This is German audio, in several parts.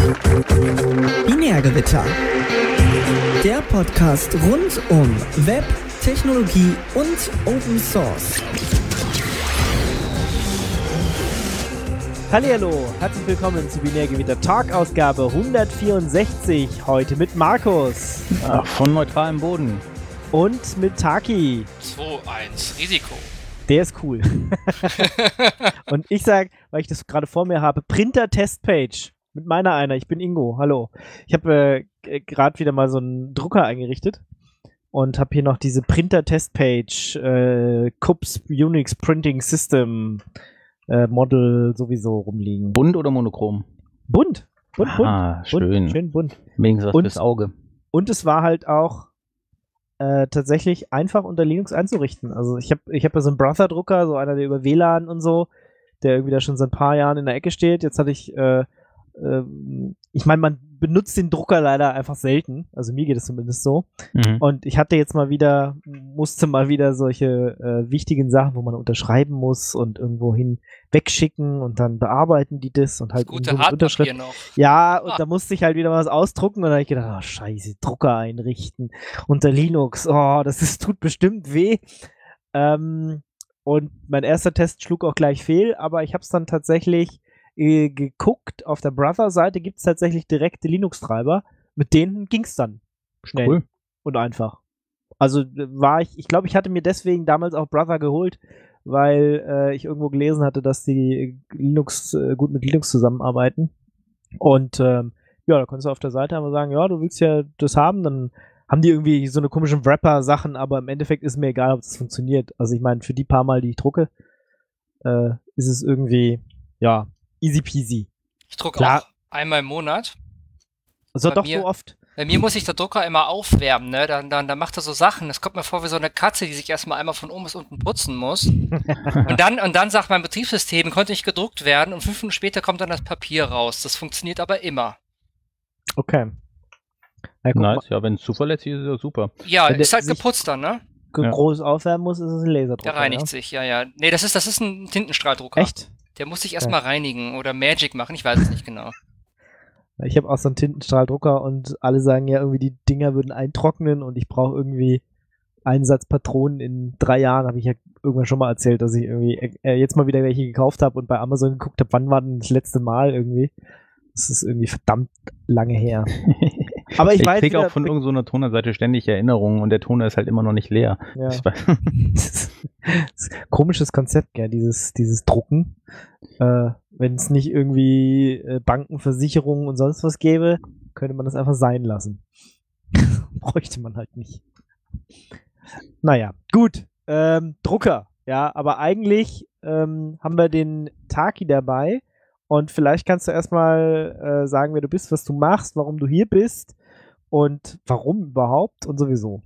Binärgewitter. Der Podcast rund um Web, Technologie und Open Source. Hallihallo, herzlich willkommen zu Binärgewitter Talk-Ausgabe 164. Heute mit Markus. Von neutralem Boden. Und mit Taki. 2-1 Risiko. Der ist cool. Und ich sag, weil ich das gerade vor mir habe, Printer-Testpage. Mit meiner einer. Ich bin Ingo. Hallo. Ich habe gerade wieder mal so einen Drucker eingerichtet und habe hier noch diese Printer-Testpage CUPS Unix Printing System Model sowieso rumliegen. Bunt oder monochrom? Bunt. Bunt. Schön. Schön bunt. Wenigstens was fürs Auge. Und es war halt auch tatsächlich einfach unter Linux einzurichten. Also ich hab ja so einen Brother-Drucker, so einer, der über WLAN und so, der irgendwie da schon seit ein paar Jahren in der Ecke steht. Jetzt hatte ich ich meine, man benutzt den Drucker leider einfach selten. Also mir geht es zumindest so. Mhm. Und ich hatte jetzt musste mal wieder solche wichtigen Sachen, wo man unterschreiben muss und irgendwo hin wegschicken und dann bearbeiten die das und halt das gute Hartpapier noch. Ja, und da musste ich halt wieder was ausdrucken und dann habe ich gedacht, oh scheiße, Drucker einrichten unter Linux. Oh, tut bestimmt weh. Und mein erster Test schlug auch gleich fehl, aber ich habe es dann tatsächlich geguckt, auf der Brother-Seite gibt es tatsächlich direkte Linux-Treiber, mit denen ging es dann schnell und einfach. Also ich glaube, ich hatte mir deswegen damals auch Brother geholt, weil ich irgendwo gelesen hatte, dass die gut mit Linux zusammenarbeiten. Und da konntest du auf der Seite einfach sagen, ja, du willst ja das haben, dann haben die irgendwie so eine komischen Wrapper-Sachen, aber im Endeffekt ist mir egal, ob das funktioniert. Also ich meine, für die paar Mal, die ich drucke, ist es irgendwie, ja, easy peasy. Ich drucke auch einmal im Monat. Also doch so oft. Bei mir muss sich der Drucker immer aufwärmen, ne? Dann macht er so Sachen. Das kommt mir vor wie so eine Katze, die sich erstmal einmal von oben bis unten putzen muss. und dann sagt mein Betriebssystem, konnte nicht gedruckt werden und 5 Minuten später kommt dann das Papier raus. Das funktioniert aber immer. Okay. Ja, nice, ja, wenn es zuverlässig ist, ist das super. Ja, ist halt geputzt dann, ne? Groß aufwärmen muss, ist es ein Laserdrucker. Der reinigt sich, ja. Nee, das ist ein Tintenstrahldrucker. Echt? Der muss sich erstmal reinigen oder Magic machen, ich weiß es nicht genau. Ich habe auch so einen Tintenstrahldrucker und alle sagen ja irgendwie, die Dinger würden eintrocknen und ich brauche irgendwie einen Satz Patronen in 3 Jahren, habe ich ja irgendwann schon mal erzählt, dass ich irgendwie jetzt mal wieder welche gekauft habe und bei Amazon geguckt habe, wann war denn das letzte Mal irgendwie. Das ist irgendwie verdammt lange her. Aber ich kriege auch von irgendeiner Tonerseite ständig Erinnerungen und der Toner ist halt immer noch nicht leer. Ja. Das ist ein komisches Konzept, gell, dieses Drucken. Wenn es nicht irgendwie Banken, Versicherungen und sonst was gäbe, könnte man das einfach sein lassen. Bräuchte man halt nicht. Naja, gut. Drucker, ja, aber eigentlich haben wir den Taki dabei und vielleicht kannst du erstmal sagen, wer du bist, was du machst, warum du hier bist und warum überhaupt und sowieso.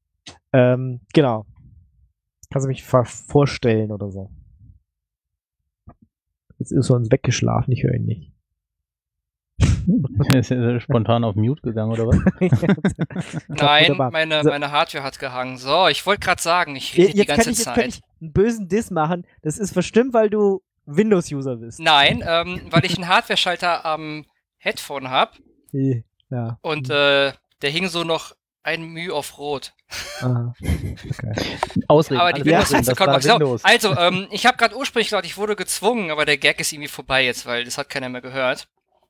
Genau. Kannst du mich vorstellen oder so? Jetzt ist er uns weggeschlafen, ich höre ihn nicht. Ist er spontan auf Mute gegangen, oder was? Nein, meine Hardware hat gehangen. So, ich wollte gerade sagen, ich rede die ganze Zeit. Jetzt kann ich einen bösen Diss machen. Das ist bestimmt, weil du Windows-User bist. Nein, weil ich einen Hardware-Schalter am Headphone habe. Ja. Und der hing so noch ein Mühe auf Rot. Aha. Okay. Ausreden. Aber die Windows-Taste kommt noch. Windows. Also, ich habe gerade ursprünglich gedacht, ich wurde gezwungen, aber der Gag ist irgendwie vorbei jetzt, weil das hat keiner mehr gehört.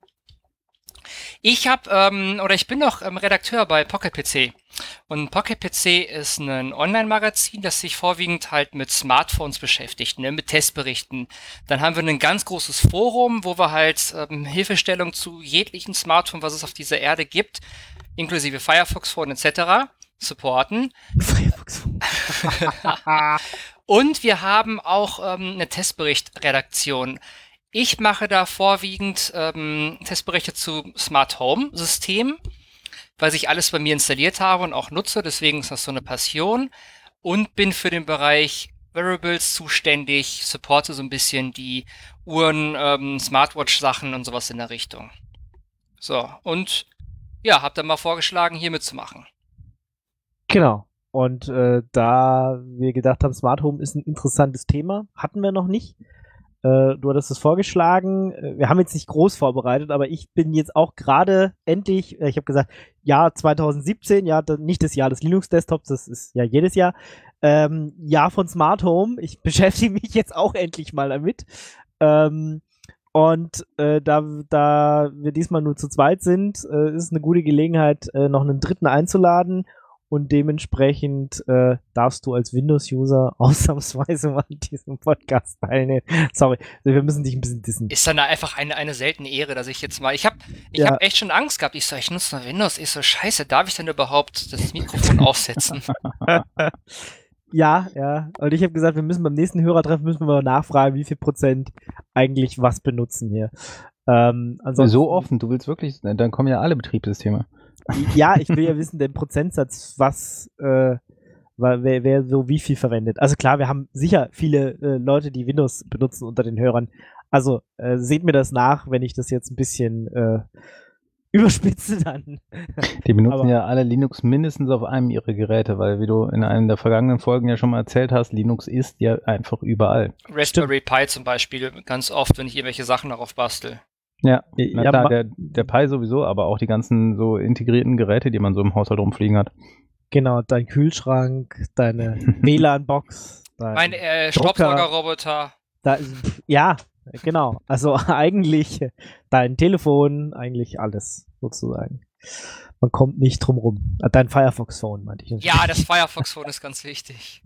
Ich bin noch Redakteur bei Pocket PC. Und Pocket PC ist ein Online-Magazin, das sich vorwiegend halt mit Smartphones beschäftigt, ne, mit Testberichten. Dann haben wir ein ganz großes Forum, wo wir halt Hilfestellung zu jeglichen Smartphones, was es auf dieser Erde gibt, inklusive Firefox Phone etc. supporten. Firefox Phone. Und wir haben auch eine Testberichtredaktion. Ich mache da vorwiegend Testberichte zu Smart Home Systemen, weil ich alles bei mir installiert habe und auch nutze, deswegen ist das so eine Passion, und bin für den Bereich Wearables zuständig, supporte so ein bisschen die Uhren, Smartwatch-Sachen und sowas in der Richtung. So, und ja, hab dann mal vorgeschlagen, hier mitzumachen. Genau. Und da wir gedacht haben, Smart Home ist ein interessantes Thema, hatten wir noch nicht. Du hattest es vorgeschlagen. Wir haben jetzt nicht groß vorbereitet, aber ich bin jetzt auch gerade endlich, ich habe gesagt, Jahr 2017, ja, nicht das Jahr des Linux-Desktops, das ist ja jedes Jahr. Jahr von Smart Home. Ich beschäftige mich jetzt auch endlich mal damit. Und da wir diesmal nur zu zweit sind, ist es eine gute Gelegenheit, noch einen dritten einzuladen. Und dementsprechend darfst du als Windows-User ausnahmsweise mal an diesem Podcast teilnehmen. Sorry, wir müssen dich ein bisschen dissen. Ist dann einfach eine seltene Ehre, dass ich jetzt mal. Ich hab echt schon Angst gehabt. Ich nutze nur Windows. Ich so, scheiße, darf ich denn überhaupt das Mikrofon aufsetzen? Ja. Und ich habe gesagt, wir müssen beim nächsten Hörertreffen mal nachfragen, wie viel % eigentlich was benutzen hier. So offen, du willst wirklich, dann kommen ja alle Betriebssysteme. Ja, ich will ja wissen, den Prozentsatz, wer so wie viel verwendet. Also klar, wir haben sicher viele Leute, die Windows benutzen unter den Hörern. Also seht mir das nach, wenn ich das jetzt ein bisschen überspitze dann. Die benutzen ja alle Linux mindestens auf einem ihrer Geräte, weil wie du in einer der vergangenen Folgen ja schon mal erzählt hast, Linux ist ja einfach überall. Raspberry Pi zum Beispiel, ganz oft, wenn ich irgendwelche Sachen darauf bastel. Ja, klar, der Pi sowieso, aber auch die ganzen so integrierten Geräte, die man so im Haushalt rumfliegen hat. Genau, dein Kühlschrank, deine WLAN-Box. Mein Staubsaugerroboter. Ja, genau. Also eigentlich dein Telefon, eigentlich alles sozusagen. Man kommt nicht drum rum. Dein Firefox-Phone, meinte ich. Ja, das Firefox-Phone ist ganz wichtig.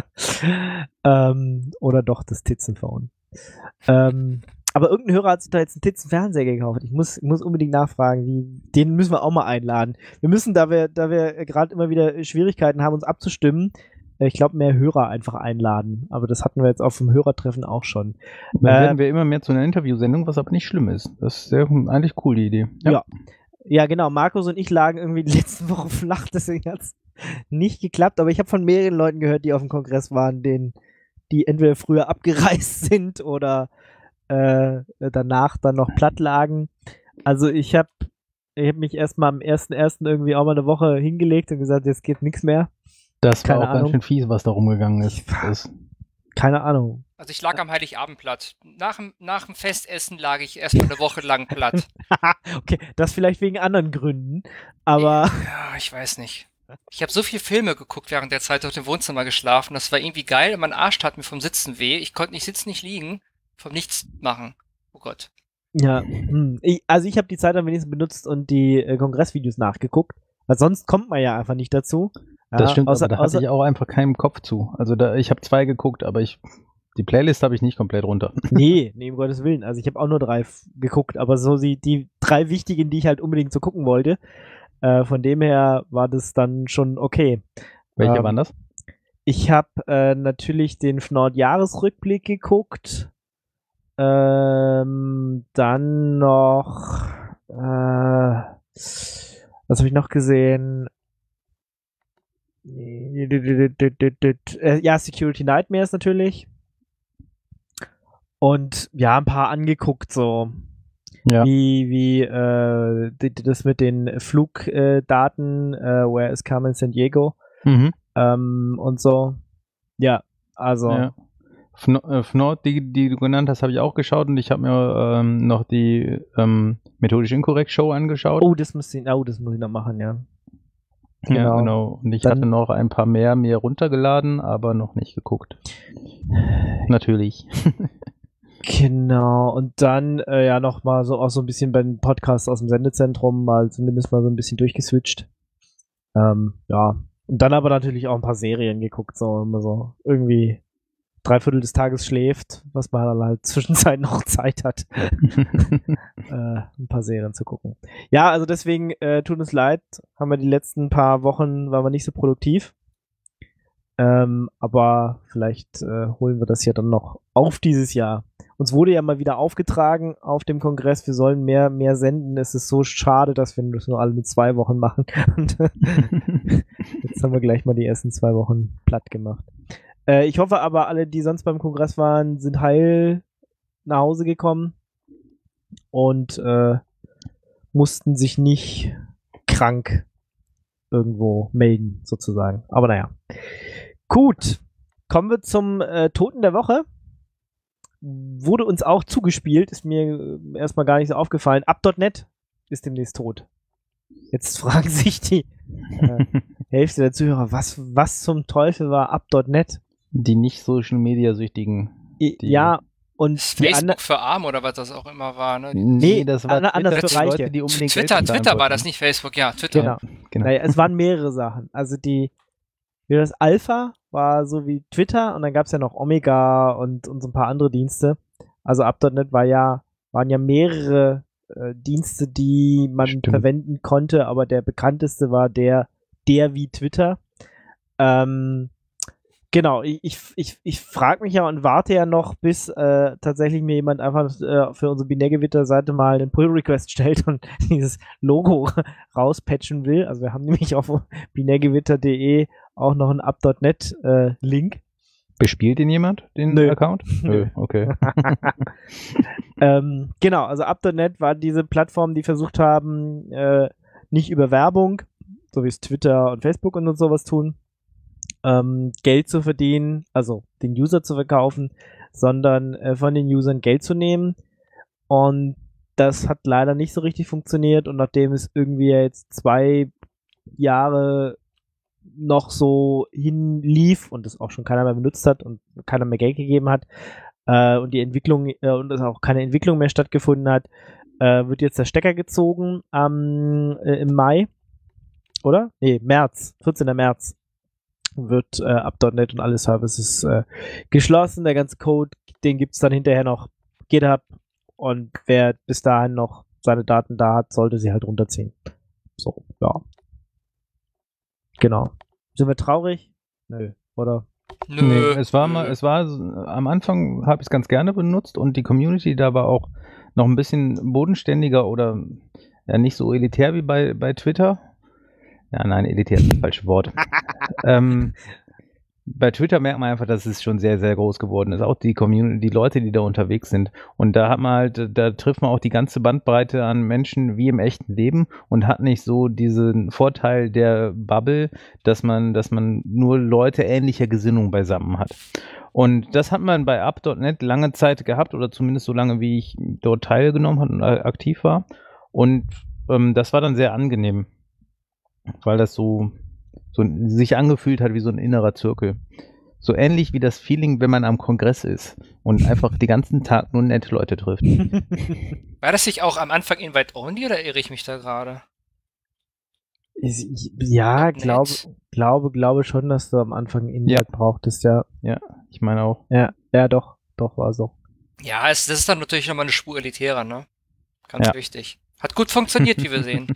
Oder doch das Tizen-Phone. Aber irgendein Hörer hat sich da jetzt einen Titzen-Fernseher gekauft. Ich muss unbedingt nachfragen, den müssen wir auch mal einladen. Wir müssen, da wir gerade immer wieder Schwierigkeiten haben, uns abzustimmen, ich glaube, mehr Hörer einfach einladen. Aber das hatten wir jetzt auf dem Hörertreffen auch schon. Dann werden wir immer mehr zu einer Interviewsendung, was aber nicht schlimm ist. Das ist eigentlich cool, die Idee. Ja, genau. Markus und ich lagen irgendwie die letzten Wochen flach, deswegen hat es nicht geklappt. Aber ich habe von mehreren Leuten gehört, die auf dem Kongress waren, die entweder früher abgereist sind oder danach dann noch platt lagen. Also ich hab mich erstmal am 1.1. irgendwie auch mal eine Woche hingelegt und gesagt, jetzt geht nichts mehr. Das war auch ganz schön fies, was da rumgegangen ist. Keine Ahnung. Also ich lag am Heiligabend platt. Nach dem Festessen lag ich erstmal eine Woche lang platt. Okay, das vielleicht wegen anderen Gründen, aber... Ja, ich weiß nicht. Ich habe so viele Filme geguckt während der Zeit, auf dem Wohnzimmer geschlafen. Das war irgendwie geil. Mein Arsch tat mir vom Sitzen weh. Ich konnte nicht sitzen, nicht liegen. Vom Nichts machen. Oh Gott. Ja, ich habe die Zeit am wenigsten benutzt und die Kongressvideos nachgeguckt, weil sonst kommt man ja einfach nicht dazu. Das stimmt, aber da hatte ich auch einfach keinen Kopf zu. Also ich habe 2 geguckt, aber die Playlist habe ich nicht komplett runter. Nee, um Gottes Willen. Also ich habe auch nur 3 geguckt, aber so die 3 wichtigen, die ich halt unbedingt so gucken wollte. Von dem her war das dann schon okay. Welche waren das? Ich habe natürlich den Fnord-Jahresrückblick geguckt. Dann noch was habe ich noch gesehen? Ja, Security Nightmares natürlich. Und ja, ein paar angeguckt, so. Ja. Wie das mit den Flugdaten, Where is Carmen San Diego? Und so. Ja, also. Ja. Fnord, die du genannt hast, habe ich auch geschaut und ich habe mir noch die Methodisch Inkorrekt Show angeschaut. Oh, das muss ich noch machen, ja. Ja, genau. Und ich hatte noch ein paar mehr mir runtergeladen, aber noch nicht geguckt. Natürlich. Genau. Und dann noch mal so auch so ein bisschen bei den Podcasts aus dem Sendezentrum zumindest mal so ein bisschen durchgeswitcht. Ja. Und dann aber natürlich auch ein paar Serien geguckt, so immer so irgendwie 3/4 des Tages schläft, was man halt zwischenzeit noch Zeit hat, ein paar Serien zu gucken. Ja, also deswegen tut uns leid, haben wir die letzten paar Wochen, waren wir nicht so produktiv. Aber vielleicht holen wir das ja dann noch auf dieses Jahr. Uns wurde ja mal wieder aufgetragen auf dem Kongress, wir sollen mehr senden. Es ist so schade, dass wir das nur alle mit 2 Wochen machen. Und jetzt haben wir gleich mal die ersten 2 Wochen platt gemacht. Ich hoffe aber, alle, die sonst beim Kongress waren, sind heil nach Hause gekommen und mussten sich nicht krank irgendwo melden, sozusagen. Aber naja. Gut, kommen wir zum Toten der Woche. wurde uns auch zugespielt, ist mir erstmal gar nicht so aufgefallen. Up.net ist demnächst tot. Jetzt fragen sich die Hälfte der Zuhörer, was zum Teufel war Up.net? Die nicht Social-Media-Süchtigen. Ja, und Facebook für Arm oder was das auch immer war, ne? Nee, das war anders für Reiche. Leute, die unbedingt Twitter war das, nicht Facebook, ja, Twitter. Genau. Naja, es waren mehrere Sachen. Also das Alpha war so wie Twitter und dann gab es ja noch Omega und so ein paar andere Dienste. Also Up.net waren ja mehrere Dienste, die man verwenden konnte, aber der bekannteste war der wie Twitter. Genau, ich frage mich ja und warte ja noch, bis tatsächlich mir jemand einfach für unsere Binärgewitter-Seite mal einen Pull-Request stellt und dieses Logo rauspatchen will. Also wir haben nämlich auf binärgewitter.de auch noch einen Up.net-Link. Bespielt ihn jemand, den Account? Nö, okay. Genau, also Up.net war diese Plattform, die versucht haben, nicht über Werbung, so wie es Twitter und Facebook und sowas tun, Geld zu verdienen, also den User zu verkaufen, sondern von den Usern Geld zu nehmen. Und das hat leider nicht so richtig funktioniert. Und nachdem es irgendwie jetzt 2 Jahre noch so hinlief und es auch schon keiner mehr benutzt hat und keiner mehr Geld gegeben hat und die Entwicklung und es auch keine Entwicklung mehr stattgefunden hat, wird jetzt der Stecker gezogen im Mai, oder? Nee, März, 14. März wird Up.net und alle Services geschlossen. Der ganze Code, den gibt es dann hinterher noch GitHub und wer bis dahin noch seine Daten da hat, sollte sie halt runterziehen. So, ja. Genau. Sind wir traurig? Nö, oder? Nö. Nee, es war am Anfang habe ich es ganz gerne benutzt und die Community da war auch noch ein bisschen bodenständiger oder ja, nicht so elitär wie bei Twitter. Ja, nein, elitär ist das falsche Wort. Bei Twitter merkt man einfach, dass es schon sehr, sehr groß geworden ist. Auch die Community, die Leute, die da unterwegs sind. Und da da trifft man auch die ganze Bandbreite an Menschen wie im echten Leben und hat nicht so diesen Vorteil der Bubble, dass man nur Leute ähnlicher Gesinnung beisammen hat. Und das hat man bei Up.net lange Zeit gehabt oder zumindest so lange, wie ich dort teilgenommen habe und aktiv war. Und das war dann sehr angenehm, weil das so sich angefühlt hat wie so ein innerer Zirkel. So ähnlich wie das Feeling, wenn man am Kongress ist und einfach den ganzen Tag nur nette Leute trifft. War das nicht auch am Anfang Invite-Only oder irre ich mich da gerade? Ja, glaube schon, dass du am Anfang Invite brauchtest, ja. Ja, ich meine auch. Ja, doch war so. Ja, das ist dann natürlich nochmal eine Spur elitärer, ne? Ganz wichtig. Hat gut funktioniert, wie wir sehen.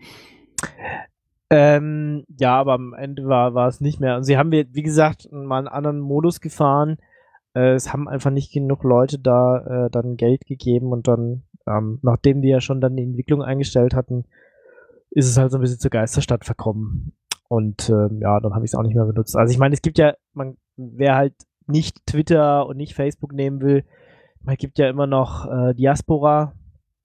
Ja, aber am Ende war es nicht mehr. Und sie haben, wie gesagt, mal einen anderen Modus gefahren. Es haben einfach nicht genug Leute da dann Geld gegeben und dann, nachdem die ja schon dann die Entwicklung eingestellt hatten, ist es halt so ein bisschen zur Geisterstadt verkommen. Und ja, dann habe ich es auch nicht mehr benutzt. Also ich meine, es gibt ja, wer halt nicht Twitter und nicht Facebook nehmen will, man gibt ja immer noch Diaspora,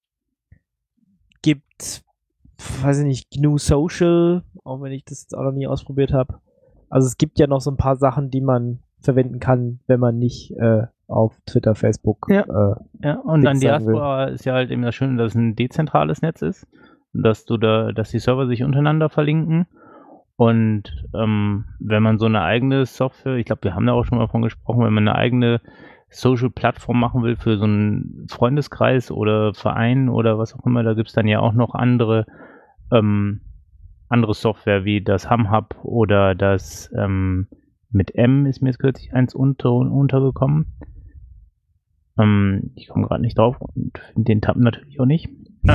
gibt weiß ich nicht, GNU Social, auch wenn ich das jetzt auch noch nie ausprobiert habe. Also es gibt ja noch so ein paar Sachen, die man verwenden kann, wenn man nicht auf Twitter, Facebook und dann Diaspora ist ja halt eben das Schöne, dass es ein dezentrales Netz ist, dass die Server sich untereinander verlinken und wenn man so eine eigene Software, ich glaube, wir haben da auch schon mal von gesprochen, wenn man eine eigene Social-Plattform machen will für so einen Freundeskreis oder Verein oder was auch immer, da gibt es dann ja auch noch andere Software wie das HumHub oder das mit M ist mir jetzt kürzlich eins untergekommen. Ich komme gerade nicht drauf und den Tab natürlich auch nicht.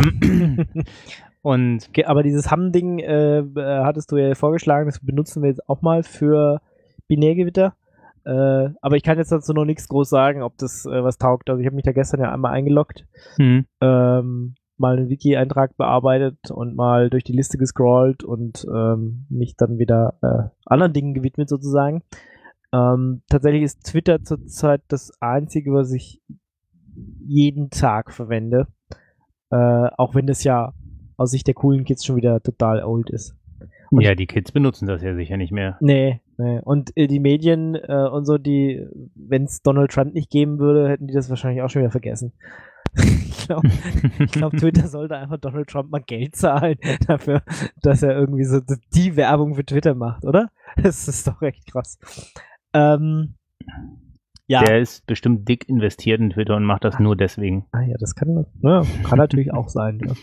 Aber dieses Hum-Ding hattest du ja vorgeschlagen, das benutzen wir jetzt auch mal für Binärgewitter. Aber ich kann jetzt dazu noch nichts groß sagen, ob das was taugt. Also ich habe mich da gestern ja einmal eingeloggt, mal einen Wiki-Eintrag bearbeitet und mal durch die Liste gescrollt und mich dann wieder anderen Dingen gewidmet sozusagen. Tatsächlich ist Twitter zurzeit das einzige, was ich jeden Tag verwende. Auch wenn das ja aus Sicht der coolen Kids schon wieder total old ist. Und ja, die Kids benutzen das ja sicher nicht mehr. Nee, Nee. Und die Medien und so, wenn es Donald Trump nicht geben würde, hätten die das wahrscheinlich auch schon wieder vergessen. Ich glaube, Twitter sollte einfach Donald Trump mal Geld zahlen dafür, dass er irgendwie so die Werbung für Twitter macht, oder? Das ist doch echt krass. Ja. Der ist bestimmt dick investiert in Twitter und macht das nur deswegen. Ah ja, das kann natürlich auch sein. Ja.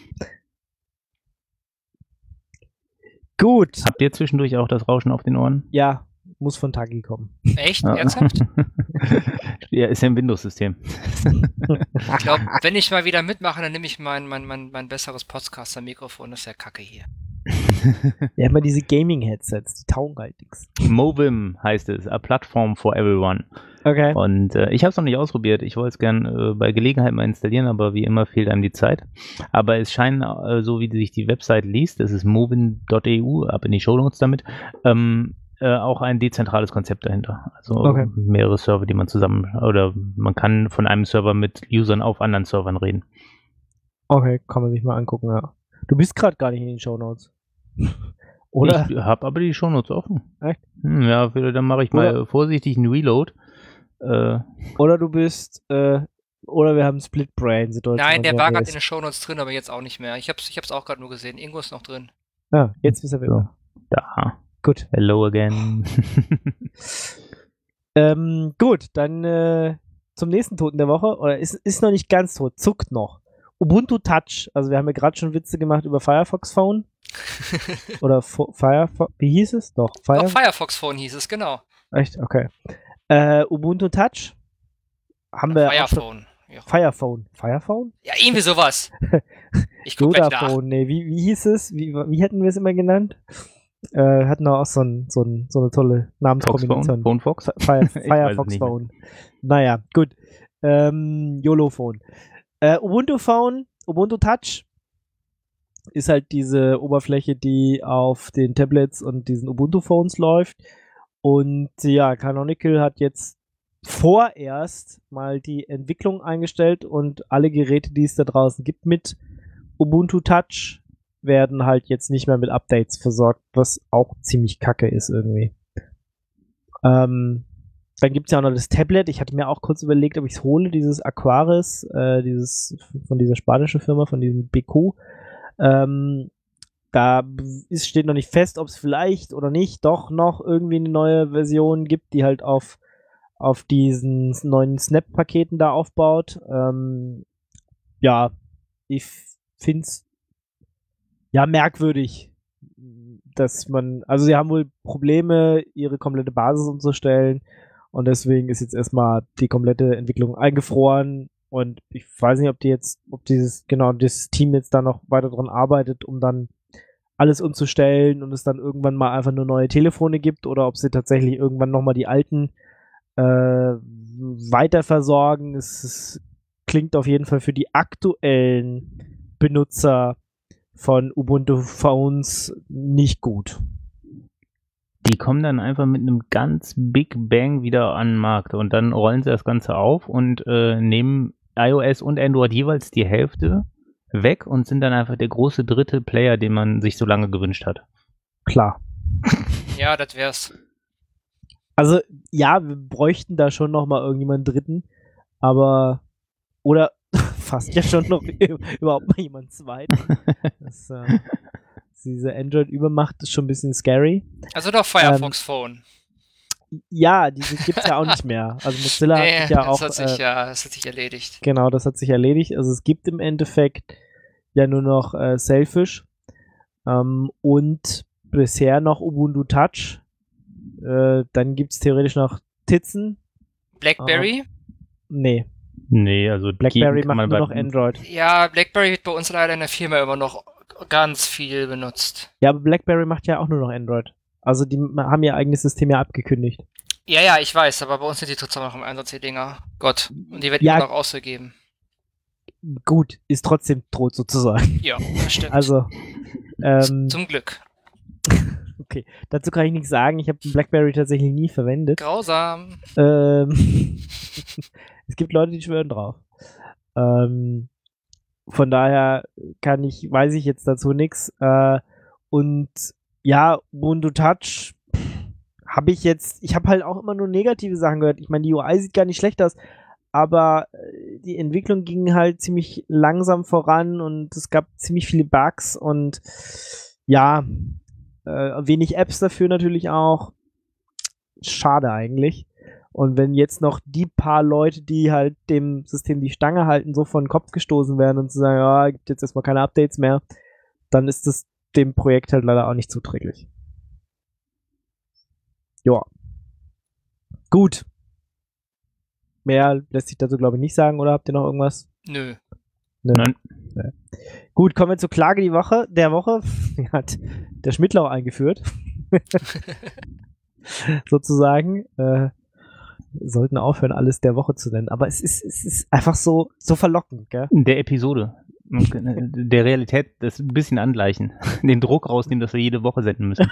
Gut. Habt ihr zwischendurch auch das Rauschen auf den Ohren? Ja, muss von Tagi kommen. Echt? Ernsthaft? Ja, ist ja ein Windows-System. Ich glaube, wenn ich mal wieder mitmache, dann nehme ich mein besseres Podcaster-Mikrofon. Das ist ja kacke hier. Ja, immer diese Gaming-Headsets, die taugen halt nichts. Movim heißt es, a platform for everyone. Okay. Und ich habe es noch nicht ausprobiert. Ich wollte es gern bei Gelegenheit mal installieren, aber wie immer fehlt einem die Zeit. Aber es scheint, so wie sich die Website liest, das ist movin.eu, ab in die Shownotes damit, auch ein dezentrales Konzept dahinter. Also mehrere Server, die man zusammen, oder man kann von einem Server mit Usern auf anderen Servern reden. Okay, kann man sich mal angucken, ja. Du bist gerade gar nicht in den Shownotes. Oder? Ich habe aber die Shownotes offen. Echt? Ja, dann mache ich mal vorsichtig einen Reload. Oder du bist, oder wir haben Split-Brain-Situation. Nein, der war gerade in den Shownotes drin, aber jetzt auch nicht mehr. Ich hab's auch gerade nur gesehen. Ingo ist noch drin. Ja, jetzt ist er wieder. So, da. Gut. Hello again. Gut, dann zum nächsten Toten der Woche. Oder ist noch nicht ganz tot, zuckt noch. Ubuntu Touch. Also wir haben ja gerade schon Witze gemacht über Firefox Phone. Oder Firefox, wie hieß es? Doch, Firefox Phone hieß es, genau. Echt? Okay. Ubuntu Touch. Haben wir Firephone. Ja. Firephone? Ja, irgendwie sowas. Ich guck gleich nach. Nee, wie hieß es? Wie hätten wir es immer genannt? Hatten auch so eine tolle Namenskombination. Phonefox? Firefox Phone. Naja, gut. YOLO Phone. Ubuntu Phone, Ubuntu Touch ist halt diese Oberfläche, die auf den Tablets und diesen Ubuntu Phones läuft. Und ja, Canonical hat jetzt vorerst mal die Entwicklung eingestellt und alle Geräte, die es da draußen gibt mit Ubuntu Touch, werden halt jetzt nicht mehr mit Updates versorgt, was auch ziemlich kacke ist irgendwie. Dann gibt es ja auch noch das Tablet. Ich hatte mir auch kurz überlegt, ob ich es hole, dieses Aquaris, von dieser spanischen Firma, von diesem BQ. Da steht noch nicht fest, ob es vielleicht oder nicht doch noch irgendwie eine neue Version gibt, die halt auf diesen neuen Snap-Paketen da aufbaut. Ja, ich finde es ja merkwürdig, dass also sie haben wohl Probleme, ihre komplette Basis umzustellen und deswegen ist jetzt erstmal die komplette Entwicklung eingefroren und ich weiß nicht, ob dieses Team jetzt da noch weiter dran arbeitet, um dann alles umzustellen und es dann irgendwann mal einfach nur neue Telefone gibt oder ob sie tatsächlich irgendwann nochmal die alten weiter versorgen. Es klingt auf jeden Fall für die aktuellen Benutzer von Ubuntu Phones nicht gut. Die kommen dann einfach mit einem ganz Big Bang wieder an den Markt und dann rollen sie das Ganze auf und nehmen iOS und Android jeweils die Hälfte weg und sind dann einfach der große dritte Player, den man sich so lange gewünscht hat. Klar. Ja, das wär's. Also, ja, wir bräuchten da schon nochmal irgendjemanden dritten, aber oder fast ja schon noch überhaupt mal jemand zweiten. Diese Android-Übermacht ist schon ein bisschen scary. Also doch Firefox Phone. Ja, diese gibt's ja auch nicht mehr. Also Mozilla hat sich ja auch... Das hat sich erledigt. Genau, das hat sich erledigt. Also es gibt im Endeffekt ja nur noch Selfish und bisher noch Ubuntu Touch. Dann gibt's theoretisch noch Tizen. BlackBerry? Nee. Nee, also BlackBerry macht nur noch Android. Ja, BlackBerry wird bei uns leider in der Firma immer noch ganz viel benutzt. Ja, aber BlackBerry macht ja auch nur noch Android. Also die haben ihr eigenes System ja abgekündigt. Ja, ich weiß, aber bei uns sind die trotzdem noch im Einsatz, die Dinger. Gott, und die werden immer noch ausgegeben. Gut, ist trotzdem tot sozusagen. Ja, das stimmt. Also, zum Glück. Okay, dazu kann ich nichts sagen. Ich habe BlackBerry tatsächlich nie verwendet. Grausam. Es gibt Leute, die schwören drauf. Von daher weiß ich jetzt dazu nichts. Und ja, Ubuntu Touch ich habe halt auch immer nur negative Sachen gehört. Ich meine, die UI sieht gar nicht schlecht aus, aber die Entwicklung ging halt ziemlich langsam voran und es gab ziemlich viele Bugs und ja, wenig Apps dafür natürlich auch. Schade eigentlich. Und wenn jetzt noch die paar Leute, die halt dem System die Stange halten, so vor den Kopf gestoßen werden und zu sagen, ja, gibt jetzt erstmal keine Updates mehr, dann ist das dem Projekt halt leider auch nicht zuträglich. Ja. Gut. Mehr lässt sich dazu, glaube ich, nicht sagen, oder habt ihr noch irgendwas? Nö. Nein. Nee. Gut, kommen wir zur Klage der Woche. Die hat der Schmidtlau eingeführt. Sozusagen. Sollten aufhören, alles der Woche zu nennen. Aber es ist einfach so verlockend, gell? Der Episode. Der Realität das ein bisschen angleichen. Den Druck rausnehmen, dass wir jede Woche senden müssen.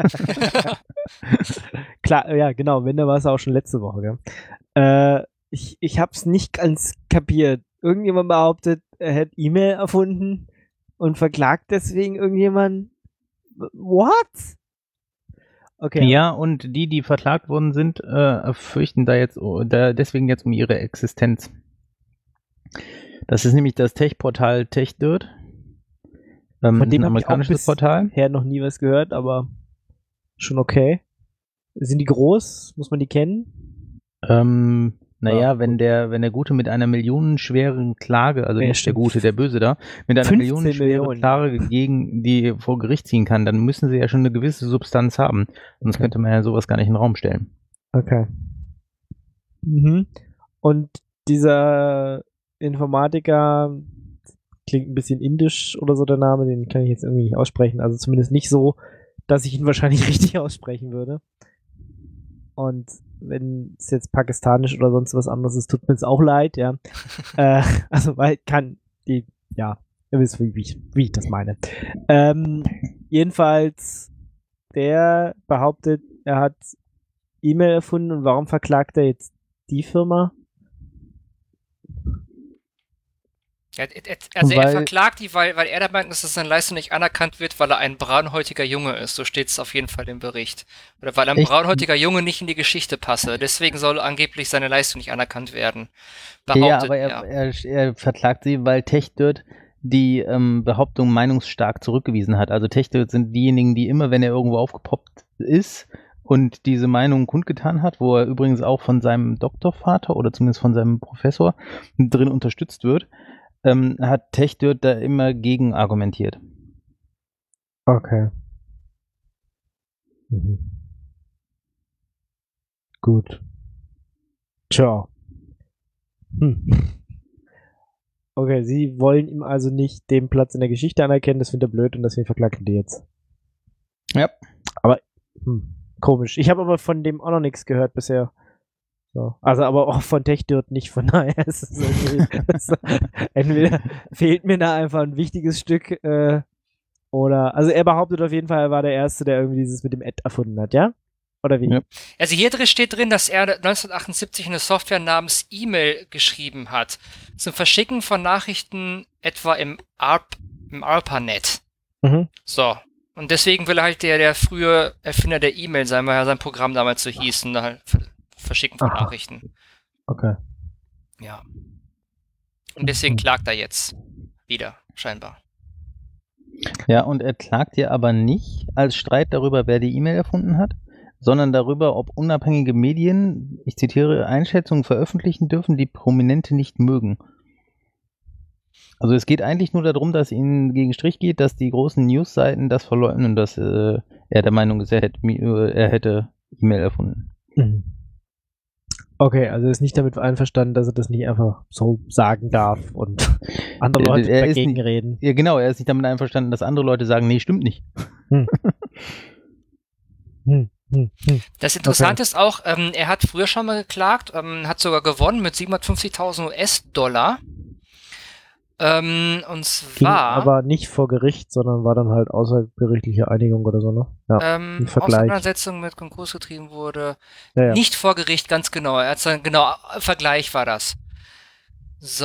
Klar, ja, genau. Wenn, da war es auch schon letzte Woche, gell? Ich hab's nicht ganz kapiert. Irgendjemand behauptet, er hätte E-Mail erfunden und verklagt deswegen irgendjemanden. What? Okay. Ja, und die verklagt worden sind, fürchten deswegen jetzt um ihre Existenz. Das ist nämlich das Tech-Portal TechDirt. Von dem ein habe ich auch amerikanisches Portal. bisher noch nie was gehört, aber schon okay. Sind die groß? Muss man die kennen? Naja, wenn der Gute mit einer millionenschweren Klage, also Ja, nicht der stimmt. Gute, der Böse da, mit einer 15 millionenschweren Millionen. Klage gegen die vor Gericht ziehen kann, dann müssen sie ja schon eine gewisse Substanz haben. Sonst Okay. könnte man ja sowas gar nicht in den Raum stellen. Okay. Mhm. Und dieser Informatiker klingt ein bisschen indisch oder so, der Name, den kann ich jetzt irgendwie nicht aussprechen. Also zumindest nicht so, dass ich ihn wahrscheinlich richtig aussprechen würde. Und wenn es jetzt pakistanisch oder sonst was anderes ist, tut mir es auch leid, ja. Also, weil ihr wisst, wie ich das meine. Jedenfalls, der behauptet, er hat E-Mail erfunden und warum verklagt er jetzt die Firma? Er Weil- verklagt die, weil er der Meinung ist, dass seine Leistung nicht anerkannt wird, weil er ein braunhäutiger Junge ist. So steht es auf jeden Fall im Bericht. Oder weil ein Echt? braunhäutiger Junge nicht in die Geschichte passe. Deswegen soll angeblich seine Leistung nicht anerkannt werden. Ja, aber er. er verklagt sie, weil TechDirt die Behauptung meinungsstark zurückgewiesen hat. Also TechDirt sind diejenigen, die immer, wenn er irgendwo aufgepoppt ist und diese Meinung kundgetan hat, wo er übrigens auch von seinem Doktorvater oder zumindest von seinem Professor drin unterstützt wird, hat TechDirt da immer gegen argumentiert. Okay. Gut. Ciao. Okay, sie wollen ihm also nicht den Platz in der Geschichte anerkennen, das findet er blöd und deswegen verklagt er die jetzt. Ja. Aber, komisch. Ich habe aber von dem auch noch nichts gehört bisher. So. Also aber auch von TechDirt nicht, von daher ist es irgendwie, entweder fehlt mir da einfach ein wichtiges Stück, oder, also er behauptet auf jeden Fall, er war der Erste, der irgendwie dieses mit dem Ad erfunden hat, ja? Oder wie? Ja. Also hier drin steht drin, dass er 1978 eine Software namens E-Mail geschrieben hat. Zum Verschicken von Nachrichten etwa im ARPANET. Mhm. So. Und deswegen will er halt der frühe Erfinder der E-Mail sein, weil ja sein Programm damals so hieß. Und halt Verschicken von Aha. Nachrichten. Okay. Ja. Und deswegen klagt er jetzt wieder, scheinbar. Ja, und er klagt ja aber nicht als Streit darüber, wer die E-Mail erfunden hat, sondern darüber, ob unabhängige Medien, ich zitiere, Einschätzungen veröffentlichen dürfen, die Prominente nicht mögen. Also es geht eigentlich nur darum, dass ihnen gegen Strich geht, dass die großen Newsseiten das verleugnen, dass er der Meinung ist, er hätte E-Mail erfunden. Mhm. Okay, also er ist nicht damit einverstanden, dass er das nicht einfach so sagen darf und andere Leute Er ist dagegen nicht- reden. Ja genau, er ist nicht damit einverstanden, dass andere Leute sagen, nee, stimmt nicht. Das Interessante ist auch, er hat früher schon mal geklagt, hat sogar gewonnen mit 750.000 US-Dollar. Und Ging zwar aber nicht vor Gericht, sondern war dann halt außergerichtliche Einigung oder so, ne? Ja, Vergleich. Auseinandersetzung mit Konkurs getrieben wurde. ja. Nicht vor Gericht, ganz genau. Er hat so Vergleich war das. So,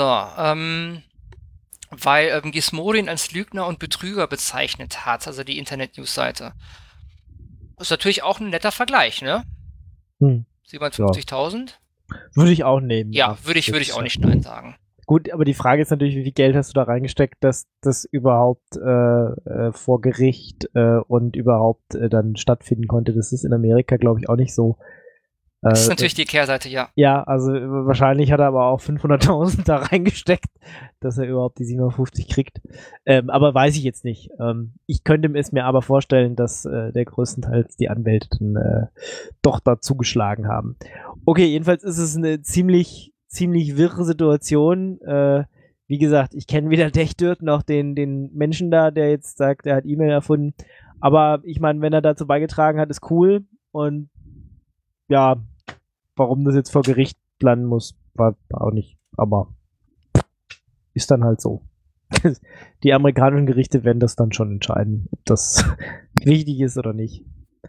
weil Gizmodo ihn als Lügner und Betrüger bezeichnet hat, also die Internet-News-Seite. ist natürlich auch ein netter Vergleich, ne? 750.000? Würde ich auch nehmen. Ja, würde ich auch nicht Nein sagen. Gut, aber die Frage ist natürlich, wie viel Geld hast du da reingesteckt, dass das überhaupt vor Gericht und überhaupt dann stattfinden konnte. Das ist in Amerika, glaube ich, auch nicht so. Das ist natürlich die Kehrseite, ja. Ja, also wahrscheinlich hat er aber auch 500.000 da reingesteckt, dass er überhaupt die 750 kriegt. Aber weiß ich jetzt nicht. Ich könnte es mir aber vorstellen, dass der größtenteils die Anwälte dann doch da zugeschlagen haben. Okay, jedenfalls ist es eine ziemlich wirre Situation. Wie gesagt, ich kenne weder Techdirt noch den Menschen da, der jetzt sagt, er hat E-Mail erfunden. Aber ich meine, wenn er dazu beigetragen hat, ist cool. Und ja, warum das jetzt vor Gericht landen muss, war auch nicht. Aber ist dann halt so. Die amerikanischen Gerichte werden das dann schon entscheiden, ob das richtig ist oder nicht.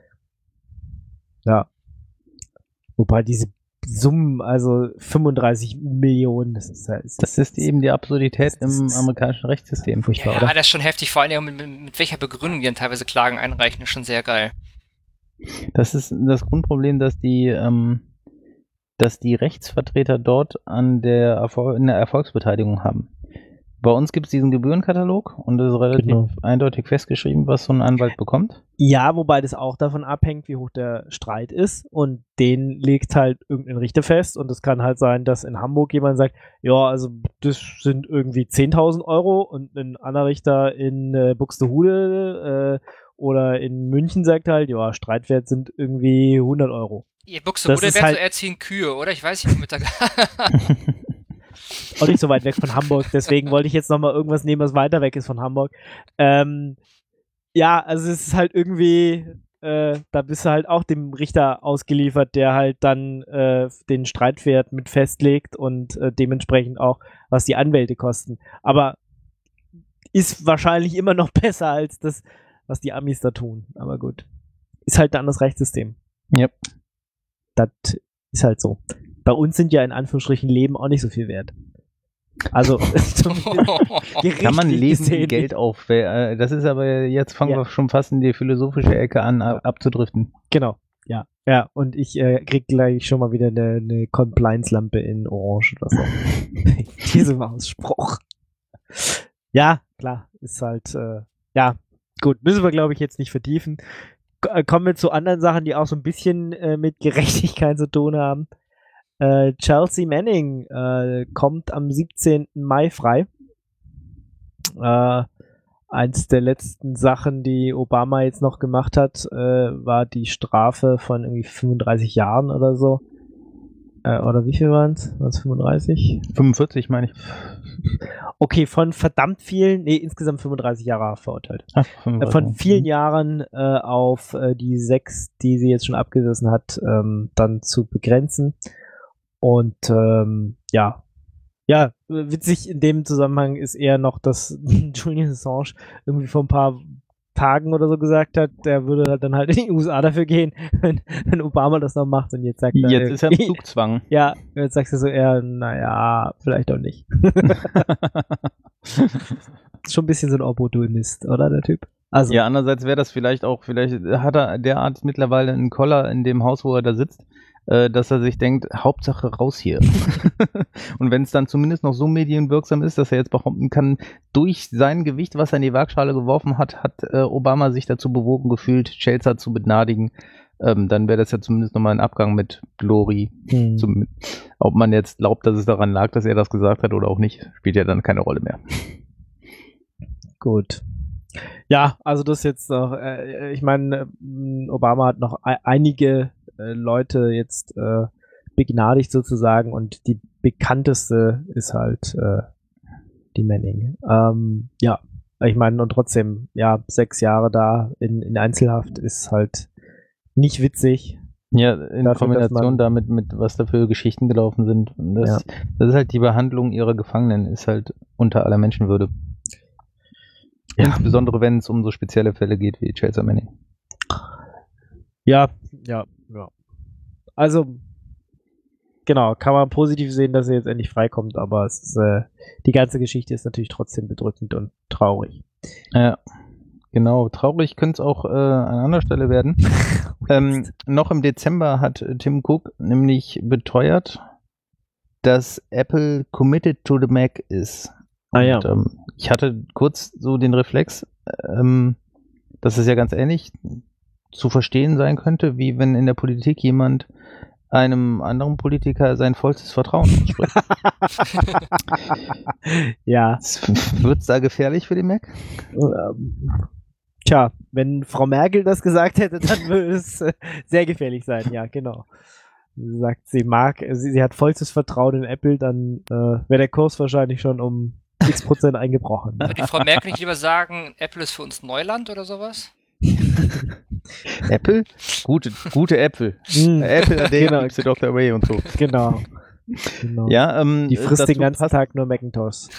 Ja. Wobei diese Summen, also 35 Millionen, das ist eben die Absurdität im amerikanischen Rechtssystem. Furchtbar, ja, oder? Das ist schon heftig, vor allem mit welcher Begründung die dann teilweise Klagen einreichen, ist schon sehr geil. Das ist das Grundproblem, dass die Rechtsvertreter dort in der Erfolgsbeteiligung haben. Bei uns gibt es diesen Gebührenkatalog und es ist relativ eindeutig festgeschrieben, was so ein Anwalt bekommt. Ja, wobei das auch davon abhängt, wie hoch der Streit ist, und den legt halt irgendein Richter fest, und es kann halt sein, dass in Hamburg jemand sagt, ja, also das sind irgendwie 10.000 Euro, und ein anderer Richter in Buxtehude oder in München sagt halt, ja, Streitwert sind irgendwie 100 Euro. Ihr Buxtehude wäre halt so erziehen Kühe, oder? Ich weiß nicht, mit der auch nicht so weit weg von Hamburg, deswegen wollte ich jetzt nochmal irgendwas nehmen, was weiter weg ist von Hamburg. Ja, also es ist halt irgendwie, da bist du halt auch dem Richter ausgeliefert, der halt dann den Streitwert mit festlegt und dementsprechend auch, was die Anwälte kosten. Aber ist wahrscheinlich immer noch besser als das, was die Amis da tun. Aber gut. Ist halt ein anderes Rechtssystem. Ja. Das ist halt so. Bei uns sind ja in Anführungsstrichen Leben auch nicht so viel wert. Also kann man Leben in Geld auf. Das ist aber, jetzt fangen wir schon fast in die philosophische Ecke an, abzudriften. Genau, ja. Ja, und ich krieg gleich schon mal wieder eine Compliance-Lampe in Orange oder so. Diesem Ausspruch. Ja, klar, ist halt, ja, gut, müssen wir, glaube ich, jetzt nicht vertiefen. Kommen wir zu anderen Sachen, die auch so ein bisschen mit Gerechtigkeit zu tun haben. Chelsea Manning kommt am 17. Mai frei. Eins der letzten Sachen, die Obama jetzt noch gemacht hat, war die Strafe von irgendwie 35 Jahren oder so. Oder wie viel waren es? Waren es 35? 45, meine ich. Okay, von verdammt vielen, insgesamt 35 Jahre verurteilt. Von vielen Jahren auf die 6, die sie jetzt schon abgesessen hat, dann zu begrenzen. Und ja, witzig in dem Zusammenhang ist eher noch, dass Julian Assange irgendwie vor ein paar Tagen oder so gesagt hat, der würde dann halt in die USA dafür gehen, wenn Obama das noch macht, und jetzt sagt er... Jetzt ist er im Zugzwang. Ja, jetzt sagst du so eher, naja, vielleicht auch nicht. Ist schon ein bisschen so ein Opportunist, oder, der Typ? Also. Ja, andererseits wäre das vielleicht hat er derart mittlerweile einen Koller in dem Haus, wo er da sitzt, dass er sich denkt, Hauptsache raus hier. Und wenn es dann zumindest noch so medienwirksam ist, dass er jetzt behaupten kann, durch sein Gewicht, was er in die Waagschale geworfen hat, hat Obama sich dazu bewogen gefühlt, Chelsea zu begnadigen, dann wäre das ja zumindest nochmal ein Abgang mit Glory. Ob man jetzt glaubt, dass es daran lag, dass er das gesagt hat oder auch nicht, spielt ja dann keine Rolle mehr. Gut. Ja, also das jetzt noch, ich meine, Obama hat noch einige Leute jetzt begnadigt sozusagen, und die bekannteste ist halt die Manning. Ja, ich meine, und trotzdem, ja, 6 Jahre da in Einzelhaft ist halt nicht witzig. Ja, in dafür, Kombination damit, mit was da für Geschichten gelaufen sind. Das ist halt die Behandlung ihrer Gefangenen, ist halt unter aller Menschenwürde. Ja. Insbesondere wenn es um so spezielle Fälle geht wie Chelsea Manning. Ja. Also, genau, kann man positiv sehen, dass er jetzt endlich freikommt, aber es ist, die ganze Geschichte ist natürlich trotzdem bedrückend und traurig. Ja, Genau, traurig könnte es auch an anderer Stelle werden. Noch im Dezember hat Tim Cook nämlich beteuert, dass Apple committed to the Mac ist. Ja. Und, ich hatte kurz so den Reflex, dass es ja ganz ähnlich zu verstehen sein könnte, wie wenn in der Politik jemand einem anderen Politiker sein vollstes Vertrauen ausspricht. Ja. Wird es da gefährlich für den Mac? Tja, wenn Frau Merkel das gesagt hätte, dann würde es sehr gefährlich sein. Ja, genau. Sie sagt, sie hat vollstes Vertrauen in Apple, dann wäre der Kurs wahrscheinlich schon um x% eingebrochen. Würde die Frau Merkel nicht lieber sagen, Apple ist für uns Neuland oder sowas? Apple? Gute Äpfel. Apple a day keeps the doctor away und so. Genau. Ja, die frisst den ganzen Tag nur Macintosh.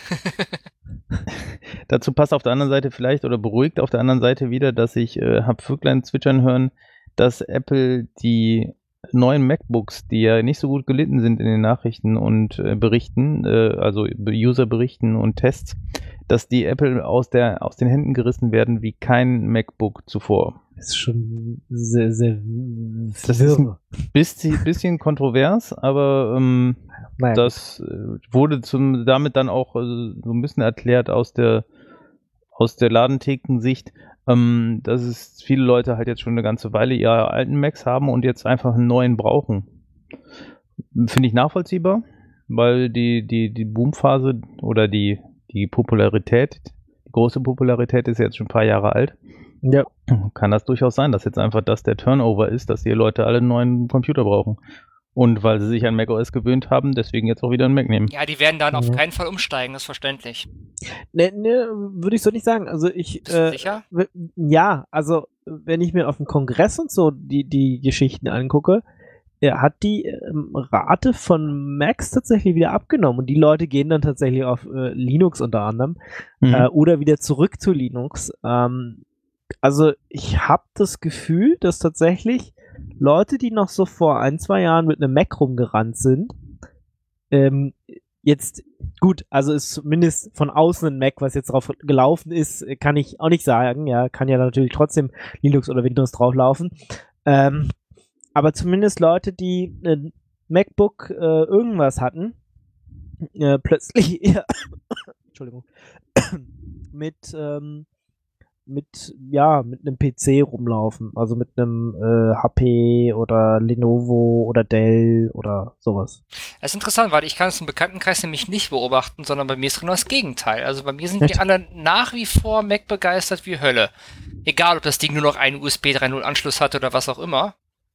Dazu passt auf der anderen Seite vielleicht oder beruhigt auf der anderen Seite wieder, dass ich habe Vöglein zwitschern hören, dass Apple die neuen MacBooks, die ja nicht so gut gelitten sind in den Nachrichten und Berichten, also User-Berichten und Tests, dass die Apple aus den Händen gerissen werden wie kein MacBook zuvor. Das ist schon sehr, sehr das ist ein bisschen kontrovers, aber das wurde damit dann auch so ein bisschen erklärt aus der Ladenthekensicht, dass es viele Leute halt jetzt schon eine ganze Weile ihre alten Macs haben und jetzt einfach einen neuen brauchen. Finde ich nachvollziehbar, weil die Boomphase oder die Popularität, die große Popularität ist jetzt schon ein paar Jahre alt. Ja. Kann das durchaus sein, dass jetzt einfach das der Turnover ist, dass die Leute alle einen neuen Computer brauchen. Und weil sie sich an macOS gewöhnt haben, deswegen jetzt auch wieder einen Mac nehmen. Ja, die werden dann auf keinen Fall umsteigen, das ist verständlich. Ne, würde ich so nicht sagen. Also Bist du sicher? Ja, also wenn ich mir auf dem Kongress und so die Geschichten angucke, hat die Rate von Macs tatsächlich wieder abgenommen und die Leute gehen dann tatsächlich auf Linux unter anderem oder wieder zurück zu Linux. Also ich habe das Gefühl, dass tatsächlich Leute, die noch so vor 1-2 Jahren mit einem Mac rumgerannt sind, jetzt, gut, also ist zumindest von außen ein Mac, was jetzt drauf gelaufen ist, kann ich auch nicht sagen, ja, kann ja natürlich trotzdem Linux oder Windows drauflaufen, aber zumindest Leute, die ein MacBook irgendwas hatten, plötzlich Entschuldigung, mit einem PC rumlaufen, also mit einem HP oder Lenovo oder Dell oder sowas. Das ist interessant, weil ich kann es im Bekanntenkreis nämlich nicht beobachten, sondern bei mir ist genau das Gegenteil. Also bei mir sind die alle nach wie vor Mac begeistert wie Hölle. Egal, ob das Ding nur noch einen USB 3.0 Anschluss hat oder was auch immer.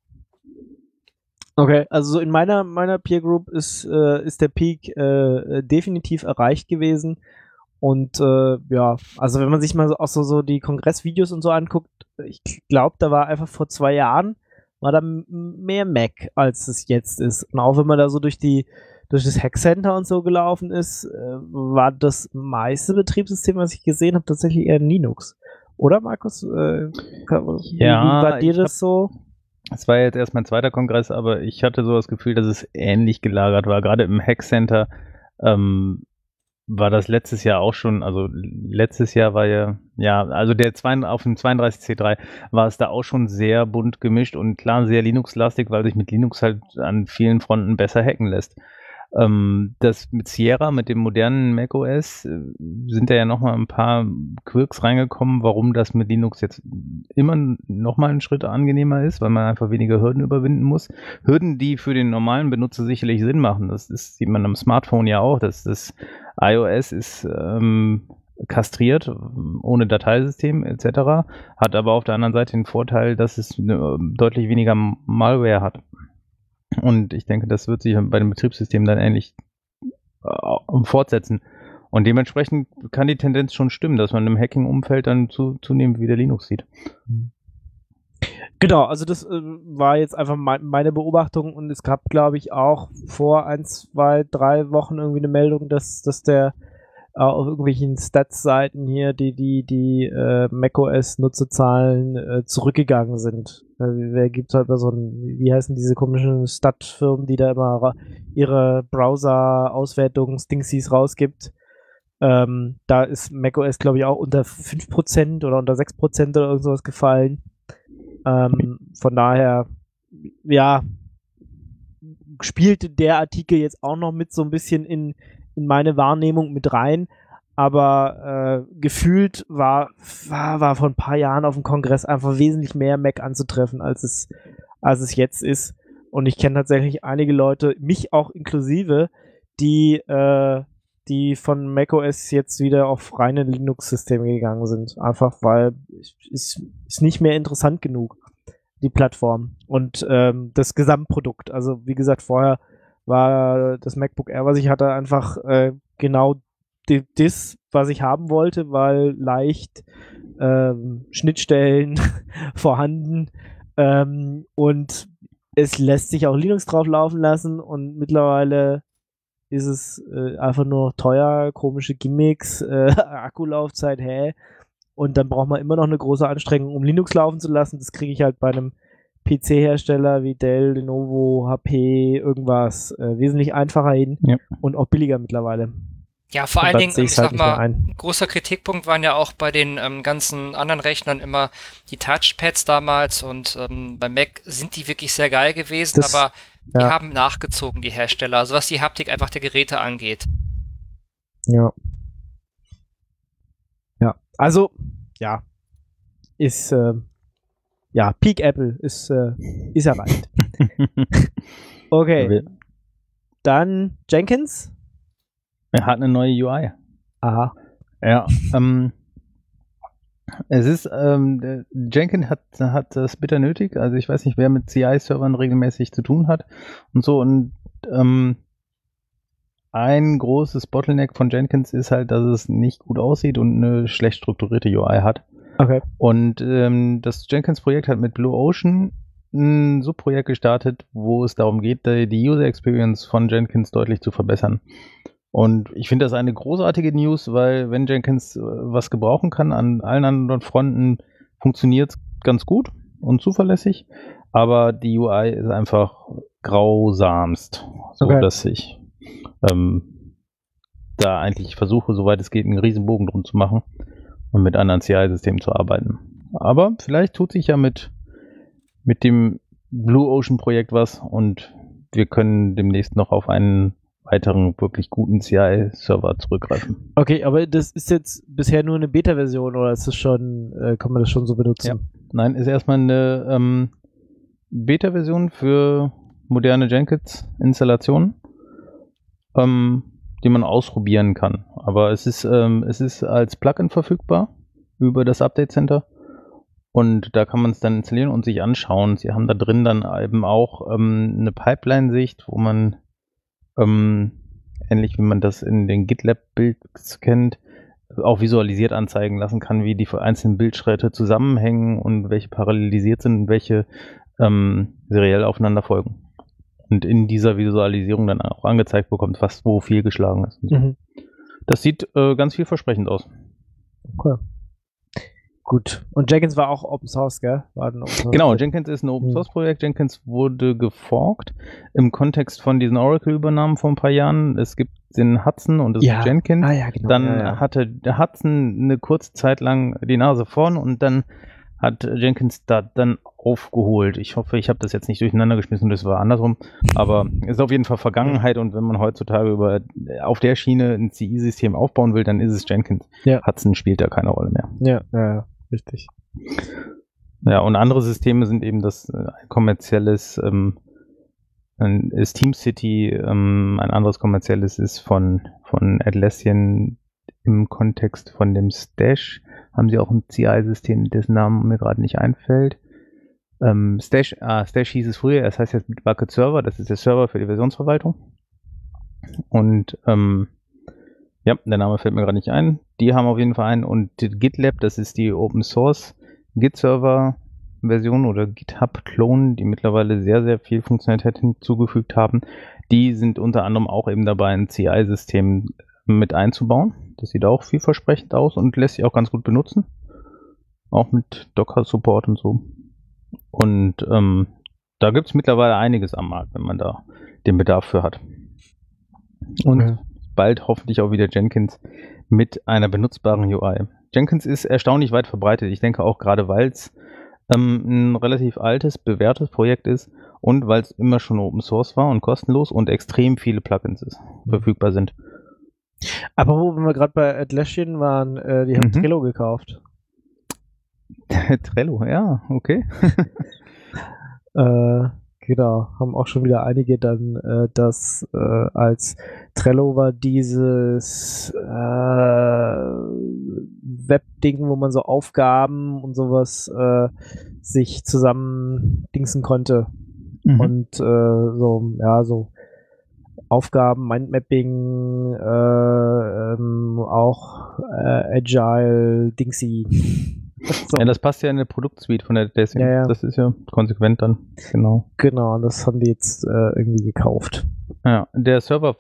Okay, also in meiner Peer Group ist der Peak definitiv erreicht gewesen. Und also wenn man sich mal auch so die Kongressvideos und so anguckt, ich glaube, da war einfach vor 2 Jahren war da mehr Mac, als es jetzt ist. Und auch wenn man da so durch das Hackcenter und so gelaufen ist, war das meiste Betriebssystem, was ich gesehen habe, tatsächlich eher Linux. Oder, Markus? Wie war dir das so? Es war jetzt erst mein zweiter Kongress, aber ich hatte so das Gefühl, dass es ähnlich gelagert war. Gerade im Hackcenter war das letztes Jahr auch schon, also letztes Jahr war also auf dem 32C3 war es da auch schon sehr bunt gemischt und klar sehr Linux-lastig, weil sich mit Linux halt an vielen Fronten besser hacken lässt. Das mit Sierra, mit dem modernen macOS, sind da ja nochmal ein paar Quirks reingekommen, warum das mit Linux jetzt immer nochmal einen Schritt angenehmer ist, weil man einfach weniger Hürden überwinden muss. Hürden, die für den normalen Benutzer sicherlich Sinn machen. Das sieht man am Smartphone ja auch, dass das iOS ist kastriert, ohne Dateisystem etc., hat aber auf der anderen Seite den Vorteil, dass es deutlich weniger Malware hat. Und ich denke, das wird sich bei dem Betriebssystem dann ähnlich fortsetzen. Und dementsprechend kann die Tendenz schon stimmen, dass man im Hacking-Umfeld dann zunehmend wieder Linux sieht. Genau, also das war jetzt einfach meine Beobachtung und es gab, glaube ich, auch vor 1, 2, 3 Wochen irgendwie eine Meldung, dass der auf irgendwelchen Stats-Seiten hier die macOS-Nutzerzahlen zurückgegangen sind. Wer gibt halt so wie heißen diese komischen Stat-Firmen, die da immer ihre Browser-Auswertungs-Dingsies rausgibt? Da ist macOS, glaube ich, auch unter 5% oder unter 6% oder irgendwas gefallen. Von daher, ja, spielte der Artikel jetzt auch noch mit so ein bisschen in meine Wahrnehmung mit rein, aber gefühlt war vor ein paar Jahren auf dem Kongress einfach wesentlich mehr Mac anzutreffen, als es jetzt ist. Und ich kenne tatsächlich einige Leute, mich auch inklusive, die von macOS jetzt wieder auf reine Linux-Systeme gegangen sind. Einfach weil es ist nicht mehr interessant genug, die Plattform und das Gesamtprodukt. Also wie gesagt, vorher war das MacBook Air, was ich hatte, einfach genau das, was ich haben wollte, weil leicht Schnittstellen vorhanden und es lässt sich auch Linux drauf laufen lassen und mittlerweile ist es einfach nur teuer, komische Gimmicks, Akkulaufzeit, und dann braucht man immer noch eine große Anstrengung, um Linux laufen zu lassen. Das kriege ich halt bei einem PC-Hersteller wie Dell, Lenovo, HP, irgendwas wesentlich einfacher hin und auch billiger mittlerweile. Ja, vor allen Dingen, ich sag mal, ein großer Kritikpunkt waren ja auch bei den ganzen anderen Rechnern immer die Touchpads damals und bei Mac sind die wirklich sehr geil gewesen, aber die haben nachgezogen, die Hersteller, also was die Haptik einfach der Geräte angeht. Ja. Ja, also, ja, ist, Peak Apple ist erreicht. Okay. Dann Jenkins. Er hat eine neue UI. Aha. Ja, es ist, Jenkins hat das bitter nötig, also ich weiß nicht, wer mit CI-Servern regelmäßig zu tun hat und so, und ein großes Bottleneck von Jenkins ist halt, dass es nicht gut aussieht und eine schlecht strukturierte UI hat. Okay. Und das Jenkins-Projekt hat mit Blue Ocean ein Subprojekt gestartet, wo es darum geht, die User Experience von Jenkins deutlich zu verbessern. Und ich finde das eine großartige News, weil wenn Jenkins was gebrauchen kann, an allen anderen Fronten funktioniert es ganz gut und zuverlässig, aber die UI ist einfach grausamst, so dass ich da eigentlich versuche, soweit es geht, einen riesen Bogen drum zu machen und mit anderen CI-Systemen zu arbeiten. Aber vielleicht tut sich ja mit dem Blue Ocean Projekt was und wir können demnächst noch auf einen weiteren wirklich guten CI-Server zurückgreifen. Okay, aber das ist jetzt bisher nur eine Beta-Version oder ist das schon, kann man das schon so benutzen? Ja. Nein, ist erstmal eine Beta-Version für moderne Jenkins-Installationen, die man ausprobieren kann. Aber es ist als Plugin verfügbar über das Update Center und da kann man es dann installieren und sich anschauen. Sie haben da drin dann eben auch eine Pipeline-Sicht, wo man ähnlich wie man das in den GitLab-Builds kennt, auch visualisiert anzeigen lassen kann, wie die einzelnen Bildschritte zusammenhängen und welche parallelisiert sind und welche seriell aufeinander folgen. Und in dieser Visualisierung dann auch angezeigt bekommt, was wo fehlgeschlagen ist. So. Mhm. Das sieht ganz vielversprechend aus. Okay. Gut. Und Jenkins war auch Open Source, gell? Genau, Jenkins ist ein Open Source Projekt. Jenkins wurde geforkt im Kontext von diesen Oracle-Übernahmen vor ein paar Jahren. Es gibt den Hudson und das ist Jenkins. Genau. Dann hatte der Hudson eine kurze Zeit lang die Nase vorn und dann hat Jenkins da dann aufgeholt. Ich hoffe, ich habe das jetzt nicht durcheinander geschmissen, das war andersrum. Aber es ist auf jeden Fall Vergangenheit und wenn man heutzutage auf der Schiene ein CI-System aufbauen will, dann ist es Jenkins. Ja. Hudson spielt da keine Rolle mehr. Ja. Richtig. Ja, und andere Systeme sind eben das kommerzielles ist TeamCity, ein anderes kommerzielles ist von Atlassian im Kontext von dem Stash. Haben sie auch ein CI-System, dessen Namen mir gerade nicht einfällt. Stash hieß es früher, das heißt jetzt Bucket Server, das ist der Server für die Versionsverwaltung. Und ja, der Name fällt mir gerade nicht ein. Die haben auf jeden Fall einen. Und GitLab, das ist die Open Source Git-Server-Version oder GitHub-Clone, die mittlerweile sehr, sehr viel Funktionalität hinzugefügt haben. Die sind unter anderem auch eben dabei, ein CI-System mit einzubauen. Das sieht auch vielversprechend aus und lässt sich auch ganz gut benutzen. Auch mit Docker-Support und so. Und da gibt es mittlerweile einiges am Markt, wenn man da den Bedarf für hat. Und bald hoffentlich auch wieder Jenkins mit einer benutzbaren UI. Jenkins ist erstaunlich weit verbreitet. Ich denke auch gerade, weil es ein relativ altes, bewährtes Projekt ist und weil es immer schon Open Source war und kostenlos und extrem viele Plugins verfügbar sind. Aber wo wir gerade bei Atlassian waren, die haben Trello gekauft. Trello, ja, okay. Genau, haben auch schon wieder einige dann das als Trello war dieses Web-Ding, wo man so Aufgaben und sowas sich zusammen dingsen konnte. Und so Aufgaben, Mindmapping, auch Agile, Dingsy. So. Ja, das passt ja in eine Produktsuite von der Atlassian. Ja. Das ist ja konsequent dann, genau. Genau, das haben die jetzt irgendwie gekauft. Ja, der Server,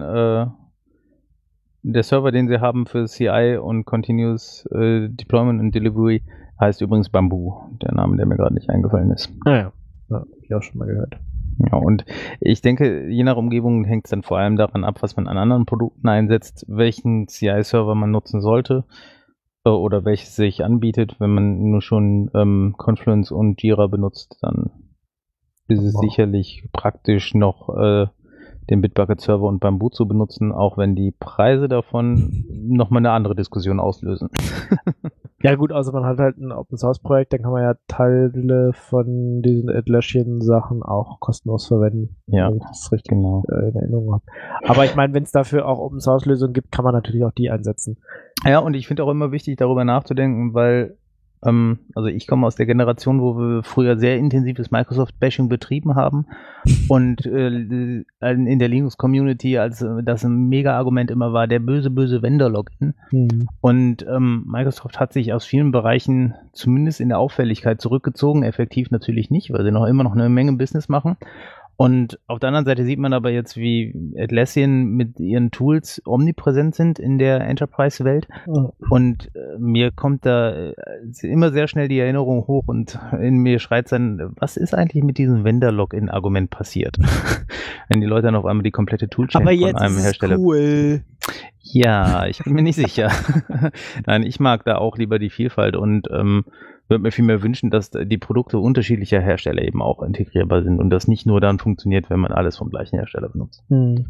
den sie haben für CI und Continuous Deployment und Delivery, heißt übrigens Bamboo. Der Name, der mir gerade nicht eingefallen ist. Ja, hab ich auch schon mal gehört. Ja, und ich denke, je nach Umgebung hängt es dann vor allem daran ab, was man an anderen Produkten einsetzt, welchen CI-Server man nutzen sollte oder welches sich anbietet. Wenn man nur schon Confluence und Jira benutzt, dann ist es sicherlich praktisch noch den Bitbucket-Server und Bamboo zu benutzen, auch wenn die Preise davon nochmal eine andere Diskussion auslösen. Ja gut, also man hat halt ein Open-Source-Projekt, dann kann man ja Teile von diesen Atlassian-Sachen auch kostenlos verwenden. Ja, wenn ich das richtig in Erinnerung habe. Aber ich meine, wenn es dafür auch Open-Source-Lösungen gibt, kann man natürlich auch die einsetzen. Ja, und ich finde auch immer wichtig, darüber nachzudenken, weil also ich komme aus der Generation, wo wir früher sehr intensives Microsoft-Bashing betrieben haben und in der Linux-Community, als das ein Mega-Argument immer war, der böse Vendor-Login. Und Microsoft hat sich aus vielen Bereichen zumindest in der Auffälligkeit zurückgezogen, effektiv natürlich nicht, weil sie immer noch eine Menge Business machen. Und auf der anderen Seite sieht man aber jetzt, wie Atlassian mit ihren Tools omnipräsent sind in der Enterprise-Welt. Und mir kommt da immer sehr schnell die Erinnerung hoch und in mir schreit dann, was ist eigentlich mit diesem Vendor-Login-Argument passiert? Wenn die Leute dann auf einmal die komplette Toolchain von einem Hersteller... Cool. Ja, ich bin mir nicht sicher. Nein, ich mag da auch lieber die Vielfalt und würde mir viel mehr wünschen, dass die Produkte unterschiedlicher Hersteller eben auch integrierbar sind und das nicht nur dann funktioniert, wenn man alles vom gleichen Hersteller benutzt.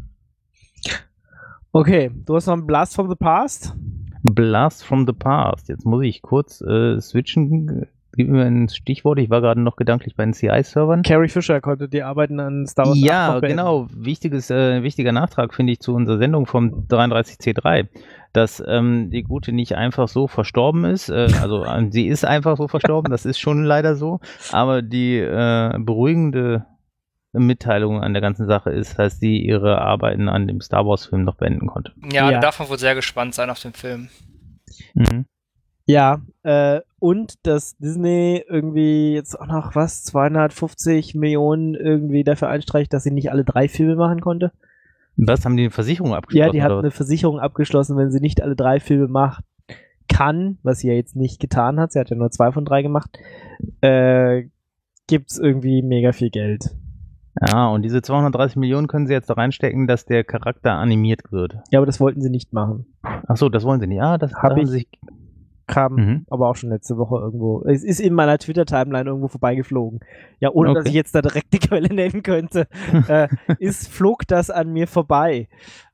Okay, du hast noch einen Blast from the Past? Blast from the Past. Jetzt muss ich kurz switchen. Gib mir ein Stichwort. Ich war gerade noch gedanklich bei den CI-Servern. Carrie Fisher konnte die Arbeiten an Star Wars 8 Ja, genau. Wichtiger Nachtrag, finde ich, zu unserer Sendung vom 33C3, dass die Gute nicht einfach so verstorben ist. Also sie ist einfach so verstorben, das ist schon leider so. Aber die beruhigende Mitteilung an der ganzen Sache ist, dass sie ihre Arbeiten an dem Star Wars-Film noch beenden konnte. Ja, da darf man wohl sehr gespannt sein auf den Film. Ja, und dass Disney irgendwie jetzt auch noch 250 Millionen irgendwie dafür einstreicht, dass sie nicht alle 3 Filme machen konnte. Was, haben die eine Versicherung abgeschlossen? Ja, die hat eine Versicherung abgeschlossen, wenn sie nicht alle 3 Filme machen kann, was sie ja jetzt nicht getan hat, sie hat ja nur 2 von 3 gemacht, gibt's irgendwie mega viel Geld. Ja, und diese 230 Millionen können sie jetzt da reinstecken, dass der Charakter animiert wird. Ja, aber das wollten sie nicht machen. Ach so, das wollen sie nicht. Ja, das habe ich kam aber auch schon letzte Woche irgendwo. Es ist in meiner Twitter-Timeline irgendwo vorbeigeflogen. Ja, ohne dass ich jetzt da direkt die Quelle nennen könnte, flog das an mir vorbei.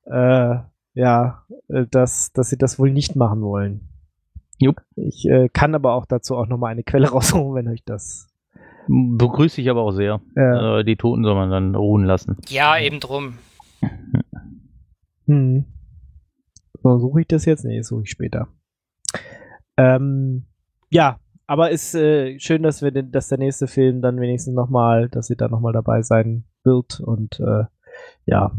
Dass sie das wohl nicht machen wollen. Jupp. Ich kann aber auch dazu auch nochmal eine Quelle rausholen, wenn euch das... Begrüße ich aber auch sehr. Ja. Die Toten soll man dann ruhen lassen. Ja, eben drum. So, suche ich das jetzt? Nee, suche ich später. Ja, aber ist schön, dass dass der nächste Film dann wenigstens nochmal, dass sie da nochmal dabei sein wird und ja.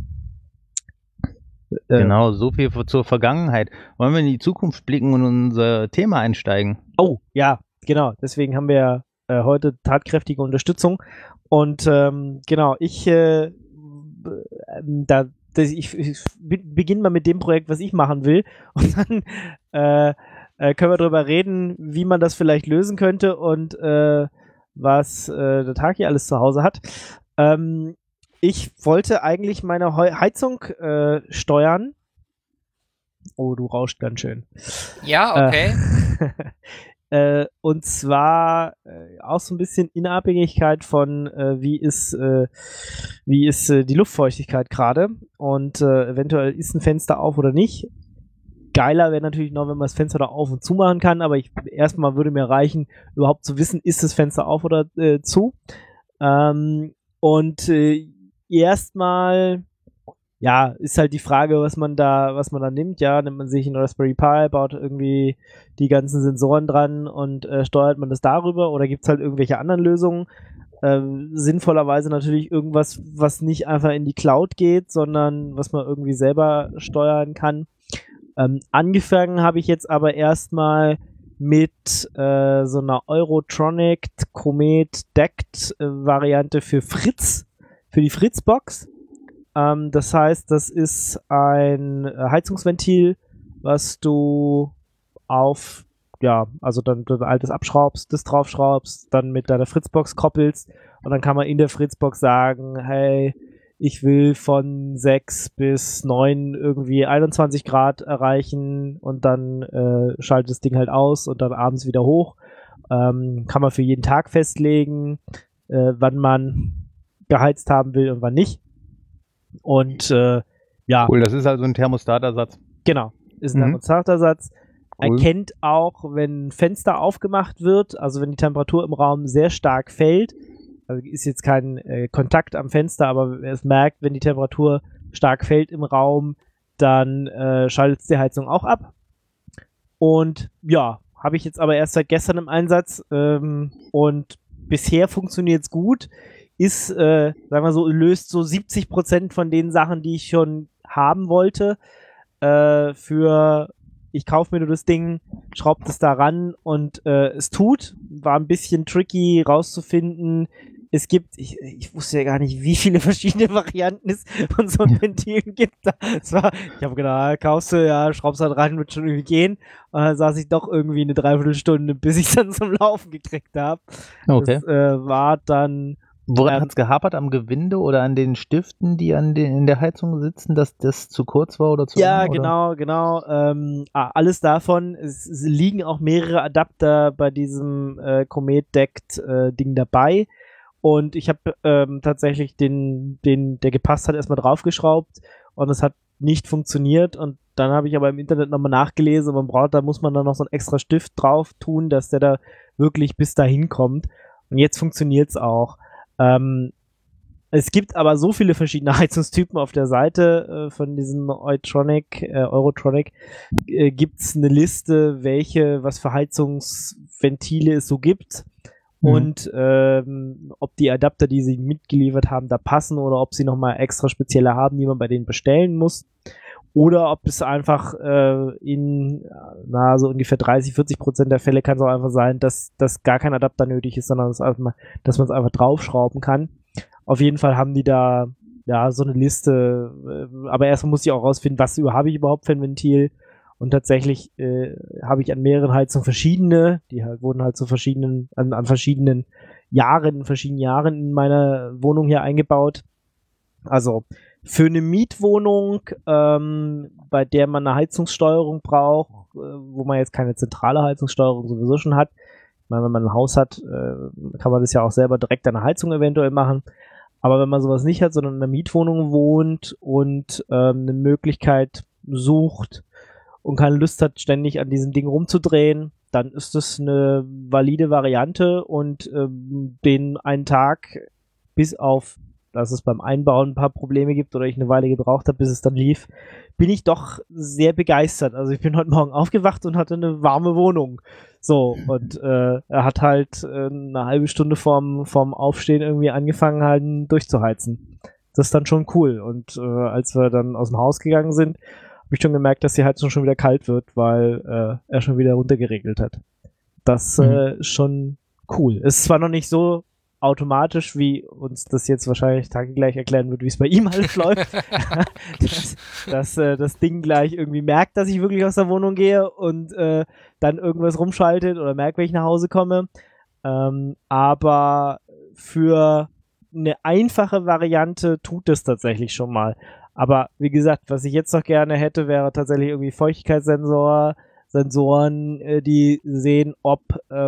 Genau, so viel zur Vergangenheit. Wollen wir in die Zukunft blicken und unser Thema einsteigen? Oh, ja, genau. Deswegen haben wir heute tatkräftige Unterstützung und genau, ich beginne mal mit dem Projekt, was ich machen will und dann können wir darüber reden, wie man das vielleicht lösen könnte und was der Taki alles zu Hause hat. Ich wollte eigentlich meine Heizung steuern Oh, du rauscht ganz schön. Ja, okay. Und zwar auch so ein bisschen in Abhängigkeit von wie ist die Luftfeuchtigkeit gerade und eventuell ist ein Fenster auf oder nicht. Geiler wäre natürlich noch, wenn man das Fenster da auf und zu machen kann, aber erstmal würde mir reichen, überhaupt zu wissen, ist das Fenster auf oder zu. Erstmal ja, ist halt die Frage, was man da nimmt. Ja, nimmt man sich einen Raspberry Pi, baut irgendwie die ganzen Sensoren dran und steuert man das darüber oder gibt es halt irgendwelche anderen Lösungen? Sinnvollerweise natürlich irgendwas, was nicht einfach in die Cloud geht, sondern was man irgendwie selber steuern kann. Angefangen habe ich jetzt aber erstmal mit so einer Eurotronic Comet Decked Variante für Fritz, für die Fritzbox. Das heißt, das ist ein Heizungsventil, was du also dann altes abschraubst, das draufschraubst, dann mit deiner Fritzbox koppelst und dann kann man in der Fritzbox sagen, hey, ich will von 6 bis 9 irgendwie 21 Grad erreichen und dann schaltet das Ding halt aus und dann abends wieder hoch. Kann man für jeden Tag festlegen, wann man geheizt haben will und wann nicht. Und ja. Cool, das ist also ein Thermostatersatz. Genau, ist ein Thermostatersatz. Cool. Erkennt auch, wenn ein Fenster aufgemacht wird, also wenn die Temperatur im Raum sehr stark fällt, also ist jetzt kein Kontakt am Fenster, aber es merkt, wenn die Temperatur stark fällt im Raum, dann schaltet es die Heizung auch ab. Und ja, habe ich jetzt aber erst seit gestern im Einsatz und bisher funktioniert es gut. Ist, sagen wir so, löst so 70% von den Sachen, die ich schon haben wollte, ich kaufe mir nur das Ding, schraube das da ran und es tut. War ein bisschen tricky rauszufinden. Es gibt, ich wusste ja gar nicht, wie viele verschiedene Varianten es von so einem Ventil gibt. Ich habe gedacht, kaufst du, ja, schraubst halt rein, wird schon irgendwie gehen. Und dann saß ich doch irgendwie eine Dreiviertelstunde, bis ich es dann zum Laufen gekriegt habe. Okay. Das war dann... Woran hat es gehapert? Am Gewinde oder an den Stiften, die in der Heizung sitzen, dass das zu kurz war oder zu lang? Ja, genau. Alles davon. Es liegen auch mehrere Adapter bei diesem Comet-Decked-Ding dabei. Und ich habe tatsächlich der gepasst hat, erstmal draufgeschraubt und es hat nicht funktioniert. Und dann habe ich aber im Internet nochmal nachgelesen, da muss man dann noch so einen extra Stift drauf tun, dass der da wirklich bis dahin kommt. Und jetzt funktioniert es auch. Es gibt aber so viele verschiedene Heizungstypen auf der Seite von diesem Eurotronic, gibt es eine Liste, was für Heizungsventile es so gibt und ob die Adapter, die sie mitgeliefert haben, da passen oder ob sie nochmal extra spezielle haben, die man bei denen bestellen muss. Oder ob es einfach so ungefähr 30-40% der Fälle kann es auch einfach sein, dass gar kein Adapter nötig ist, sondern dass man es einfach draufschrauben kann. Auf jeden Fall haben die da so eine Liste, aber erstmal muss ich auch rausfinden, was habe ich überhaupt für ein Ventil. Und tatsächlich habe ich an mehreren Heizungen verschiedene, die wurden halt zu verschiedenen Jahren in meiner Wohnung hier eingebaut. Also für eine Mietwohnung, bei der man eine Heizungssteuerung braucht, wo man jetzt keine zentrale Heizungssteuerung sowieso schon hat. Ich meine, wenn man ein Haus hat, kann man das ja auch selber direkt an der Heizung eventuell machen. Aber wenn man sowas nicht hat, sondern in einer Mietwohnung wohnt und eine Möglichkeit sucht und keine Lust hat, ständig an diesem Ding rumzudrehen, dann ist das eine valide Variante und den einen Tag bis auf dass es beim Einbauen ein paar Probleme gibt oder ich eine Weile gebraucht habe, bis es dann lief, bin ich doch sehr begeistert. Also ich bin heute Morgen aufgewacht und hatte eine warme Wohnung. So, und er hat halt eine halbe Stunde vorm Aufstehen irgendwie angefangen halt durchzuheizen. Das ist dann schon cool. Und als wir dann aus dem Haus gegangen sind, habe ich schon gemerkt, dass die Heizung schon wieder kalt wird, weil er schon wieder runtergeregelt hat. Das ist schon cool. Es ist zwar noch nicht so automatisch, wie uns das jetzt wahrscheinlich Tage gleich erklären wird, wie es bei ihm halt läuft, dass das Ding gleich irgendwie merkt, dass ich wirklich aus der Wohnung gehe und dann irgendwas rumschaltet oder merkt, wenn ich nach Hause komme. Aber für eine einfache Variante tut es tatsächlich schon mal. Aber wie gesagt, was ich jetzt noch gerne hätte, wäre tatsächlich irgendwie Feuchtigkeitssensoren, die sehen, ob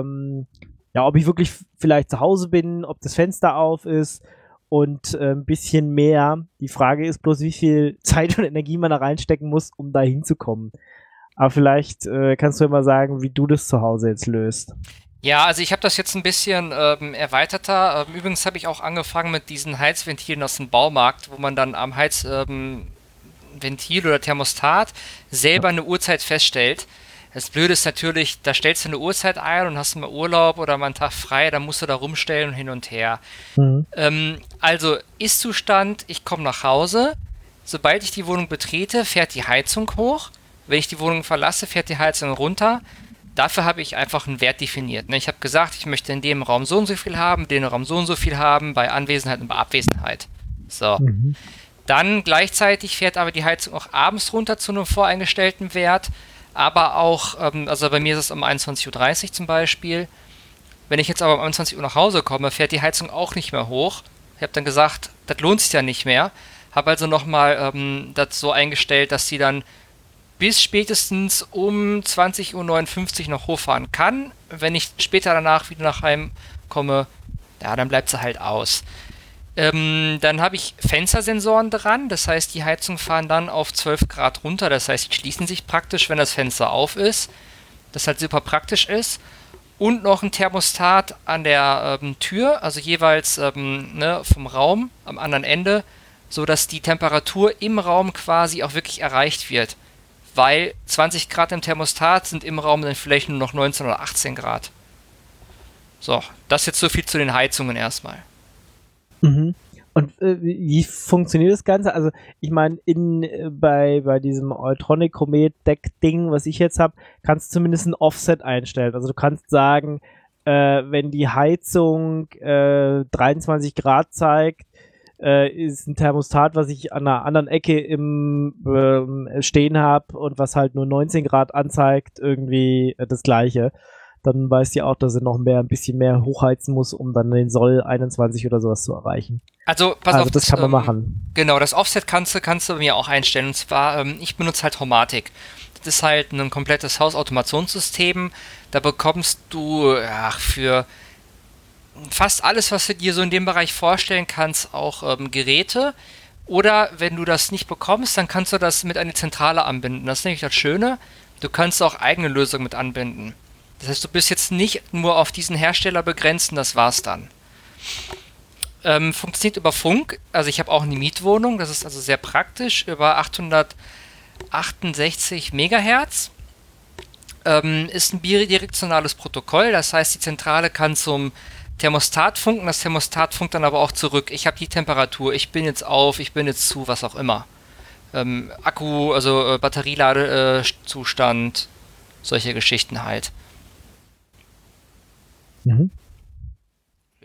ich wirklich vielleicht zu Hause bin, ob das Fenster auf ist und ein bisschen mehr. Die Frage ist bloß, wie viel Zeit und Energie man da reinstecken muss, um da hinzukommen. Aber vielleicht kannst du ja mal sagen, wie du das zu Hause jetzt löst. Ja, also ich habe das jetzt ein bisschen erweiterter. Übrigens habe ich auch angefangen mit diesen Heizventilen aus dem Baumarkt, wo man dann am Heizventil oder Thermostat selber eine Uhrzeit feststellt. Das Blöde ist natürlich, da stellst du eine Uhrzeit ein und hast mal Urlaub oder mal einen Tag frei, dann musst du da rumstellen und hin und her. Also Ist-Zustand, ich komme nach Hause. Sobald ich die Wohnung betrete, fährt die Heizung hoch. Wenn ich die Wohnung verlasse, fährt die Heizung runter. Dafür habe ich einfach einen Wert definiert. Ich habe gesagt, ich möchte in dem Raum so und so viel haben, in dem Raum so und so viel haben, bei Anwesenheit und bei Abwesenheit. So. Dann gleichzeitig fährt aber die Heizung auch abends runter zu einem voreingestellten Wert, aber auch, also bei mir ist es um 21:30 Uhr zum Beispiel. Wenn ich jetzt aber um 21 Uhr nach Hause komme, fährt die Heizung auch nicht mehr hoch. Ich habe dann gesagt, das lohnt sich ja nicht mehr. Habe also nochmal das so eingestellt, dass sie dann bis spätestens um 20:59 Uhr noch hochfahren kann. Wenn ich später danach wieder nach Heim komme, ja, dann bleibt sie halt aus. Dann habe ich Fenstersensoren dran, das heißt, die Heizungen fahren dann auf 12 Grad runter, das heißt, die schließen sich praktisch, wenn das Fenster auf ist, das halt super praktisch ist. Und noch ein Thermostat an der Tür, also jeweils vom Raum am anderen Ende, sodass die Temperatur im Raum quasi auch wirklich erreicht wird. Weil 20 Grad im Thermostat sind im Raum dann vielleicht nur noch 19 oder 18 Grad. So, das jetzt so viel zu den Heizungen erstmal. Und wie funktioniert das Ganze? Also ich meine, bei diesem Eutronic Comet Deck Ding, was ich jetzt habe, kannst du zumindest ein Offset einstellen. Also du kannst sagen, wenn die Heizung 23 Grad zeigt, ist ein Thermostat, was ich an einer anderen Ecke im stehen habe und was halt nur 19 Grad anzeigt, irgendwie das Gleiche. Dann weiß die auch, dass sie noch ein bisschen mehr hochheizen muss, um dann den Soll 21 oder sowas zu erreichen. Also, pass auf, das kann man machen. Genau, das Offset kannst du bei mir auch einstellen. Und zwar, ich benutze halt Homatic. Das ist halt ein komplettes Hausautomationssystem. Da bekommst du für fast alles, was du dir so in dem Bereich vorstellen kannst, auch Geräte. Oder wenn du das nicht bekommst, dann kannst du das mit einer Zentrale anbinden. Das ist nämlich das Schöne. Du kannst auch eigene Lösungen mit anbinden. Das heißt, du bist jetzt nicht nur auf diesen Hersteller begrenzt und das war's dann. Funktioniert über Funk. Also ich habe auch eine Mietwohnung. Das ist also sehr praktisch. Über 868 Megahertz. Ist ein bidirektionales Protokoll. Das heißt, die Zentrale kann zum Thermostat funken. Das Thermostat funkt dann aber auch zurück. Ich habe die Temperatur. Ich bin jetzt auf. Ich bin jetzt zu. Was auch immer. Akku, also Batterieladezustand. Solche Geschichten halt. Ja.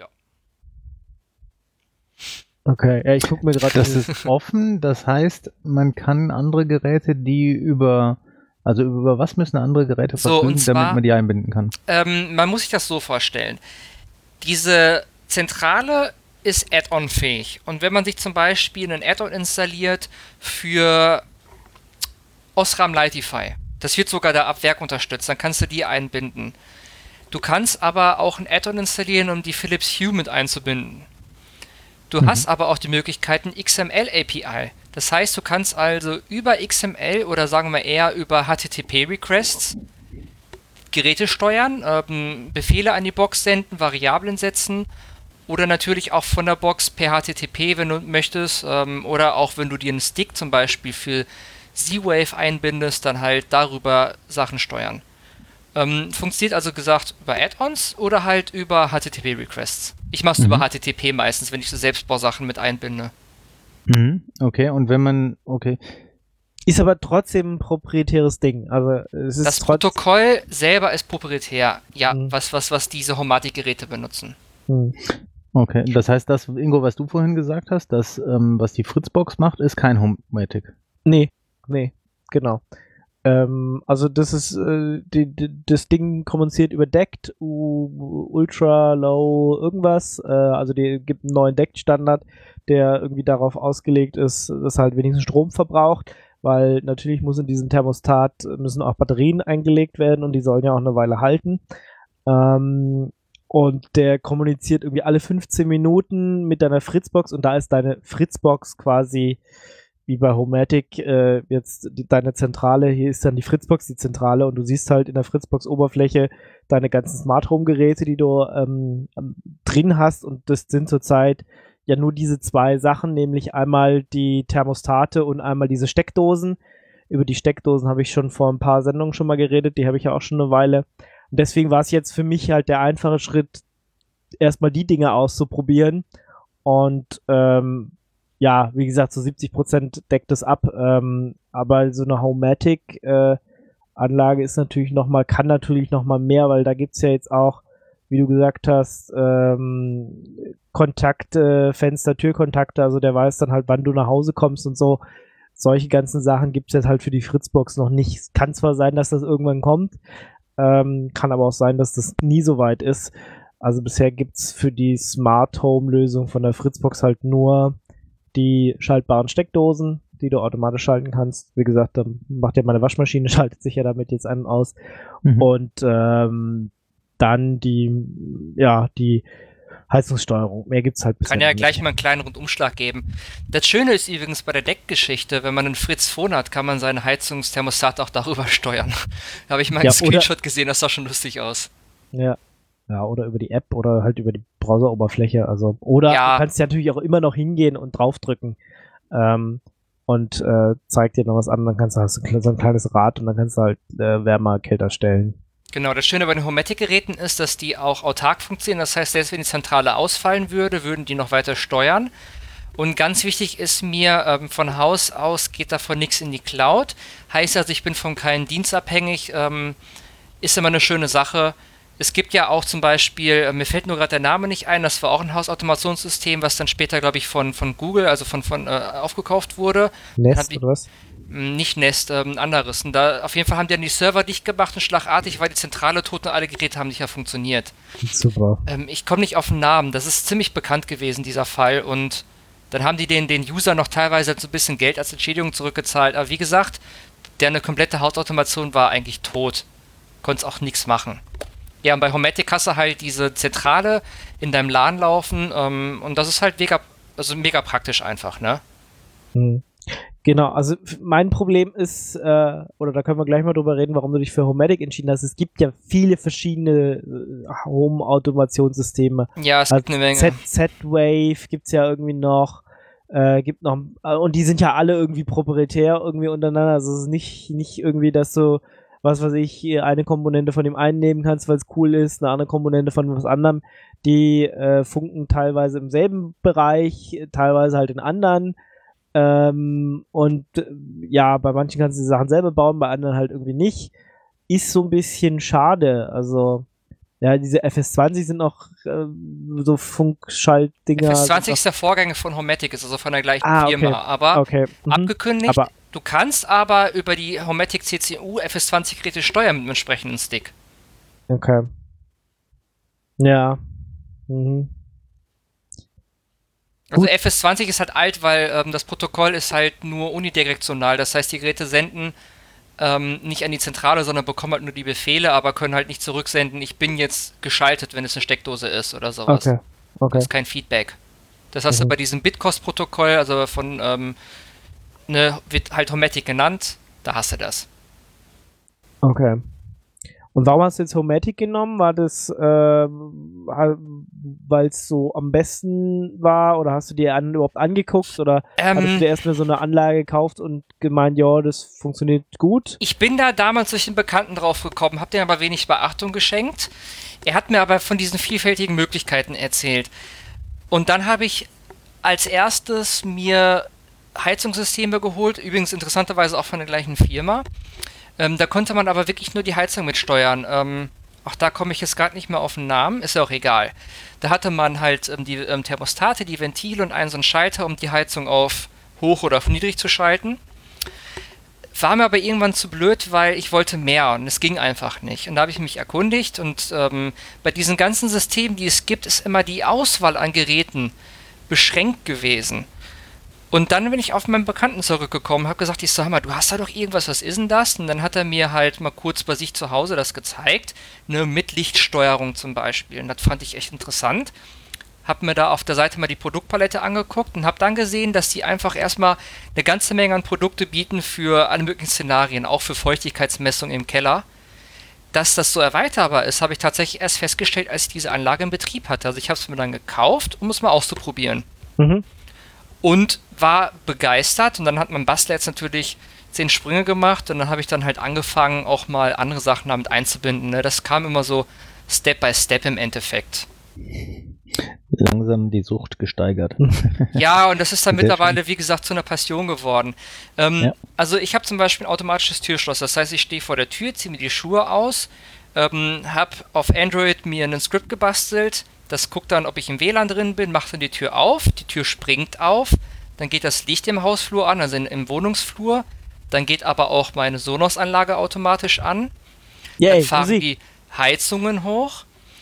Okay, ja, ich gucke mir gerade. Das ist offen, das heißt, man kann andere Geräte, also über was müssen andere Geräte verfügen, damit man die einbinden kann? Man muss sich das so vorstellen. Diese Zentrale ist Add-on-fähig. Und wenn man sich zum Beispiel einen Add-on installiert für Osram Lightify, das wird sogar da ab Werk unterstützt, dann kannst du die einbinden. Du kannst aber auch ein Add-on installieren, um die Philips Hue mit einzubinden. Du hast aber auch die Möglichkeit, ein XML-API. Das heißt, du kannst also über XML oder sagen wir eher über HTTP-Requests Geräte steuern, Befehle an die Box senden, Variablen setzen oder natürlich auch von der Box per HTTP, wenn du möchtest, oder auch wenn du dir einen Stick zum Beispiel für Z-Wave einbindest, dann halt darüber Sachen steuern. Funktioniert also gesagt über Add-ons oder halt über HTTP-Requests. Ich mache es über HTTP meistens, wenn ich so Selbstbausachen mit einbinde. Okay, und wenn man, okay. Ist aber trotzdem ein proprietäres Ding. Also es ist das Protokoll selber ist proprietär, ja, was diese Homatic-Geräte benutzen. Okay, das heißt, das, Ingo, was du vorhin gesagt hast, das, was die Fritzbox macht, ist kein Homatic. Nee, genau. Also das ist das Ding kommuniziert über DECT, Ultra, Low, irgendwas. Also die gibt einen neuen DECT-Standard, der irgendwie darauf ausgelegt ist, dass halt wenigstens Strom verbraucht, weil natürlich müssen auch Batterien eingelegt werden und die sollen ja auch eine Weile halten. Und der kommuniziert irgendwie alle 15 Minuten mit deiner Fritzbox und da ist deine Fritzbox quasi wie bei Homematic, jetzt deine Zentrale, hier ist dann die Fritzbox, die Zentrale und du siehst halt in der Fritzbox-Oberfläche deine ganzen Smart Home-Geräte, die du drin hast und das sind zurzeit ja nur diese 2 Sachen, nämlich einmal die Thermostate und einmal diese Steckdosen. Über die Steckdosen habe ich schon vor ein paar Sendungen schon mal geredet, die habe ich ja auch schon eine Weile. Und deswegen war es jetzt für mich halt der einfache Schritt, erstmal die Dinge auszuprobieren und ja, wie gesagt, so 70% deckt es ab, aber so eine Homematic-Anlage ist natürlich kann natürlich noch mal mehr, weil da gibt's ja jetzt auch, wie du gesagt hast, Kontakte, Fenster, Türkontakte, also der weiß dann halt, wann du nach Hause kommst und so. Solche ganzen Sachen gibt's jetzt halt für die Fritzbox noch nicht. Es kann zwar sein, dass das irgendwann kommt, kann aber auch sein, dass das nie so weit ist. Also bisher gibt's für die Smart Home-Lösung von der Fritzbox halt nur die schaltbaren Steckdosen, die du automatisch schalten kannst. Wie gesagt, dann macht ja meine Waschmaschine, schaltet sich ja damit jetzt an und aus. Und dann die Heizungssteuerung. Mehr gibt's halt bisher Kann ja nicht. gleich mal einen kleinen Rundumschlag geben. Das Schöne ist übrigens bei der Deckgeschichte, wenn man einen Fritz Phone hat, kann man seinen Heizungsthermostat auch darüber steuern. Da habe ich mal einen Screenshot gesehen, das sah schon lustig aus. Ja, oder über die App oder halt über die Browseroberfläche. Also, oder du kannst ja natürlich auch immer noch hingehen und draufdrücken und zeigt dir noch was an. Dann hast du so ein kleines Rad und dann kannst du halt wärmer, kälter stellen. Genau, das Schöne bei den Homematic-Geräten ist, dass die auch autark funktionieren. Das heißt, selbst wenn die Zentrale ausfallen würde, würden die noch weiter steuern. Und ganz wichtig ist mir, von Haus aus geht davon nichts in die Cloud. Heißt also, ich bin von keinem Dienst abhängig. Ist immer eine schöne Sache. Es gibt ja auch zum Beispiel, mir fällt nur gerade der Name nicht ein, das war auch ein Hausautomationssystem, was dann später, glaube ich, von Google, also von aufgekauft wurde. Nest oder was? Nicht Nest, ein anderes. Und da, auf jeden Fall haben die dann die Server dicht gemacht und schlagartig war die Zentrale tot und alle Geräte haben nicht mehr funktioniert. Super. Ich komme nicht auf den Namen, das ist ziemlich bekannt gewesen, dieser Fall. Und dann haben die den User noch teilweise so ein bisschen Geld als Entschädigung zurückgezahlt. Aber wie gesagt, eine komplette Hausautomation war eigentlich tot. Konntest auch nichts machen. Ja, und bei Homematic hast du halt diese Zentrale in deinem LAN laufen und das ist halt mega praktisch einfach, ne? Genau, also mein Problem ist, oder da können wir gleich mal drüber reden, warum du dich für Homematic entschieden hast. Es gibt ja viele verschiedene Home-Automationssysteme. Ja, es gibt eine Menge. Z-Wave gibt's ja irgendwie noch, und die sind ja alle irgendwie proprietär irgendwie untereinander. Also es ist nicht irgendwie, dass du was weiß ich, eine Komponente von dem einen nehmen kannst, weil es cool ist, eine andere Komponente von was anderem. Die funken teilweise im selben Bereich, teilweise halt in anderen. Bei manchen kannst du die Sachen selber bauen, bei anderen halt irgendwie nicht. Ist so ein bisschen schade. Also, ja, diese FS20 sind noch so Funkschaltdinger. FS20 ist der Vorgänger von Homematic, ist also von der gleichen Firma. Aber abgekündigt. Du kannst aber über die Homematic CCU FS20-Geräte steuern mit einem entsprechenden Stick. Okay. Ja. Also FS20 ist halt alt, weil das Protokoll ist halt nur unidirektional. Das heißt, die Geräte senden nicht an die Zentrale, sondern bekommen halt nur die Befehle, aber können halt nicht zurücksenden, ich bin jetzt geschaltet, wenn es eine Steckdose ist oder sowas. Okay. Das ist kein Feedback. Das hast du bei diesem Bitcost-Protokoll, also von wird halt Homematic genannt, da hast du das. Okay. Und warum hast du jetzt Homematic genommen? War das, weil es so am besten war oder hast du dir überhaupt angeguckt oder hast du dir erstmal so eine Anlage gekauft und gemeint, ja, das funktioniert gut? Ich bin da damals durch den Bekannten drauf gekommen, hab dem aber wenig Beachtung geschenkt. Er hat mir aber von diesen vielfältigen Möglichkeiten erzählt. Und dann habe ich als erstes mir Heizungssysteme geholt, übrigens interessanterweise auch von der gleichen Firma. Da konnte man aber wirklich nur die Heizung mitsteuern. Auch da komme ich jetzt gerade nicht mehr auf den Namen, ist ja auch egal. Da hatte man halt die Thermostate, die Ventile und einen so einen Schalter, um die Heizung auf hoch oder auf niedrig zu schalten. war mir aber irgendwann zu blöd, weil ich wollte mehr und es ging einfach nicht. Und da habe ich mich erkundigt und bei diesen ganzen Systemen, die es gibt, ist immer die Auswahl an Geräten beschränkt gewesen. Und dann bin ich auf meinen Bekannten zurückgekommen, habe gesagt, ich sag mal, du hast da doch irgendwas, was ist denn das? Und dann hat er mir halt mal kurz bei sich zu Hause das gezeigt, ne, mit Lichtsteuerung zum Beispiel. Und das fand ich echt interessant. Habe mir da auf der Seite mal die Produktpalette angeguckt und habe dann gesehen, dass die einfach erstmal eine ganze Menge an Produkte bieten für alle möglichen Szenarien, auch für Feuchtigkeitsmessung im Keller. Dass das so erweiterbar ist, habe ich tatsächlich erst festgestellt, als ich diese Anlage in Betrieb hatte. Also ich habe es mir dann gekauft, um es mal auszuprobieren. Mhm. Und war begeistert und dann hat mein Bastler jetzt natürlich 10 Sprünge gemacht und dann habe ich dann halt angefangen, auch mal andere Sachen damit einzubinden. Ne? Das kam immer so Step by Step im Endeffekt. Langsam die Sucht gesteigert. Ja, und das ist dann Sehr mittlerweile, schön. wie gesagt, zu einer Passion geworden. Ja. Also ich habe zum Beispiel ein automatisches Türschloss. Das heißt, ich stehe vor der Tür, ziehe mir die Schuhe aus, habe auf Android mir ein Skript gebastelt. Das guckt dann, ob ich im WLAN drin bin, macht dann die Tür auf. Die Tür springt auf. Dann geht das Licht im Hausflur an, also im Wohnungsflur. Dann geht aber auch meine Sonos-Anlage automatisch an. Yay, Dann fahren Musik. die Heizungen hoch.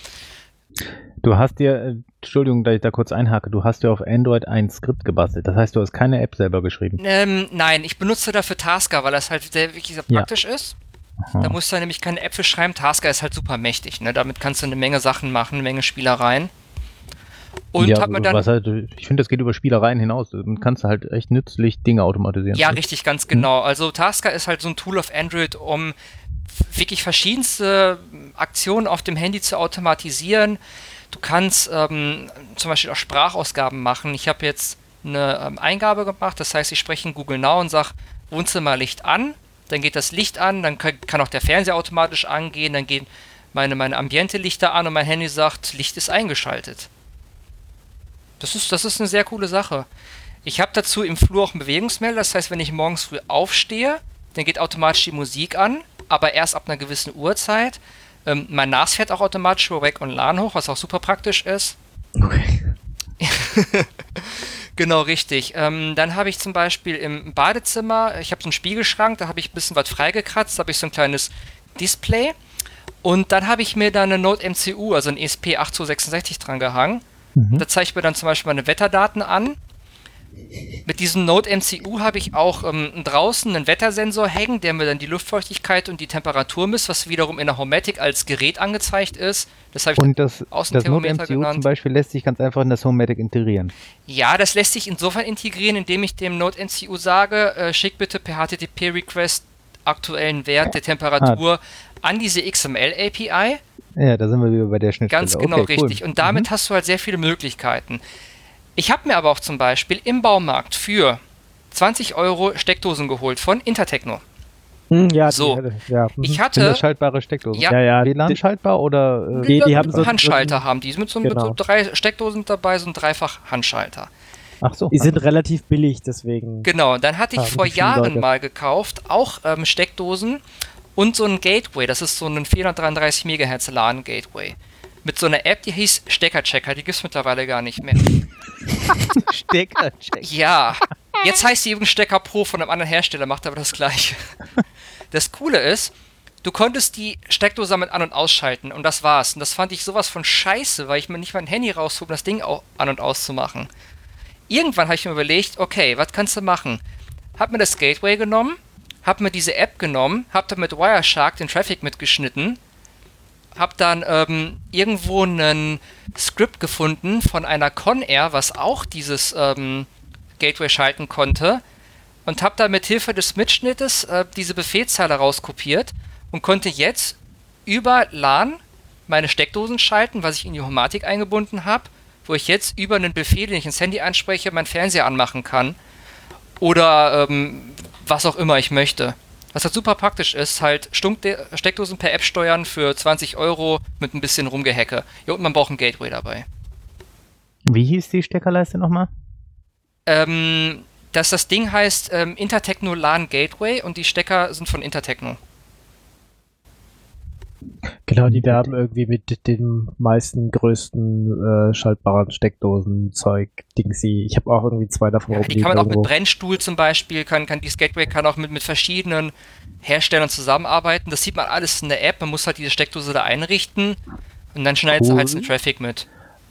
Du hast dir, Entschuldigung, dass ich da kurz einhake, du hast dir auf Android ein Skript gebastelt. Das heißt, du hast keine App selber geschrieben. Nein, ich benutze dafür Tasker, weil das halt wirklich sehr Ja. praktisch ist. Aha. Da musst du nämlich keine App für schreiben. Tasker ist halt super mächtig, ne? Damit kannst du eine Menge Sachen machen, eine Menge Spielereien. Und ja, hat man dann. was halt, ich finde, das geht über Spielereien hinaus. Dann kannst du halt echt nützlich Dinge automatisieren. Ja, richtig, ganz genau. Also Tasker ist halt so ein Tool auf Android, um wirklich verschiedenste Aktionen auf dem Handy zu automatisieren. Du kannst zum Beispiel auch Sprachausgaben machen. Ich habe jetzt eine Eingabe gemacht, das heißt, ich spreche in Google Now und sage Wohnzimmerlicht an, dann geht das Licht an, dann kann auch der Fernseher automatisch angehen, dann gehen meine Ambiente-Lichter an und mein Handy sagt, Licht ist eingeschaltet. Das ist eine sehr coole Sache. Ich habe dazu im Flur auch einen Bewegungsmelder, das heißt, wenn ich morgens früh aufstehe, dann geht automatisch die Musik an, aber erst ab einer gewissen Uhrzeit. Mein NAS fährt auch automatisch über Wake und LAN hoch, was auch super praktisch ist. Okay. Genau, richtig. Dann habe ich zum Beispiel im Badezimmer, ich habe so einen Spiegelschrank, da habe ich ein bisschen was freigekratzt, da habe ich so ein kleines Display. Und dann habe ich mir da eine Node MCU, also ein ESP8266 dran gehangen. Da zeige ich mir dann zum Beispiel meine Wetterdaten an. Mit diesem Node MCU habe ich auch draußen einen Wettersensor hängen, der mir dann die Luftfeuchtigkeit und die Temperatur misst, was wiederum in der Homematic als Gerät angezeigt ist. Das habe ich Und das Node Außenthermometer MCU genannt. zum Beispiel lässt sich ganz einfach in das HomeMatic integrieren. Ja, das lässt sich insofern integrieren, indem ich dem Node MCU sage, schick bitte per HTTP-Request aktuellen Wert der Temperatur an diese XML-API. Ja, da sind wir wieder bei der Schnittstelle. Ganz genau, okay, richtig. Cool. Und damit hast du halt sehr viele Möglichkeiten. Ich habe mir aber auch zum Beispiel im Baumarkt für 20 € Steckdosen geholt von Intertechno. Ja, So. Ja. Ich Sind hatte das schaltbare Steckdosen? Ja. Ja, ja. WLAN-schaltbar oder? Die haben so Handschalter haben die. Mit so Genau. 3 Steckdosen dabei, so ein Dreifach-Handschalter. Ach so. Die sind relativ billig, deswegen. Genau, dann hatte ich Ah, vor viele Jahren Leute. mal gekauft, auch Steckdosen und so ein Gateway. Das ist so ein 433 MHz LAN-Gateway. Mit so einer App, die hieß Steckerchecker. Die gibt es mittlerweile gar nicht mehr. Steckercheck. Ja, jetzt heißt die übrigens Stecker Pro von einem anderen Hersteller, macht aber das gleiche. Das Coole ist, du konntest die Steckdose damit an- und ausschalten und das war's. Und das fand ich sowas von scheiße, weil ich mir nicht mein Handy raushole, um das Ding auch an- und auszumachen. Irgendwann habe ich mir überlegt, okay, was kannst du machen? Hab mir das Gateway genommen, hab mir diese App genommen, hab dann mit Wireshark den Traffic mitgeschnitten, hab dann irgendwo ein Skript gefunden von einer Conair, was auch dieses Gateway schalten konnte und hab dann mit Hilfe des Mitschnittes diese Befehlszeile rauskopiert und konnte jetzt über LAN meine Steckdosen schalten, was ich in die Homematic eingebunden habe, wo ich jetzt über einen Befehl, den ich ins Handy anspreche, meinen Fernseher anmachen kann oder was auch immer ich möchte. Was halt super praktisch ist, halt Steckdosen per App steuern für 20 € mit ein bisschen Rumgehacke. Ja, und man braucht ein Gateway dabei. Wie hieß die Steckerleiste nochmal? Das Ding heißt Intertechno LAN Gateway und die Stecker sind von Intertechno. Genau, die werben irgendwie mit den meisten größten schaltbaren Steckdosen-Zeug, Dingsy. Ich habe auch irgendwie 2 davon Die kann man auch mit Brennstuhl zum Beispiel, dieses Gateway kann auch mit verschiedenen Herstellern zusammenarbeiten. Das sieht man alles in der App. Man muss halt diese Steckdose da einrichten und dann schneidet sie halt den Traffic mit.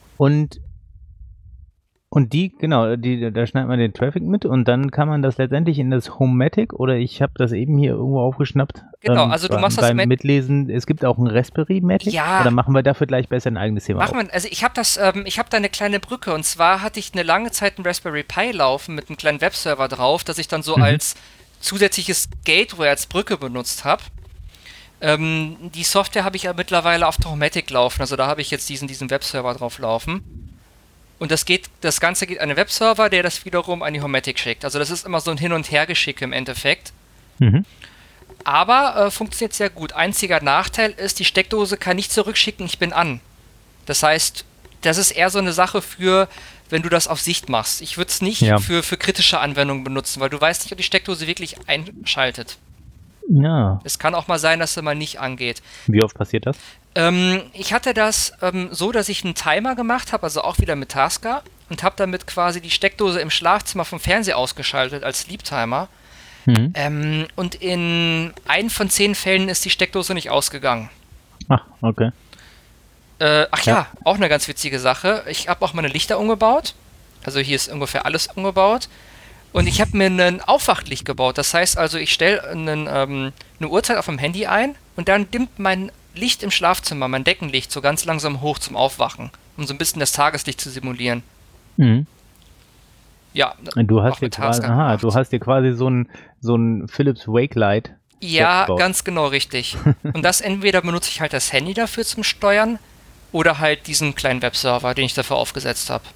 Und da schneidet man den Traffic mit und dann kann man das letztendlich in das Homematic, oder ich habe das eben hier irgendwo aufgeschnappt. Genau, also du machst das beim Mitlesen. Es gibt auch ein Raspberry-Matic. Ja. Oder machen wir dafür gleich besser ein eigenes Thema auf? Also ich habe da eine kleine Brücke, und zwar hatte ich eine lange Zeit einen Raspberry Pi laufen mit einem kleinen Webserver drauf, das ich dann so als zusätzliches Gateway, als Brücke benutzt habe. Die Software habe ich ja mittlerweile auf Homematic laufen, also da habe ich jetzt diesen Webserver drauf laufen. Und das Ganze geht an den Webserver, der das wiederum an die Homematic schickt. Also das ist immer so ein Hin- und Hergeschicke im Endeffekt. Aber funktioniert sehr gut. Einziger Nachteil ist, die Steckdose kann nicht zurückschicken, ich bin an. Das heißt, das ist eher so eine Sache für, wenn du das auf Sicht machst. Ich würde es nicht für kritische Anwendungen benutzen, weil du weißt nicht, ob die Steckdose wirklich einschaltet. Ja. Es kann auch mal sein, dass sie mal nicht angeht. Wie oft passiert das? Ich hatte das so, dass ich einen Timer gemacht habe, also auch wieder mit Tasker, und habe damit quasi die Steckdose im Schlafzimmer vom Fernseher ausgeschaltet als Sleep-Timer. Und in 1 von 10 Fällen ist die Steckdose nicht ausgegangen. Ach, okay. Auch eine ganz witzige Sache. Ich habe auch meine Lichter umgebaut. Also hier ist ungefähr alles umgebaut. Und ich habe mir ein Aufwachlicht gebaut. Das heißt also, ich stelle eine Uhrzeit auf dem Handy ein und dann dimmt mein Licht im Schlafzimmer, mein Deckenlicht, so ganz langsam hoch zum Aufwachen, um so ein bisschen das Tageslicht zu simulieren. Ja, du hast dir quasi so ein Philips Wake Light. Ja, ganz genau richtig. Und das entweder benutze ich halt das Handy dafür zum Steuern oder halt diesen kleinen Webserver, den ich dafür aufgesetzt habe.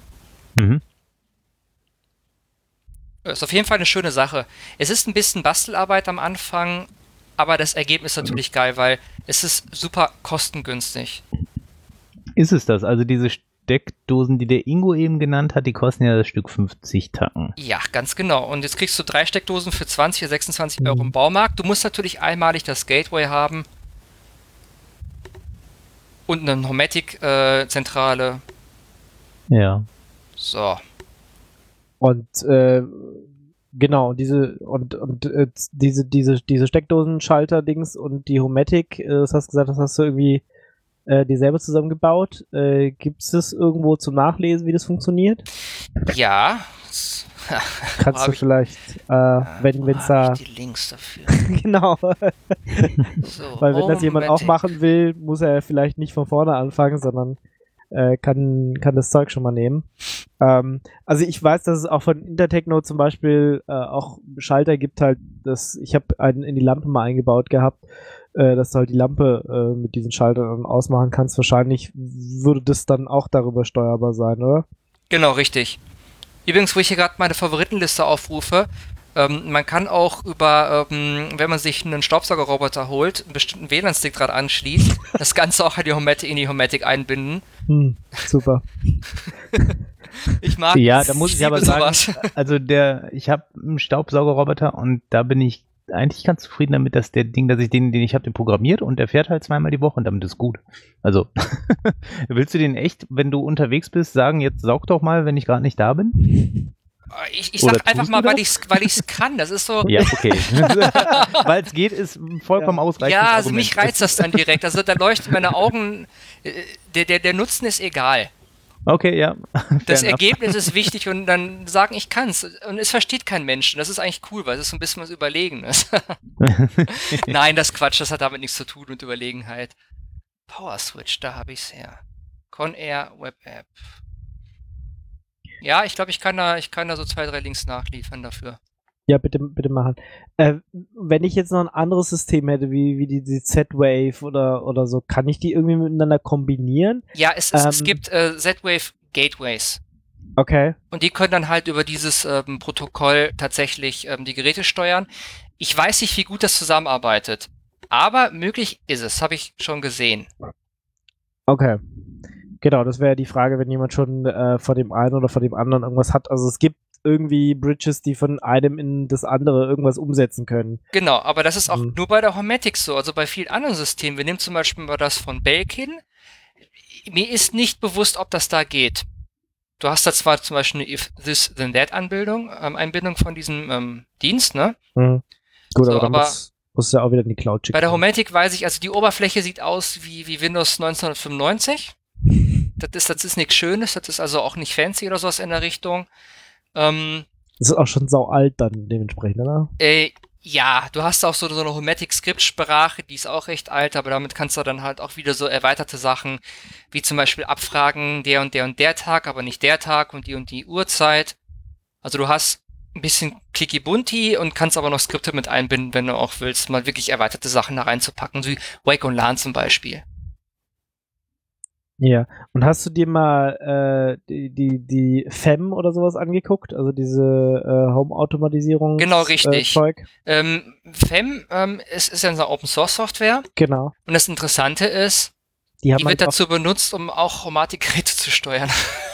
Ist auf jeden Fall eine schöne Sache. Es ist ein bisschen Bastelarbeit am Anfang, aber das Ergebnis ist natürlich geil, weil es ist super kostengünstig. Ist es das? Also diese Steckdosen, die der Ingo eben genannt hat, die kosten ja das Stück 50 Tacken. Ja, ganz genau. Und jetzt kriegst du 3 Steckdosen für 20 oder 26 Euro im Baumarkt. Du musst natürlich einmalig das Gateway haben und eine Homematic-Zentrale. Ja. So. Und genau, diese Steckdosen-Schalter-Dings und die Homematic, das hast du gesagt, das hast du irgendwie dir selber zusammengebaut. Gibt es das irgendwo zum Nachlesen, wie das funktioniert? Ja. Kannst du vielleicht, wenn es da... die Links dafür. Genau. So, weil wenn das jemand auch machen will, muss er vielleicht nicht von vorne anfangen, sondern kann das Zeug schon mal nehmen. Also ich weiß, dass es auch von Intertechno zum Beispiel auch Schalter gibt halt, ich habe einen in die Lampe mal eingebaut gehabt, dass du halt die Lampe mit diesen Schaltern ausmachen kannst. Wahrscheinlich würde das dann auch darüber steuerbar sein, oder? Genau, richtig. Übrigens, wo ich hier gerade meine Favoritenliste aufrufe, man kann auch wenn man sich einen Staubsaugerroboter holt, einen bestimmten WLAN-Stick dran anschließt, das Ganze auch in die Homematic einbinden. Super. Ich mag ja, da muss ich aber sagen, also ich habe einen Staubsaugerroboter und da bin ich eigentlich ganz zufrieden damit, dass den ich habe, den programmiert und der fährt halt 2-mal die Woche und damit ist gut. Also, willst du den echt, wenn du unterwegs bist, sagen, jetzt saug doch mal, wenn ich gerade nicht da bin? Ich sag einfach mal, weil ich's kann. Das ist so. Ja, okay. Weil es geht, ist vollkommen ausreichend. Ja, also mich reizt das dann direkt. Also da leuchten meine Augen. Der Nutzen ist egal. Okay, ja. Das Ergebnis ist wichtig und dann sagen, ich kann's. Und es versteht kein Mensch. Das ist eigentlich cool, weil es ist so ein bisschen was Überlegenes. Nein, das Quatsch, das hat damit nichts zu tun mit Überlegenheit. Power Switch, da habe ich's her. Conair Web App. Ja, ich glaube, ich kann da so 2-3 Links nachliefern dafür. Ja, bitte machen. Wenn ich jetzt noch ein anderes System hätte, wie die Z-Wave oder so, kann ich die irgendwie miteinander kombinieren? Ja, es gibt Z-Wave Gateways. Okay. Und die können dann halt über dieses Protokoll tatsächlich die Geräte steuern. Ich weiß nicht, wie gut das zusammenarbeitet, aber möglich ist es, habe ich schon gesehen. Okay. Genau, das wäre die Frage, wenn jemand schon von dem einen oder von dem anderen irgendwas hat. Also es gibt irgendwie Bridges, die von einem in das andere irgendwas umsetzen können. Genau, aber das ist auch nur bei der Homematic so, also bei vielen anderen Systemen. Wir nehmen zum Beispiel mal das von Belkin. Mir ist nicht bewusst, ob das da geht. Du hast da zwar zum Beispiel eine If This Then That Einbindung von diesem Dienst, ne? Gut, so, aber dann muss ja auch wieder in die Cloud schicken. Bei der Homematic weiß ich, also die Oberfläche sieht aus wie Windows 1995. Das ist nichts Schönes, das ist also auch nicht fancy oder sowas in der Richtung. Das ist auch schon sau alt dann dementsprechend, oder? Ja, du hast auch so eine Homematic-Skriptsprache, die ist auch recht alt, aber damit kannst du dann halt auch wieder so erweiterte Sachen, wie zum Beispiel abfragen, der und der Tag, aber nicht der Tag und die Uhrzeit. Also du hast ein bisschen clicky-bunti und kannst aber noch Skripte mit einbinden, wenn du auch willst, mal wirklich erweiterte Sachen da reinzupacken, so wie Wake on LAN zum Beispiel. Ja, und hast du dir mal die FEM oder sowas angeguckt? Also diese Home-Automatisierung? Genau, richtig. Zeug? FEM ist ja eine Open-Source-Software. Genau. Und das Interessante ist, die wird dazu benutzt, um auch Homematic-Geräte zu steuern.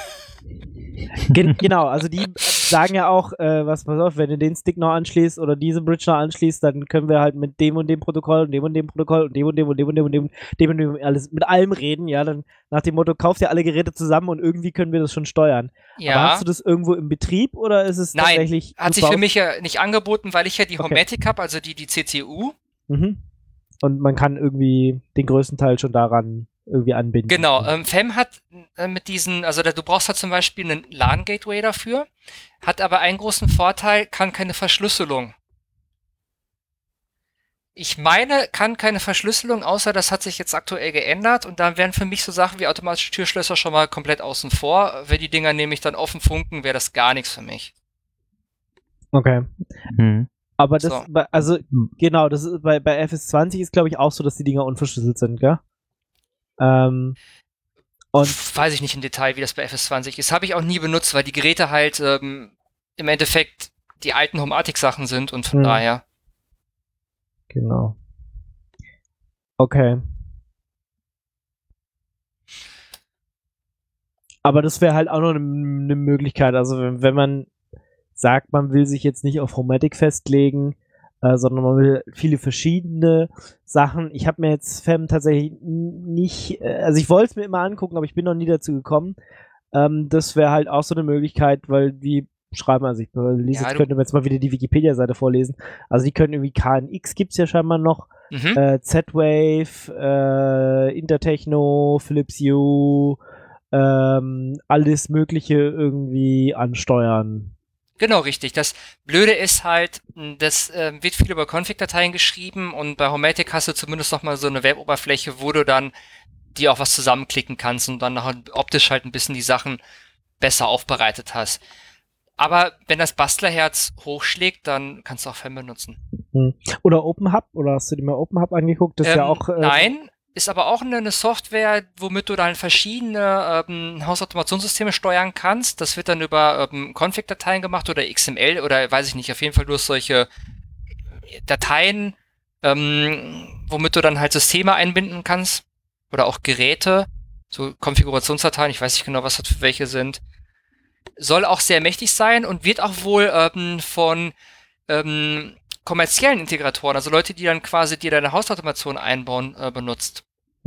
Genau, also die sagen ja auch, pass auf, wenn du den Stick noch anschließt oder diese Bridge noch anschließt, dann können wir halt mit dem und dem Protokoll und dem und dem Protokoll und dem und dem und dem und dem und dem und dem alles mit allem reden, ja, dann nach dem Motto, kauft ihr alle Geräte zusammen und irgendwie können wir das schon steuern. Ja. Aber hast du das irgendwo im Betrieb oder ist es tatsächlich... Nein, hat sich für mich ja nicht angeboten, weil ich ja die Homematic habe, also die CCU. Mhm. Und man kann irgendwie den größten Teil schon daran irgendwie anbinden. Genau, FEM hat mit diesen, also du brauchst halt zum Beispiel einen LAN-Gateway dafür, hat aber einen großen Vorteil, kann keine Verschlüsselung. Ich meine, kann keine Verschlüsselung, außer das hat sich jetzt aktuell geändert und dann wären für mich so Sachen wie automatische Türschlösser schon mal komplett außen vor. Wenn die Dinger nämlich dann offen funken, wäre das gar nichts für mich. Okay. Aber das, So. also genau, das ist bei FS20 ist glaube ich auch so, dass die Dinger unverschlüsselt sind, gell? Und weiß ich nicht im Detail, wie das bei FS20 ist. Habe ich auch nie benutzt, weil die Geräte halt im Endeffekt die alten Homematic-Sachen sind und von daher. Genau. Okay. Aber das wäre halt auch noch eine Möglichkeit. Also wenn man sagt, man will sich jetzt nicht auf Homematic festlegen, sondern man will viele verschiedene Sachen. Ich habe mir jetzt FEM tatsächlich nicht, also ich wollte es mir immer angucken, aber ich bin noch nie dazu gekommen. Das wäre halt auch so eine Möglichkeit, weil die schreiben, also ich könnte mir jetzt mal wieder die Wikipedia-Seite vorlesen. Also die können irgendwie KNX gibt's ja scheinbar noch, Z-Wave, Intertechno, Philips Hue, alles Mögliche irgendwie ansteuern. Genau, richtig. Das Blöde ist halt, das wird viel über Config-Dateien geschrieben und bei Homematic hast du zumindest noch mal so eine Web-Oberfläche, wo du dann dir auch was zusammenklicken kannst und dann nachher optisch halt ein bisschen die Sachen besser aufbereitet hast. Aber wenn das Bastlerherz hochschlägt, dann kannst du auch FEM benutzen. Oder OpenHub? Oder hast du dir mal OpenHub angeguckt? Das ist ja auch... Nein, ist aber auch eine Software, womit du dann verschiedene Hausautomationssysteme steuern kannst. Das wird dann über Config-Dateien gemacht oder XML oder weiß ich nicht. Auf jeden Fall durch solche Dateien, womit du dann halt Systeme einbinden kannst oder auch Geräte, so Konfigurationsdateien. Ich weiß nicht genau, was das für welche sind. Soll auch sehr mächtig sein und wird auch wohl von kommerziellen Integratoren, also Leute, die dann quasi dir deine Hausautomation einbauen, benutzt.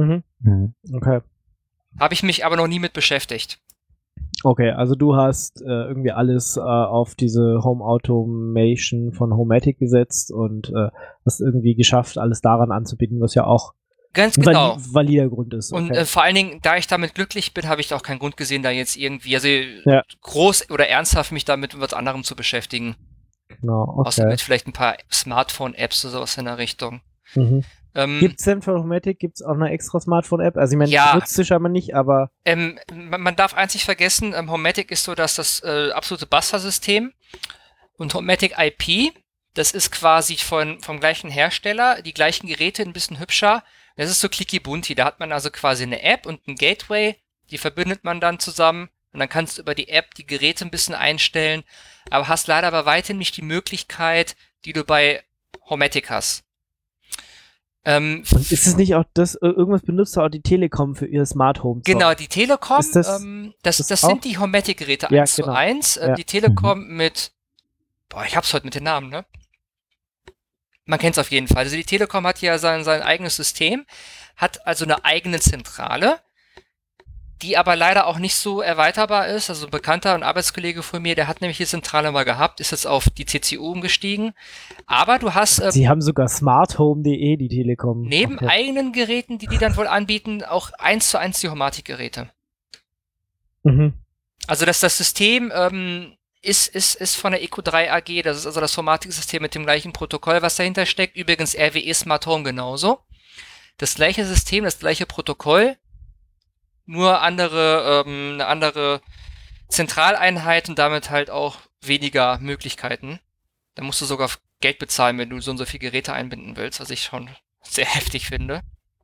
Okay. Habe ich mich aber noch nie mit beschäftigt. Okay, also du hast irgendwie alles auf diese Home Automation von Homematic gesetzt und hast irgendwie geschafft, alles daran anzubinden, was ja auch ganz genau valider Grund ist. Okay. Und vor allen Dingen, da ich damit glücklich bin, habe ich auch keinen Grund gesehen, da jetzt irgendwie groß oder ernsthaft mich damit mit was anderem zu beschäftigen. Genau, okay. Außer mit vielleicht ein paar Smartphone-Apps oder sowas in der Richtung. Gibt's denn für Homematic auch eine extra Smartphone-App? Also ich meine, ich nutze sie scheinbar nicht, aber... Man darf eins nicht vergessen, Homematic ist so das absolute Buster-System und Homematic IP, das ist quasi vom gleichen Hersteller, die gleichen Geräte, ein bisschen hübscher. Das ist so clicky-bunti, da hat man also quasi eine App und ein Gateway, die verbindet man dann zusammen und dann kannst du über die App die Geräte ein bisschen einstellen, aber hast leider bei weitem nicht die Möglichkeit, die du bei Homematic hast. Und ist es nicht auch das, irgendwas benutzt auch die Telekom für ihr Smart Home? Genau, die Telekom, das sind die Homatic-Geräte 1:1. Ja. Die Telekom mit, ich hab's heute mit den Namen, ne? Man kennt's auf jeden Fall. Also die Telekom hat ja sein eigenes System, hat also eine eigene Zentrale, die aber leider auch nicht so erweiterbar ist. Also ein Bekannter und Arbeitskollege von mir, der hat nämlich die Zentrale mal gehabt, ist jetzt auf die CCU umgestiegen. Aber du hast... Sie haben sogar smarthome.de, die Telekom. Neben eigenen Geräten, die dann wohl anbieten, auch 1:1 die Homatic-Geräte. Mhm. Also das System ist von der EQ3 AG, das ist also das Homatic-System mit dem gleichen Protokoll, was dahinter steckt. Übrigens RWE Smart Home genauso. Das gleiche System, das gleiche Protokoll, nur eine andere Zentraleinheit und damit halt auch weniger Möglichkeiten. Da musst du sogar Geld bezahlen, wenn du so und so viele Geräte einbinden willst, was ich schon sehr heftig finde.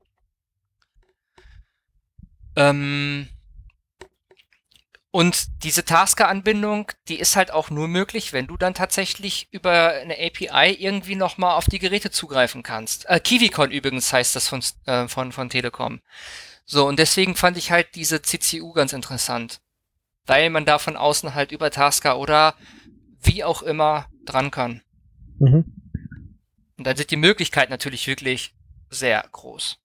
Und diese Tasker-Anbindung, die ist halt auch nur möglich, wenn du dann tatsächlich über eine API irgendwie nochmal auf die Geräte zugreifen kannst. KiwiCon übrigens heißt das von Telekom. So, und deswegen fand ich halt diese CCU ganz interessant. Weil man da von außen halt über Tasker oder wie auch immer dran kann. Mhm. Und dann sind die Möglichkeiten natürlich wirklich sehr groß.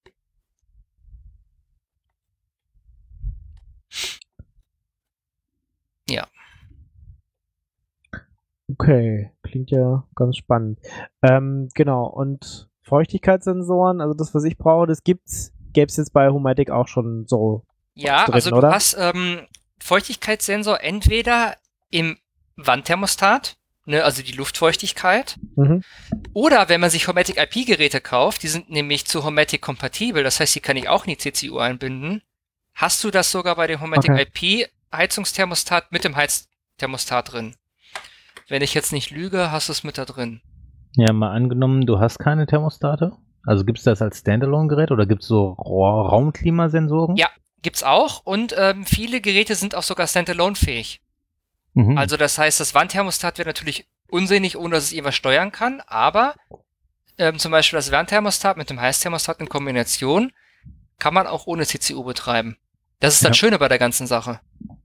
Ja. Okay, klingt ja ganz spannend. Genau, und Feuchtigkeitssensoren, also das, was ich brauche, das gäbe es jetzt bei Homatic auch schon so. Ja, drin, also oder? du hast Feuchtigkeitssensor entweder im Wandthermostat, ne, also die Luftfeuchtigkeit, Mhm. oder wenn man sich Homatic IP-Geräte kauft, die sind nämlich zu Homatic kompatibel, das heißt, die kann ich auch in die CCU einbinden, hast du das sogar bei dem Homatic IP Heizungsthermostat mit dem Heizthermostat drin. Wenn ich jetzt nicht lüge, hast du es mit da drin. Ja, mal angenommen, du hast keine Thermostate. Also gibt es das als Standalone-Gerät oder gibt es so Raumklimasensoren? Ja, gibt's auch und viele Geräte sind auch sogar Standalone-fähig. Mhm. Also das heißt, das Wandthermostat wäre natürlich unsinnig, ohne dass es irgendwas steuern kann, aber zum Beispiel das Wandthermostat mit dem Heißthermostat in Kombination kann man auch ohne CCU betreiben. Das ist das Schöne bei der ganzen Sache.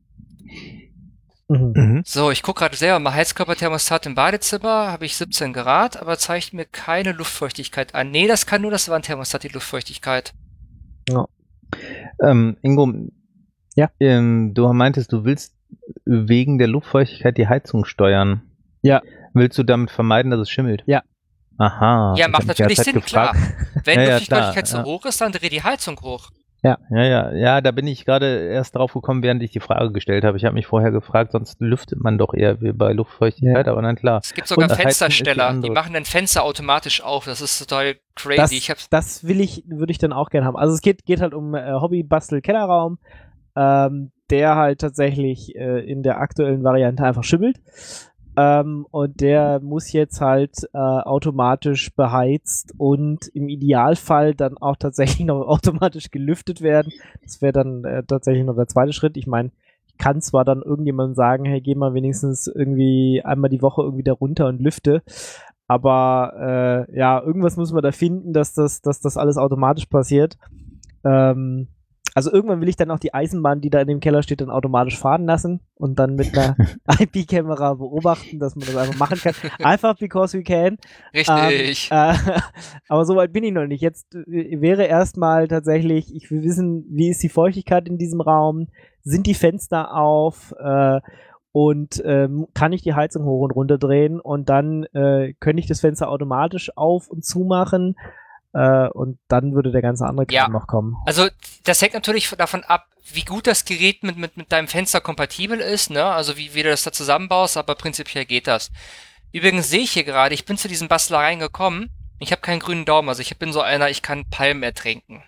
Mhm. So, ich gucke gerade selber mal Heizkörperthermostat im Badezimmer, habe ich 17 Grad, aber zeigt mir keine Luftfeuchtigkeit an. Nee, das kann nur das Wandthermostat, die Luftfeuchtigkeit. Ja. Ingo, ja? Du meintest, du willst wegen der Luftfeuchtigkeit die Heizung steuern. Ja. Willst du damit vermeiden, dass es schimmelt? Ja. Aha. Ja, macht natürlich Sinn, klar. Wenn ja, Luftfeuchtigkeit zu hoch ist, dann dreh die Heizung hoch. Ja, da bin ich gerade erst drauf gekommen, während ich die Frage gestellt habe. Ich habe mich vorher gefragt, sonst lüftet man doch eher wie bei Luftfeuchtigkeit, aber dann klar. Es gibt sogar Fenstersteller, die machen dann Fenster automatisch auf. Das ist total crazy. Das würde ich dann auch gerne haben. Also es geht halt um Hobby-Bastel-Kellerraum, der halt tatsächlich in der aktuellen Variante einfach schimmelt. Und der muss jetzt halt automatisch beheizt und im Idealfall dann auch tatsächlich noch automatisch gelüftet werden. Das wäre dann tatsächlich noch der zweite Schritt. Ich meine, ich kann zwar dann irgendjemandem sagen, hey, geh mal wenigstens irgendwie einmal die Woche irgendwie da runter und lüfte, aber irgendwas muss man da finden, dass das alles automatisch passiert. Also irgendwann will ich dann auch die Eisenbahn, die da in dem Keller steht, dann automatisch fahren lassen und dann mit einer IP-Kamera beobachten, dass man das einfach machen kann. Einfach because we can. Richtig. Aber so weit bin ich noch nicht. Jetzt wäre erstmal tatsächlich, ich will wissen, wie ist die Feuchtigkeit in diesem Raum? Sind die Fenster auf? Und kann ich die Heizung hoch und runter drehen? Und dann könnte ich das Fenster automatisch auf und zu machen. Und dann würde der ganze andere Kram noch kommen. Also das hängt natürlich davon ab, wie gut das Gerät mit deinem Fenster kompatibel ist, ne? Also wie du das da zusammenbaust, aber prinzipiell geht das. Übrigens sehe ich hier gerade, ich bin zu diesen Bastlereien gekommen, ich habe keinen grünen Daumen, also ich bin so einer, ich kann Palmen ertränken.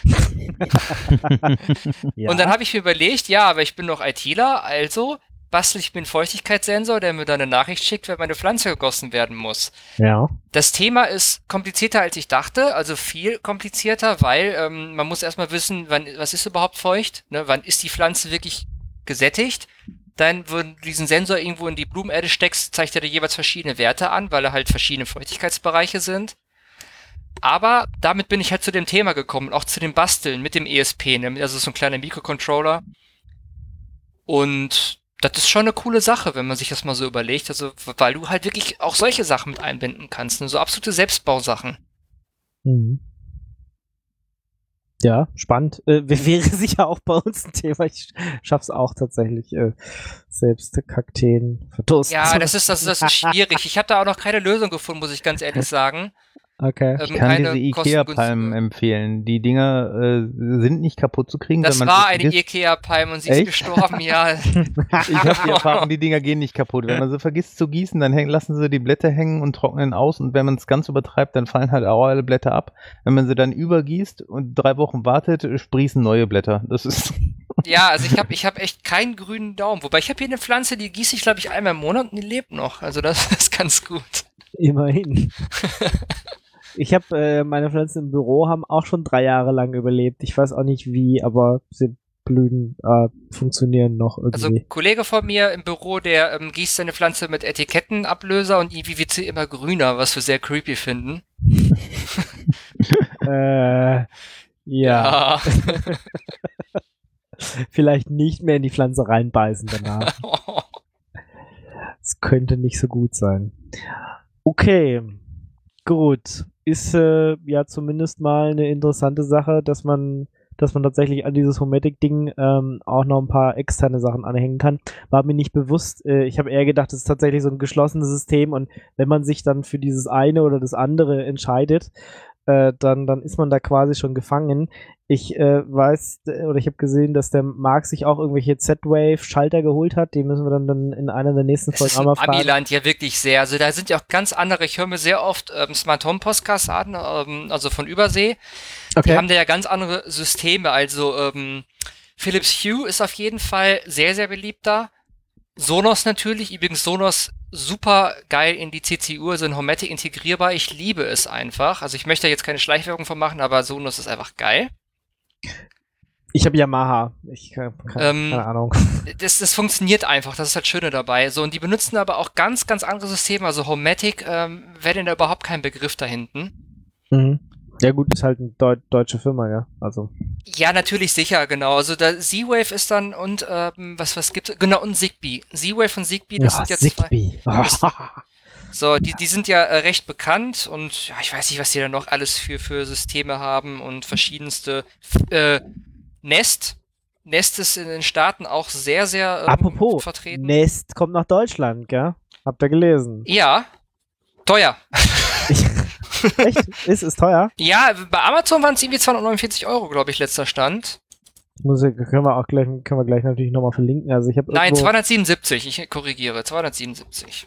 Ja. Und dann habe ich mir überlegt, aber ich bin doch ITler, also bastel ich mir einen Feuchtigkeitssensor, der mir dann eine Nachricht schickt, wenn meine Pflanze gegossen werden muss. Ja. Das Thema ist komplizierter, als ich dachte, also viel komplizierter, weil man muss erstmal wissen, was ist überhaupt feucht, ne? Wann ist die Pflanze wirklich gesättigt. Dann, wenn du diesen Sensor irgendwo in die Blumenerde steckst, zeigt er dir jeweils verschiedene Werte an, weil er halt verschiedene Feuchtigkeitsbereiche sind. Aber damit bin ich halt zu dem Thema gekommen, auch zu dem Basteln mit dem ESP, ne? Also so ein kleiner Mikrocontroller. Und das ist schon eine coole Sache, wenn man sich das mal so überlegt, also weil du halt wirklich auch solche Sachen mit einbinden kannst, ne? So absolute Selbstbausachen. Mhm. Ja, spannend. Wäre sicher auch bei uns ein Thema. Ich schaff's auch tatsächlich, selbst Kakteen verdursten. Ja, das ist schwierig. Ich habe da auch noch keine Lösung gefunden, muss ich ganz ehrlich sagen. Okay. Ich kann diese Ikea-Palmen empfehlen. Die Dinger sind nicht kaputt zu kriegen. Das war eine Ikea-Palme und sie ist gestorben, ja. Ich habe die Erfahrung, die Dinger gehen nicht kaputt. Wenn man sie vergisst zu gießen, dann lassen sie die Blätter hängen und trocknen aus. Und wenn man es ganz übertreibt, dann fallen halt auch alle Blätter ab. Wenn man sie dann übergießt und 3 Wochen wartet, sprießen neue Blätter. Das ist... Ja, also ich hab echt keinen grünen Daumen. Wobei ich habe hier eine Pflanze, die gieße ich, glaube ich, einmal im Monat und die lebt noch. Also das ist ganz gut. Immerhin. Ich habe meine Pflanzen im Büro haben auch schon 3 Jahre lang überlebt. Ich weiß auch nicht wie, aber sie blühen, funktionieren noch irgendwie. Also ein Kollege von mir im Büro, der gießt seine Pflanze mit Etikettenablöser und irgendwie wird sie immer grüner, was wir sehr creepy finden. Ja. Vielleicht nicht mehr in die Pflanze reinbeißen danach. Das könnte nicht so gut sein. Okay, gut. Ist ja zumindest mal eine interessante Sache, dass man tatsächlich an dieses Homematic-Ding auch noch ein paar externe Sachen anhängen kann. War mir nicht bewusst. Ich habe eher gedacht, das ist tatsächlich so ein geschlossenes System und wenn man sich dann für dieses eine oder das andere entscheidet, dann ist man da quasi schon gefangen. Ich weiß, oder ich habe gesehen, dass der Marc sich auch irgendwelche Z-Wave-Schalter geholt hat. Die müssen wir dann in einer der nächsten Folgen auch mal fragen. Amiland ja wirklich sehr. Also da sind ja auch ganz andere. Ich höre mir sehr oft Smart Home Podcasts an, also von Übersee. Okay. Die haben da ja ganz andere Systeme. Also Philips Hue ist auf jeden Fall sehr, sehr beliebt da. Sonos natürlich. Übrigens Sonos super geil in die CCU, also in Homematic integrierbar. Ich liebe es einfach. Also ich möchte jetzt keine Schleichwirkung von machen, aber Sonos ist einfach geil. Ich habe Yamaha. Keine Ahnung. Das funktioniert einfach. Das ist halt Schöne dabei. So, und die benutzen aber auch ganz, ganz andere Systeme. Also Homematic wäre denn da überhaupt kein Begriff da hinten. Mhm. Ja gut, ist halt eine deutsche Firma, ja. Also. Ja, natürlich, sicher, genau. Also da Z-Wave ist dann und was gibt's? Genau, und Zigbee. Z-Wave und Zigbee, das sind jetzt Zigbee. So, die sind ja recht bekannt und ja, ich weiß nicht, was die da noch alles für Systeme haben und verschiedenste Nest ist in den Staaten auch sehr, sehr Apropos, vertreten. Nest kommt nach Deutschland, gell? Habt ihr gelesen? Ja, teuer. Echt? Ist teuer? Ja, bei Amazon waren es irgendwie 249 €, glaube ich, letzter Stand. Können wir gleich natürlich nochmal verlinken. Also Nein, 277, ich korrigiere, 277.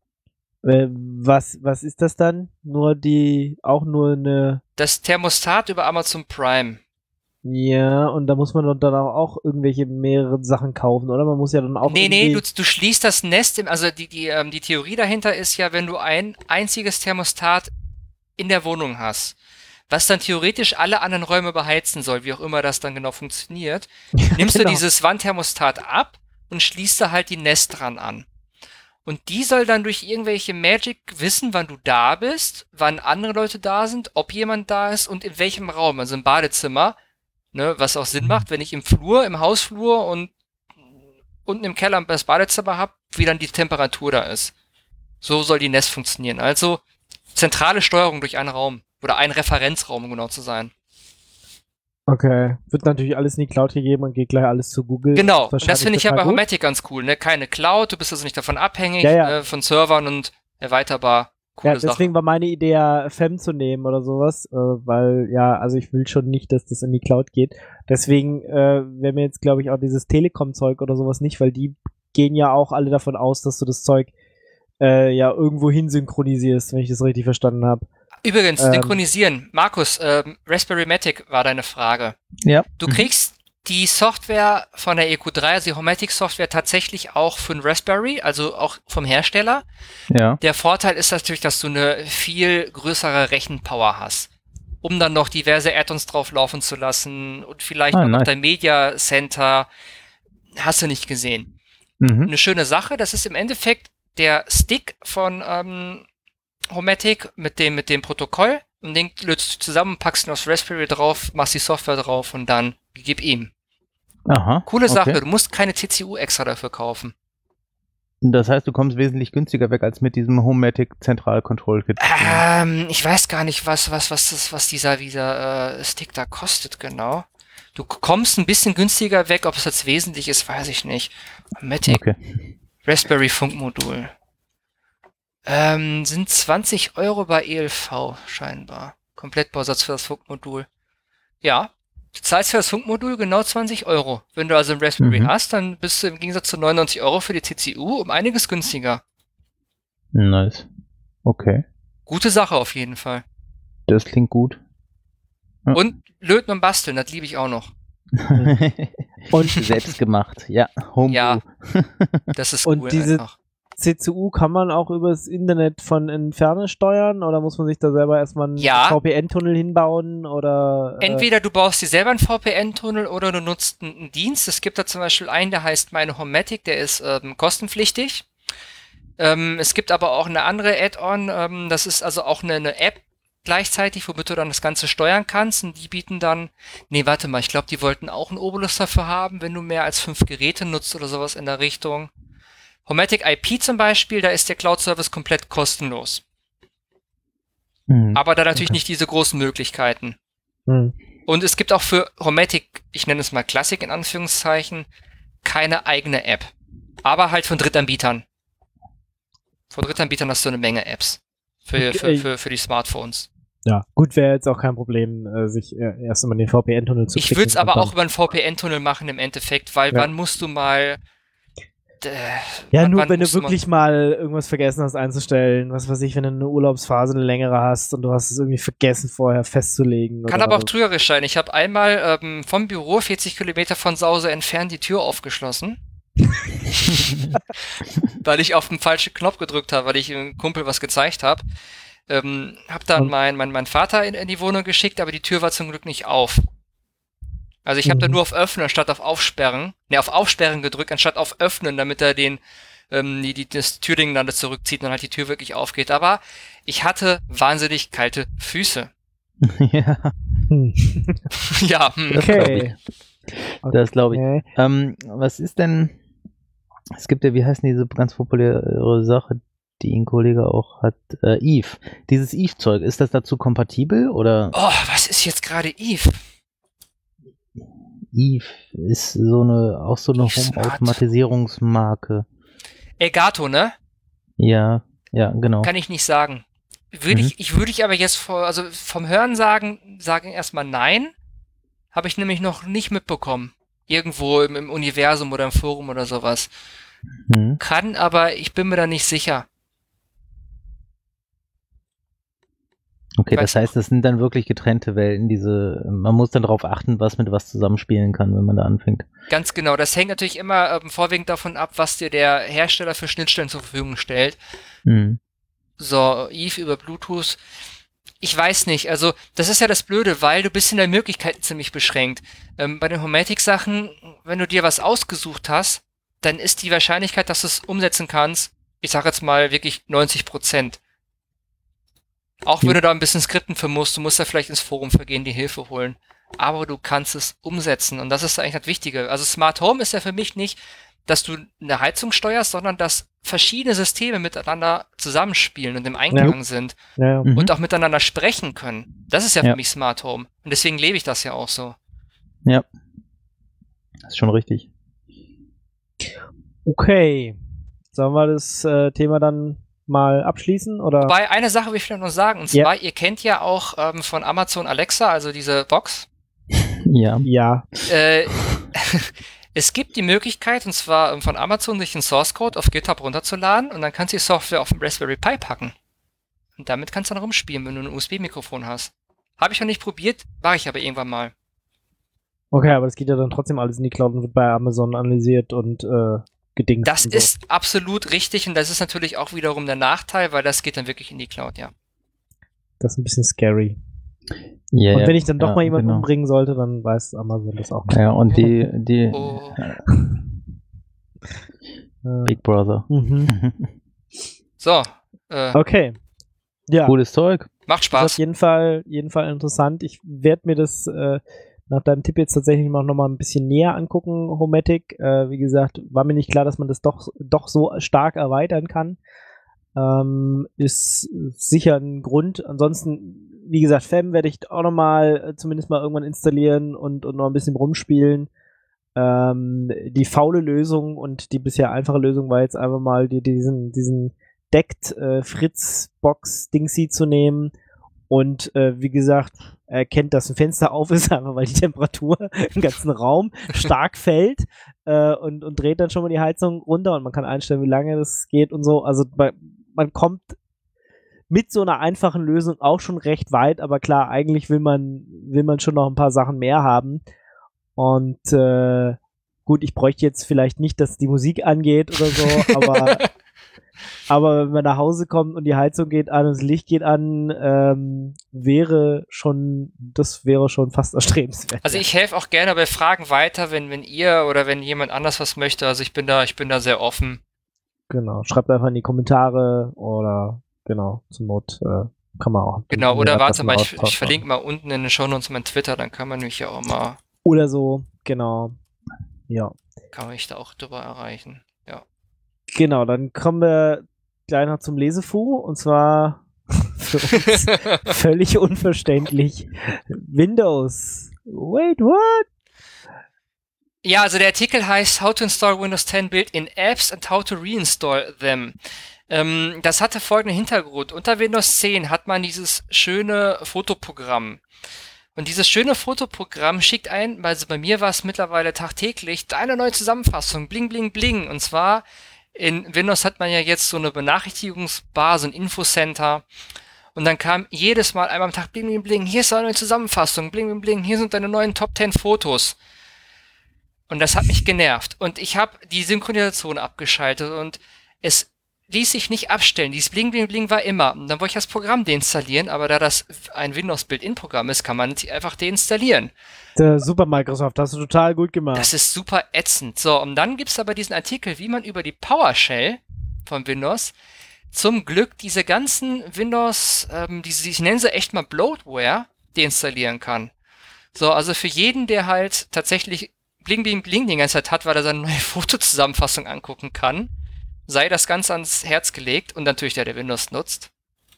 Was ist das dann? Auch nur eine... Das Thermostat über Amazon Prime. Ja, und da muss man dann auch irgendwelche mehrere Sachen kaufen, oder? Man muss ja dann auch Nee, du schließt das Nest, also die Theorie dahinter ist ja, wenn du ein einziges Thermostat in der Wohnung hast, was dann theoretisch alle anderen Räume beheizen soll, wie auch immer das dann genau funktioniert, nimmst du dieses Wandthermostat ab und schließt da halt die Nest dran an. Und die soll dann durch irgendwelche Magic wissen, wann du da bist, wann andere Leute da sind, ob jemand da ist und in welchem Raum, also im Badezimmer, ne, was auch Sinn macht, wenn ich im Hausflur und unten im Keller das Badezimmer habe, wie dann die Temperatur da ist. So soll die Nest funktionieren. Also zentrale Steuerung durch einen Raum. Oder einen Referenzraum, um genau zu sein. Okay. Wird natürlich alles in die Cloud gegeben und geht gleich alles zu Google. Genau. Und das finde ich ja bei Homematic ganz cool. Ne? Keine Cloud, du bist also nicht davon abhängig von Servern und erweiterbar. Coole ja, deswegen war meine Idee ja FEM zu nehmen oder sowas, weil also ich will schon nicht, dass das in die Cloud geht. Deswegen wäre mir jetzt, glaube ich, auch dieses Telekom-Zeug oder sowas nicht, weil die gehen ja auch alle davon aus, dass du das Zeug irgendwo hin synchronisierst, wenn ich das richtig verstanden habe. Übrigens, synchronisieren. Markus, Raspberry Matic war deine Frage. Ja. Du kriegst die Software von der EQ3, also die Homematic-Software, tatsächlich auch für ein Raspberry, also auch vom Hersteller. Ja. Der Vorteil ist natürlich, dass du eine viel größere Rechenpower hast, um dann noch diverse Add-ons drauf laufen zu lassen und vielleicht noch dein Media Center. Hast du nicht gesehen. Eine schöne Sache, das ist im Endeffekt der Stick von Homematic mit dem Protokoll, Und den löst du zusammen, packst ihn aufs Raspberry drauf, machst die Software drauf und dann gib ihm. Aha. Coole Sache, okay. du musst keine TCU extra dafür kaufen. Das heißt, du kommst wesentlich günstiger weg als mit diesem Homematic Zentral Control Kit. Ich weiß gar nicht, was dieser Stick da kostet, genau. Du kommst ein bisschen günstiger weg, ob es jetzt wesentlich ist, weiß ich nicht. Homematic Okay. Raspberry Funkmodul. Sind 20 € bei ELV, scheinbar. Komplettbausatz für das Funkmodul. Ja. Du zahlst für das Funkmodul genau 20 €. Wenn du also ein Raspberry hast, dann bist du im Gegensatz zu 99 € für die TCU um einiges günstiger. Nice. Okay. Gute Sache auf jeden Fall. Das klingt gut. Ja. Und löten und basteln, das liebe ich auch noch. Und selbst gemacht. Ja, Homebrew. Ja. Das ist Und cool diese einfach. CCU kann man auch übers Internet von Entferne steuern oder muss man sich da selber erstmal einen Ja. VPN-Tunnel hinbauen oder Entweder du baust dir selber einen VPN-Tunnel oder du nutzt einen Dienst. Es gibt da zum Beispiel einen, der heißt meine Homematic, der ist kostenpflichtig. Es gibt aber auch eine andere Add-on, das ist also auch eine App gleichzeitig, womit du dann das Ganze steuern kannst und die bieten dann, ich glaube, die wollten auch einen Obolus dafür haben, wenn du mehr als 5 Geräte nutzt oder sowas in der Richtung. Homematic IP zum Beispiel, da ist der Cloud-Service komplett kostenlos. Aber da natürlich nicht diese großen Möglichkeiten. Und es gibt auch für Homematic, ich nenne es mal Classic in Anführungszeichen, keine eigene App. Aber halt von Drittanbietern. Von Drittanbietern hast du eine Menge Apps. Für die Smartphones. Ja, gut, wäre jetzt auch kein Problem, sich erst einmal den VPN-Tunnel zu Ich klicken. würde es aber und dann- auch über einen VPN-Tunnel machen im Endeffekt, weil Ja. wann musst du mal... Ja, nur wann wenn du musst du wirklich mal irgendwas vergessen hast einzustellen, was weiß ich, wenn du eine Urlaubsphase eine längere hast und du hast es irgendwie vergessen vorher festzulegen. Kann oder aber auch trügerisch sein. Ich habe einmal vom Büro 40 Kilometer von zu Hause entfernt die Tür aufgeschlossen. Weil ich auf den falschen Knopf gedrückt habe, weil ich einem Kumpel was gezeigt habe. Hab dann mein Vater in die Wohnung geschickt, aber die Tür war zum Glück nicht auf. Also ich habe dann nur auf Öffnen anstatt auf Aufsperren, auf Aufsperren gedrückt, anstatt auf Öffnen, damit er das Türding dann zurückzieht und dann halt die Tür wirklich aufgeht. Aber ich hatte wahnsinnig kalte Füße. Ja. Ja, Okay. Das glaube ich. Okay. Was ist denn, es gibt ja, wie heißt diese ganz populäre Sache, die ein Kollege auch hat, Eve. Dieses Eve-Zeug, ist das dazu kompatibel oder? Oh, was ist jetzt gerade Eve? Eve ist so eine Eve Home-Automatisierungsmarke. Elgato, ne? Ja, genau. Kann ich nicht sagen. Ich würde aber jetzt vom Hören sagen erstmal nein. Habe ich nämlich noch nicht mitbekommen. Irgendwo im Universum oder im Forum oder sowas. Kann, aber ich bin mir da nicht sicher. Okay, das heißt, das sind dann wirklich getrennte Welten. Man muss dann darauf achten, was mit was zusammenspielen kann, wenn man da anfängt. Ganz genau. Das hängt natürlich immer vorwiegend davon ab, was dir der Hersteller für Schnittstellen zur Verfügung stellt. So, Eve über Bluetooth. Ich weiß nicht. Also, das ist ja das Blöde, weil du bist in deinen Möglichkeiten ziemlich beschränkt. Bei den Homematic-Sachen, wenn du dir was ausgesucht hast, dann ist die Wahrscheinlichkeit, dass du es umsetzen kannst, ich sag jetzt mal wirklich 90%. Auch wenn du da ein bisschen skripten für musst, du musst da vielleicht ins Forum vergehen, die Hilfe holen. Aber du kannst es umsetzen und das ist eigentlich das Wichtige. Also Smart Home ist ja für mich nicht, dass du eine Heizung steuerst, sondern dass verschiedene Systeme miteinander zusammenspielen und im Einklang sind und auch miteinander sprechen können. Das ist ja für mich Smart Home und deswegen lebe ich das ja auch so. Ja, das ist schon richtig. Okay, sollen wir das Thema dann mal abschließen? Oder? Wobei, eine Sache will ich vielleicht noch sagen, und zwar, ihr kennt ja auch von Amazon Alexa, also diese Box. Ja. Es gibt die Möglichkeit, und zwar von Amazon, sich einen Source Code auf GitHub runterzuladen und dann kannst du die Software auf den Raspberry Pi packen. Und damit kannst du dann rumspielen, wenn du ein USB-Mikrofon hast. Habe ich noch nicht probiert, mache ich aber irgendwann mal. Okay, aber das geht ja dann trotzdem alles in die Cloud und wird bei Amazon analysiert und gedingst. Das und so. ist absolut richtig und das ist natürlich auch wiederum der Nachteil, weil das geht dann wirklich in die Cloud, ja. Das ist ein bisschen scary. Ja, und wenn ich dann doch mal jemanden genau. umbringen sollte, dann weiß Amazon das auch. Ja, und die Big Brother. Mhm. So. Okay. Ja. Cooles Zeug. Macht Das ist Spaß. auf jeden Fall interessant. Ich werde mir das nach deinem Tipp jetzt tatsächlich noch mal ein bisschen näher angucken, Homematic. Wie gesagt, war mir nicht klar, dass man das doch so stark erweitern kann. Ist sicher ein Grund. Ansonsten, wie gesagt, Fem werde ich auch noch mal zumindest mal irgendwann installieren und noch ein bisschen rumspielen. Die faule Lösung und die bisher einfache Lösung war jetzt einfach mal diesen Deckt Fritz-Box-Dingsy zu nehmen und wie gesagt, er erkennt, dass ein Fenster auf ist, einfach weil die Temperatur im ganzen Raum stark fällt und dreht dann schon mal die Heizung runter und man kann einstellen, wie lange das geht und so. Also man kommt mit so einer einfachen Lösung auch schon recht weit, aber klar, eigentlich will man schon noch ein paar Sachen mehr haben. Und gut, ich bräuchte jetzt vielleicht nicht, dass die Musik angeht oder so, aber wenn man nach Hause kommt und die Heizung geht an und das Licht geht an, wäre schon fast erstrebenswert. Also ich helfe auch gerne bei Fragen weiter, wenn ihr oder wenn jemand anders was möchte. Also ich bin da sehr offen. Genau, schreibt einfach in die Kommentare oder genau, zur Not kann man auch. Genau, oder warte mal, ich verlinke mal unten in den Shownotes mein Twitter, dann kann man mich ja auch mal. Oder so, genau. Ja. Kann man mich da auch drüber erreichen. Ja. Genau, dann kommen wir gleich noch zum Lesefu und zwar für uns völlig unverständlich. Windows. Wait, what? Ja, also der Artikel heißt How to install Windows 10 Built-in Apps and how to reinstall them. Das hatte folgenden Hintergrund. Unter Windows 10 hat man dieses schöne Fotoprogramm. Und dieses schöne Fotoprogramm schickt ein, also bei mir war es mittlerweile tagtäglich, eine neue Zusammenfassung, bling, bling, bling. Und zwar in Windows hat man ja jetzt so eine Benachrichtigungsbar, so ein Infocenter. Und dann kam jedes Mal einmal am Tag, bling, bling, bling, hier ist eine neue Zusammenfassung, bling, bling, bling, hier sind deine neuen Top 10 Fotos. Und das hat mich genervt. Und ich habe die Synchronisation abgeschaltet und es ließ sich nicht abstellen. Dieses Bling, Bling, Bling war immer. Und dann wollte ich das Programm deinstallieren, aber da das ein Windows-Built-In-Programm ist, kann man es einfach deinstallieren. Super, Microsoft, hast du total gut gemacht. Das ist super ätzend. So, und dann gibt's aber diesen Artikel, wie man über die PowerShell von Windows zum Glück diese ganzen Windows, ich nenne sie echt mal Bloatware, deinstallieren kann. So, also für jeden, der halt tatsächlich Bling, Bling, Bling die ganze Zeit hat, weil er seine neue Fotozusammenfassung angucken kann, sei das Ganze ans Herz gelegt und natürlich der Windows nutzt.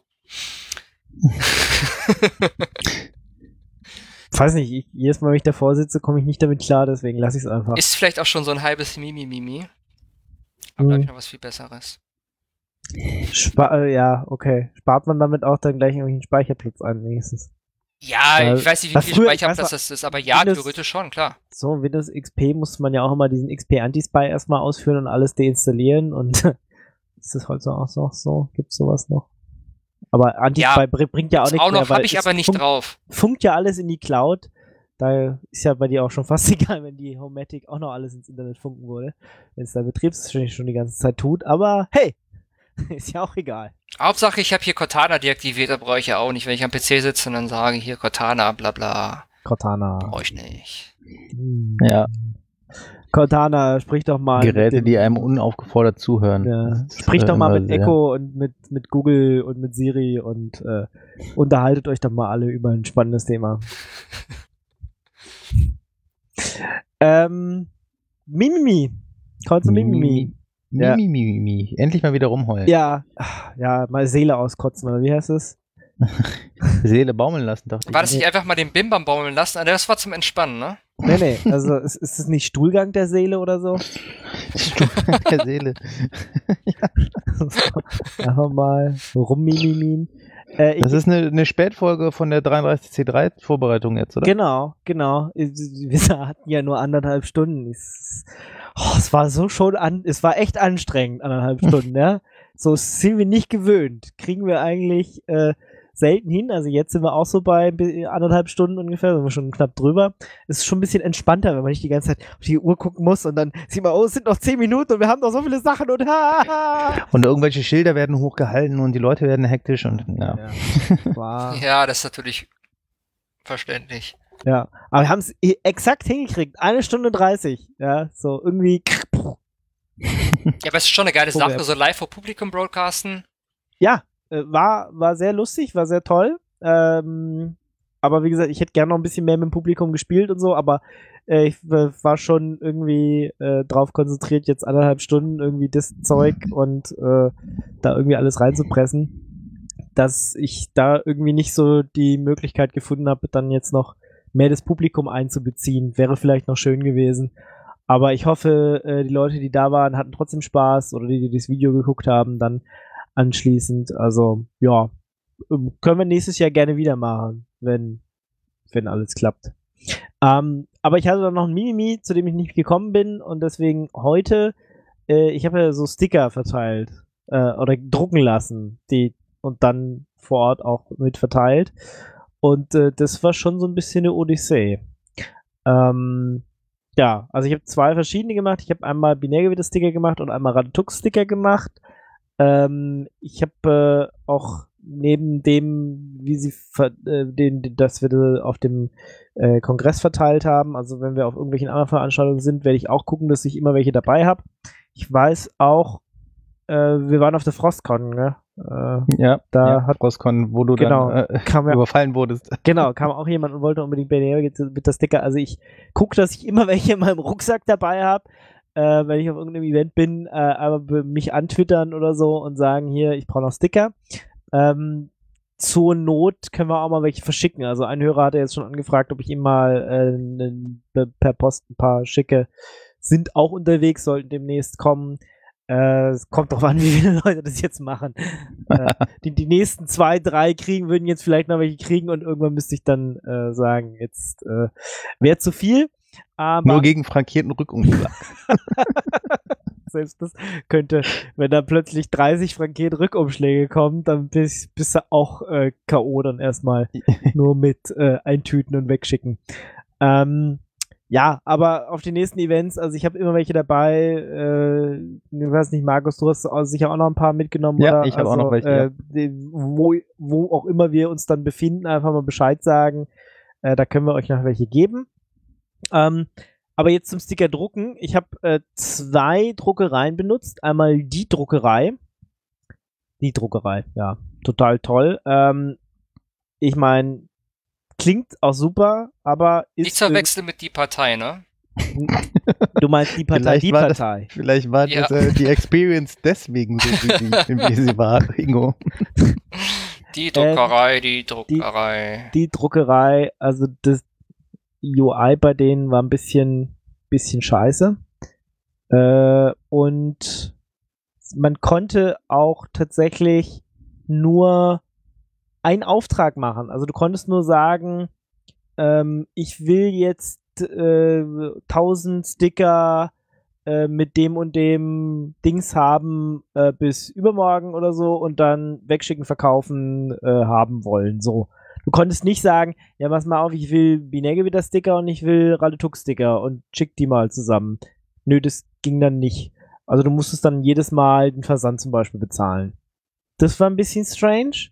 Weiß nicht, jedes Mal, wenn ich davor sitze, komme ich nicht damit klar, deswegen lasse ich es einfach. Ist vielleicht auch schon so ein halbes Mimi. Aber da habe ich noch was viel Besseres. Ja, okay. Spart man damit auch dann gleich irgendwelchen Speicherplatz ein, wenigstens? Ja, ich weiß nicht, wie viel Speicherplatz das ist, aber ja, Windows, theoretisch schon, klar. So, Windows XP musste man ja auch immer diesen XP-Anti-Spy erstmal ausführen und alles deinstallieren und ist das heute auch so? Gibt's sowas noch? Aber Anti-Spy bringt ja auch nichts mehr. Habe ich aber nicht drauf. Funkt ja alles in die Cloud. Da ist ja bei dir auch schon fast egal, wenn die Homematic auch noch alles ins Internet funken würde. Wenn es da betriebsständig schon die ganze Zeit tut. Aber hey, ist ja auch egal. Hauptsache, ich habe hier Cortana deaktiviert, da brauche ich ja auch nicht, wenn ich am PC sitze und dann sage, hier Cortana, bla bla. Cortana. Brauche ich nicht. Ja. Cortana, sprich doch mal. Geräte, die einem unaufgefordert zuhören. Ja. Sprich doch mal mit Echo und mit Google und mit Siri und unterhaltet euch doch mal alle über ein spannendes Thema. Mimimi. Kommt zu Mimimi. Mimimi. Endlich mal wieder rumheulen. Ja, mal Seele auskotzen, oder wie heißt es? Seele baumeln lassen, dachte ich. War das nicht einfach mal den Bimbam baumeln lassen? Das war zum Entspannen, ne? Nee, also ist es nicht Stuhlgang der Seele oder so? Stuhlgang der Seele. Einfach mal rummimimin. Das ist eine Spätfolge von der 33C3-Vorbereitung jetzt, oder? Genau. Wir hatten ja nur 1,5 Stunden. Es war es war echt anstrengend, 1,5 Stunden, ja. So sind wir nicht gewöhnt. Kriegen wir eigentlich selten hin. Also jetzt sind wir auch so bei 1,5 Stunden ungefähr, sind wir schon knapp drüber. Es ist schon ein bisschen entspannter, wenn man nicht die ganze Zeit auf die Uhr gucken muss und dann sieht man, es sind noch 10 Minuten und wir haben noch so viele Sachen und Und irgendwelche Schilder werden hochgehalten und die Leute werden hektisch und ja. Ja, das ist natürlich verständlich. Ja, aber wir haben es exakt hingekriegt. 1 Stunde 30. Ja, so irgendwie. Ja, aber es ist schon eine geile Sache, so live vor Publikum broadcasten. Ja, war sehr lustig, war sehr toll. Aber wie gesagt, ich hätte gerne noch ein bisschen mehr mit dem Publikum gespielt und so, aber ich war schon irgendwie drauf konzentriert, jetzt 1,5 Stunden irgendwie das Zeug und da irgendwie alles reinzupressen, dass ich da irgendwie nicht so die Möglichkeit gefunden habe, dann jetzt noch mehr das Publikum einzubeziehen. Wäre vielleicht noch schön gewesen. Aber ich hoffe, die Leute, die da waren, hatten trotzdem Spaß oder die das Video geguckt haben, dann anschließend. Also, ja, können wir nächstes Jahr gerne wieder machen, wenn alles klappt. Aber ich hatte dann noch ein Mimimi, zu dem ich nicht gekommen bin und deswegen heute, ich habe ja so Sticker verteilt oder drucken lassen, und dann vor Ort auch mit verteilt. Und das war schon so ein bisschen eine Odyssee. Ja, also ich habe 2 verschiedene gemacht. Ich habe einmal Binärgewitter-Sticker gemacht und einmal Radetux-Sticker gemacht. Ich habe auch neben dem, wie sie dass wir auf dem Kongress verteilt haben, also wenn wir auf irgendwelchen anderen Veranstaltungen sind, werde ich auch gucken, dass ich immer welche dabei habe. Ich weiß auch, wir waren auf der Frostcon, ne? Hat Frostcon, wo du dann überfallen wurdest. Genau, kam auch jemand und wollte unbedingt Binärgewitter Sticker. Also ich gucke, dass ich immer welche in meinem Rucksack dabei habe, wenn ich auf irgendeinem Event bin, aber mich antwittern oder so und sagen, hier, ich brauche noch Sticker. Zur Not können wir auch mal welche verschicken. Also ein Hörer hatte jetzt schon angefragt, ob ich ihm mal per Post ein paar schicke. Sind auch unterwegs, sollten demnächst kommen. Es kommt drauf an, wie viele Leute das jetzt machen. Die nächsten 2, 3 würden jetzt vielleicht noch welche kriegen und irgendwann müsste ich dann sagen, jetzt wäre zu viel. Aber nur gegen frankierten Rückumschlag. Selbst das könnte, wenn da plötzlich 30 frankierte Rückumschläge kommen, dann bist du auch K.O. dann erstmal nur mit eintüten und wegschicken. Ja, aber auf den nächsten Events, also ich habe immer welche dabei, ich weiß nicht, Markus, du hast sicher auch noch ein paar mitgenommen, ja, oder? Ich habe auch noch welche. Wo auch immer wir uns dann befinden, einfach mal Bescheid sagen. Da können wir euch noch welche geben. Aber jetzt zum Sticker drucken. Ich habe 2 Druckereien benutzt. Einmal die Druckerei. Die Druckerei, ja, total toll. Ich meine, klingt auch super, aber ist nicht zu verwechseln mit die Partei, ne? Du meinst die Partei, die Partei. Vielleicht war das die Experience deswegen so, wie sie war, Ingo. Die Druckerei, die Druckerei. Die Druckerei, also das UI bei denen war ein bisschen scheiße. Und man konnte auch tatsächlich nur einen Auftrag machen. Also du konntest nur sagen, ich will jetzt 1000 Sticker mit dem und dem Dings haben bis übermorgen oder so und dann wegschicken, verkaufen, haben wollen. So. Du konntest nicht sagen, ja, pass mal auf, ich will Binärgewitter-Sticker und ich will Radetux-Sticker und schick die mal zusammen. Nö, das ging dann nicht. Also du musstest dann jedes Mal den Versand zum Beispiel bezahlen. Das war ein bisschen strange.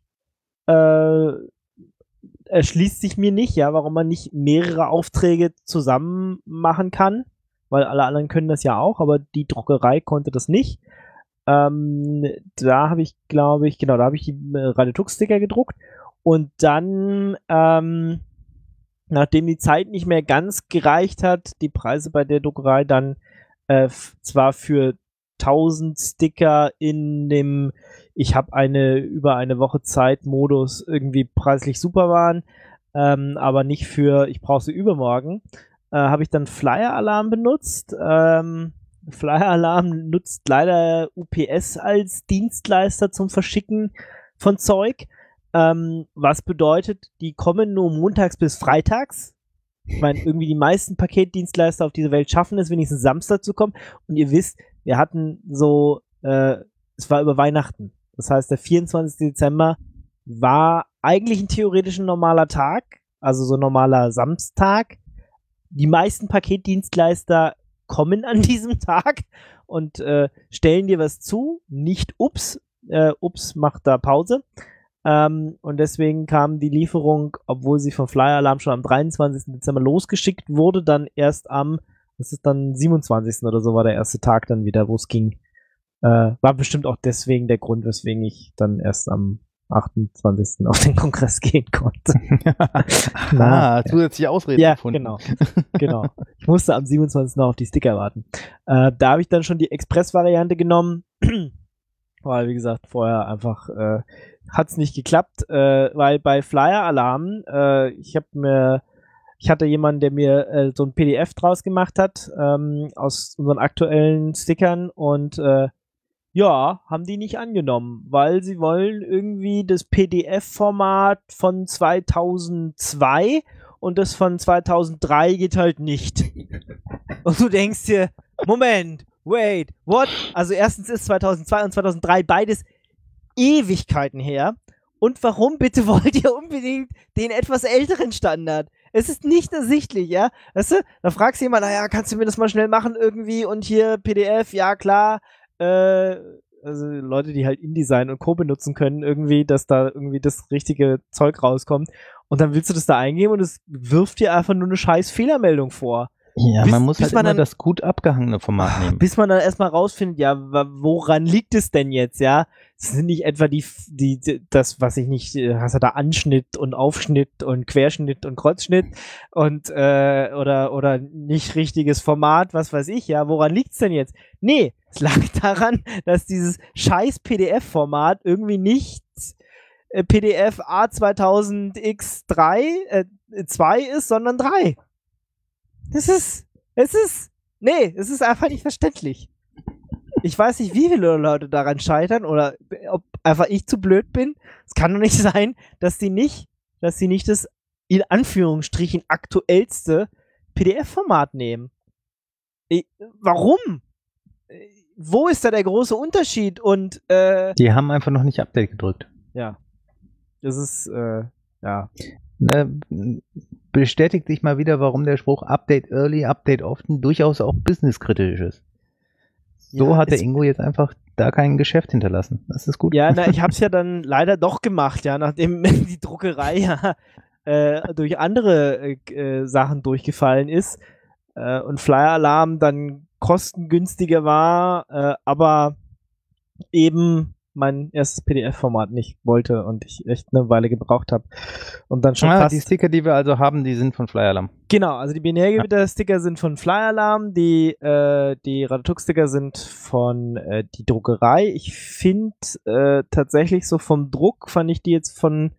Erschließt sich mir nicht, ja, warum man nicht mehrere Aufträge zusammen machen kann, weil alle anderen können das ja auch, aber die Druckerei konnte das nicht. Da habe ich, glaube ich, da habe ich die Radetux-Sticker gedruckt. Und dann, nachdem die Zeit nicht mehr ganz gereicht hat, die Preise bei der Druckerei dann zwar für 1000 Sticker in dem ich habe über eine Woche Zeit Modus irgendwie preislich super waren, aber nicht für ich brauche sie übermorgen, habe ich dann Flyer-Alarm benutzt. Flyer-Alarm nutzt leider UPS als Dienstleister zum Verschicken von Zeug. Was bedeutet, die kommen nur montags bis freitags. Ich meine, irgendwie die meisten Paketdienstleister auf dieser Welt schaffen es, wenigstens Samstag zu kommen. Und ihr wisst, wir hatten so, es war über Weihnachten. Das heißt, der 24. Dezember war eigentlich ein theoretisch ein normaler Tag, also so ein normaler Samstag. Die meisten Paketdienstleister kommen an diesem Tag und stellen dir was zu. Nicht Ups. Ups macht da Pause. Und deswegen kam die Lieferung, obwohl sie vom Flyer-Alarm schon am 23. Dezember losgeschickt wurde, dann erst das ist dann 27. oder so war der erste Tag dann wieder, wo es ging. War bestimmt auch deswegen der Grund, weswegen ich dann erst am 28. auf den Kongress gehen konnte. Zusätzliche Ausreden gefunden. Genau. Ich musste am 27. noch auf die Sticker warten. Da habe ich dann schon die Express-Variante genommen, weil, wie gesagt, vorher einfach hat es nicht geklappt, weil bei Flyer-Alarm, ich hatte jemanden, der mir so ein PDF draus gemacht hat, aus unseren aktuellen Stickern und haben die nicht angenommen, weil sie wollen irgendwie das PDF-Format von 2002 und das von 2003 geht halt nicht. Und du denkst dir, Moment, wait, what? Also erstens ist 2002 und 2003 beides Ewigkeiten her. Und warum bitte wollt ihr unbedingt den etwas älteren Standard? Es ist nicht ersichtlich, ja? Weißt du, da fragst du jemand, naja, kannst du mir das mal schnell machen irgendwie und hier PDF, ja klar. Also Leute, die halt InDesign und Co. benutzen können, irgendwie, dass da irgendwie das richtige Zeug rauskommt. Und dann willst du das da eingeben und es wirft dir einfach nur eine scheiß Fehlermeldung vor. Ja, man muss halt immer das gut abgehangene Format nehmen. Bis man dann erstmal rausfindet, ja, woran liegt es denn jetzt, ja? Es sind nicht etwa das, was ich nicht, hast du da Anschnitt und Aufschnitt und Querschnitt und Kreuzschnitt und, oder nicht richtiges Format, was weiß ich, ja? Woran liegt's denn jetzt? Nee, es lag daran, dass dieses scheiß PDF-Format irgendwie nicht PDF A2000X2 ist, sondern 3. Es ist einfach nicht verständlich. Ich weiß nicht, wie viele Leute daran scheitern oder ob einfach ich zu blöd bin. Es kann doch nicht sein, dass die nicht das in Anführungsstrichen aktuellste PDF-Format nehmen. Warum? Wo ist da der große Unterschied? Und die haben einfach noch nicht Update gedrückt. Ja. Das ist, ja. Bestätigt sich mal wieder, warum der Spruch Update early, Update often durchaus auch businesskritisch ist. So hat der Ingo jetzt einfach da kein Geschäft hinterlassen. Das ist gut. Ja, ich habe es ja dann leider doch gemacht, ja, nachdem die Druckerei durch andere Sachen durchgefallen ist und Flyer Alarm dann kostengünstiger war, aber eben mein erstes PDF-Format nicht wollte und ich echt eine Weile gebraucht habe. Und dann schon fast... Die Sticker, die wir also haben, die sind von Flyer Alarm. Genau, also die Binärgewitter-Sticker sind von Flyer Alarm, die Radatux-Sticker sind von die Druckerei. Ich finde tatsächlich so vom Druck fand ich die jetzt von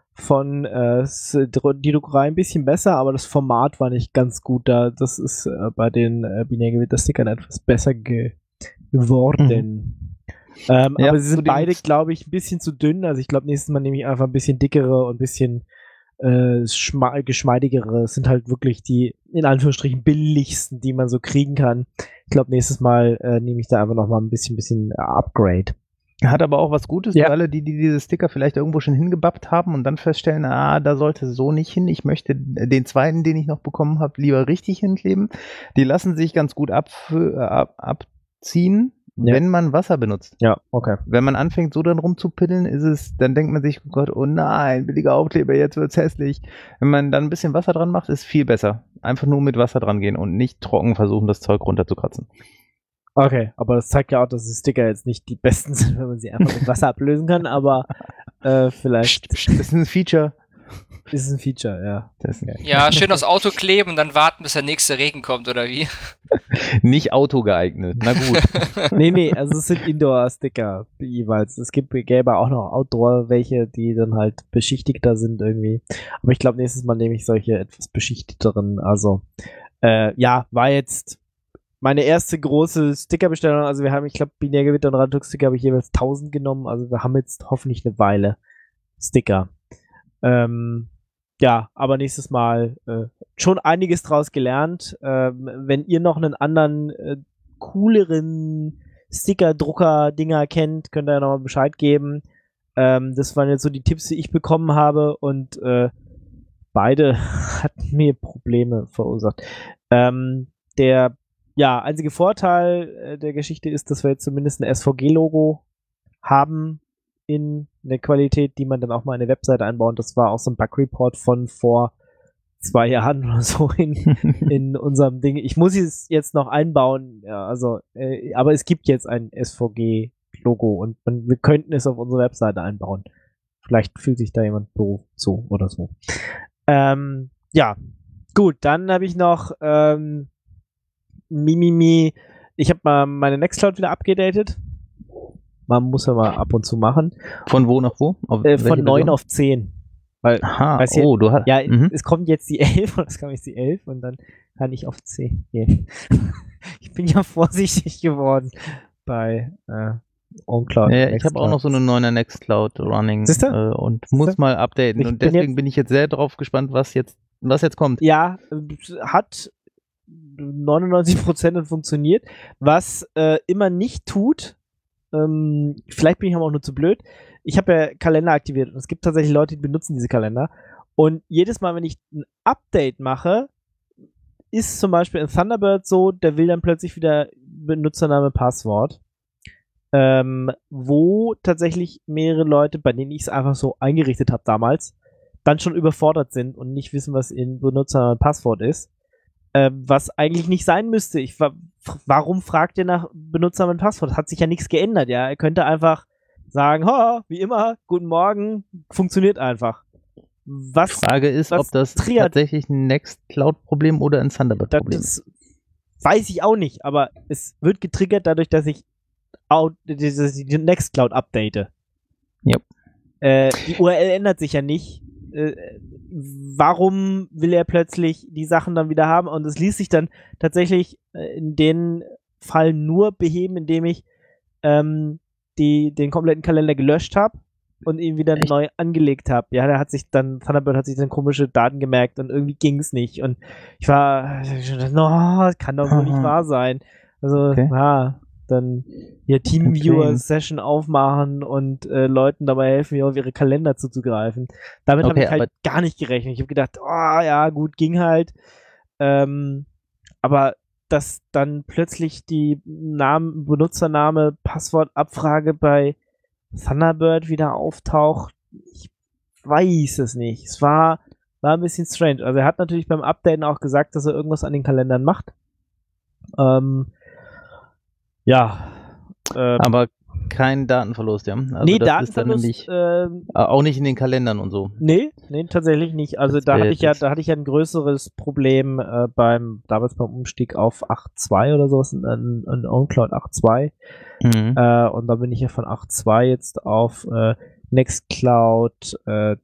die Druckerei ein bisschen besser, aber das Format war nicht ganz gut da. Das ist bei den Binärgewitter-Stickern etwas besser geworden. Aber sie sind beide, glaube ich, ein bisschen zu dünn. Also ich glaube, nächstes Mal nehme ich einfach ein bisschen dickere und ein bisschen geschmeidigere. Es sind halt wirklich die, in Anführungsstrichen, billigsten, die man so kriegen kann. Ich glaube, nächstes Mal nehme ich da einfach nochmal ein bisschen Upgrade. Hat aber auch was Gutes für alle, die diese Sticker vielleicht irgendwo schon hingebappt haben und dann feststellen, da sollte so nicht hin. Ich möchte den zweiten, den ich noch bekommen habe, lieber richtig hinkleben. Die lassen sich ganz gut abziehen. Ja. Wenn man Wasser benutzt. Ja, okay. Wenn man anfängt, so dann rumzupiddeln, dann denkt man sich, oh Gott, oh nein, billiger Aufkleber, jetzt wird's hässlich. Wenn man dann ein bisschen Wasser dran macht, ist viel besser. Einfach nur mit Wasser dran gehen und nicht trocken versuchen, das Zeug runterzukratzen. Okay, aber das zeigt ja auch, dass die Sticker jetzt nicht die besten sind, wenn man sie einfach mit Wasser ablösen kann, aber vielleicht... Das ist ein Feature. Ist ein Feature, ja. Ja, schön aufs Auto kleben und dann warten, bis der nächste Regen kommt, oder wie? Nicht Auto geeignet, na gut. Nee, also es sind Indoor-Sticker jeweils. Gäbe auch noch Outdoor welche, die dann halt beschichtigter sind irgendwie. Aber ich glaube, nächstes Mal nehme ich solche etwas beschichtigteren. Also, war jetzt meine erste große Stickerbestellung. Also wir haben, ich glaube, Binärgewitter und Radatux-Sticker habe ich jeweils 1000 genommen. Also wir haben jetzt hoffentlich eine Weile Sticker. Aber nächstes Mal schon einiges draus gelernt. Wenn ihr noch einen anderen cooleren Sticker-Drucker-Dinger kennt, könnt ihr ja nochmal Bescheid geben. Das waren jetzt so die Tipps, die ich bekommen habe und beide hatten mir Probleme verursacht. Der einzige Vorteil der Geschichte ist, dass wir jetzt zumindest ein SVG-Logo haben in der Qualität, die man dann auch mal in eine Webseite einbaut. Das war auch so ein Bug-Report von vor 2 Jahren oder so in unserem Ding. Ich muss es jetzt noch einbauen, aber es gibt jetzt ein SVG-Logo und wir könnten es auf unsere Webseite einbauen. Vielleicht fühlt sich da jemand berufen zu oder so. Ja, gut, dann habe ich noch Mimimi. Ich habe mal meine Nextcloud wieder abgedatet. Man muss ja mal ab und zu machen. Von wo nach wo? Von 9 auf 10. Weil, du hast. Ja, es kommt jetzt die 11 und es kam jetzt die 11 und dann kann ich auf 10 gehen. Ich bin ja vorsichtig geworden bei OnCloud. Ja, ich habe auch noch so eine 9er Nextcloud running und muss mal updaten. Und deswegen bin ich jetzt sehr drauf gespannt, was jetzt kommt. Ja, hat 99% und funktioniert. Was immer nicht tut, vielleicht bin ich aber auch nur zu blöd, ich habe ja Kalender aktiviert und es gibt tatsächlich Leute, die benutzen diese Kalender. Und jedes Mal, wenn ich ein Update mache, ist zum Beispiel in Thunderbird so, der will dann plötzlich wieder Benutzername, Passwort. Wo tatsächlich mehrere Leute, bei denen ich es einfach so eingerichtet habe damals, dann schon überfordert sind und nicht wissen, was in Benutzername, Passwort ist. Was eigentlich nicht sein müsste. Warum fragt ihr nach Benutzernamen, Passwort? Hat sich ja nichts geändert, ja. Er könnte einfach sagen, wie immer, guten Morgen, funktioniert einfach. Die Frage ist, ob das tatsächlich ein Nextcloud-Problem oder ein Thunderbird-Problem ist. Das weiß ich auch nicht, aber es wird getriggert dadurch, dass ich die Nextcloud update. Yep. Die URL ändert sich ja nicht. Warum will er plötzlich die Sachen dann wieder haben? Und es ließ sich dann tatsächlich in den Fall nur beheben, indem ich den kompletten Kalender gelöscht habe und ihn wieder neu angelegt habe. Ja, Thunderbird hat sich dann komische Daten gemerkt und irgendwie ging es nicht. Und ich war, kann doch wohl nicht wahr sein. Also, dann hier Teamviewer-Session aufmachen und Leuten dabei helfen, auf ihre Kalender zuzugreifen. Damit habe ich halt gar nicht gerechnet. Ich habe gedacht, ja, gut, ging halt. Aber dass dann plötzlich die Benutzername, Passwortabfrage bei Thunderbird wieder auftaucht, ich weiß es nicht. Es war ein bisschen strange. Also er hat natürlich beim Updaten auch gesagt, dass er irgendwas an den Kalendern macht. Aber kein Datenverlust, ja? Also nee, das Datenverlust. Ist dann nämlich, auch nicht in den Kalendern und so. Nee, tatsächlich nicht. Also da hatte ich ja ein größeres Problem damals beim Umstieg auf 8.2 oder sowas, in OnCloud 8.2. Und da bin ich ja von 8.2 jetzt auf Nextcloud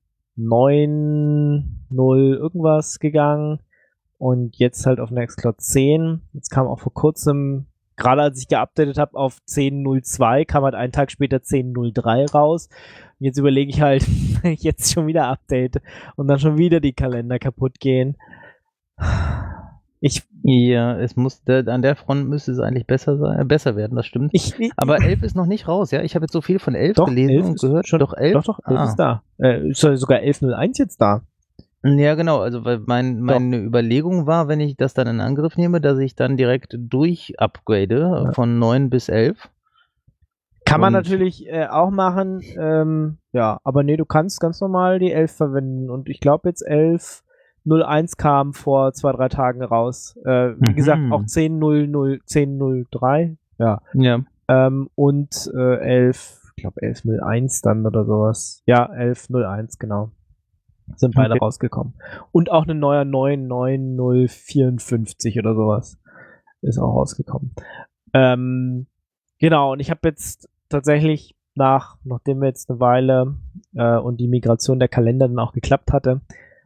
9.0 irgendwas gegangen und jetzt halt auf Nextcloud 10. Jetzt kam auch vor kurzem, gerade als ich geupdatet habe auf 10.02, kam halt einen Tag später 10.03 raus. Und jetzt überlege ich halt, wenn ich jetzt schon wieder update und dann schon wieder die Kalender kaputt gehen. Es muss, an der Front müsste es eigentlich besser werden, das stimmt. Aber 11 ist noch nicht raus, ja? Ich habe jetzt so viel von 11 gelesen 11 und gehört. Schon, 11 ist da. Ist sogar 11.01 jetzt da. Ja, genau. Also weil meine Überlegung war, wenn ich das dann in Angriff nehme, dass ich dann direkt upgrade von 9 bis 11. Kann man natürlich auch machen. Aber nee, du kannst ganz normal die 11 verwenden. Und ich glaube jetzt 11.01 kam vor 2-3 Tagen raus. Wie gesagt, auch 10.03. Ja. Und 11, ich glaube 11.01 dann oder sowas. Ja, 11.01, genau. Sind beide rausgekommen. Und auch ein neuer 9.9054 oder sowas ist auch rausgekommen. Genau, und ich habe jetzt tatsächlich nachdem wir jetzt eine Weile und die Migration der Kalender dann auch geklappt hatte,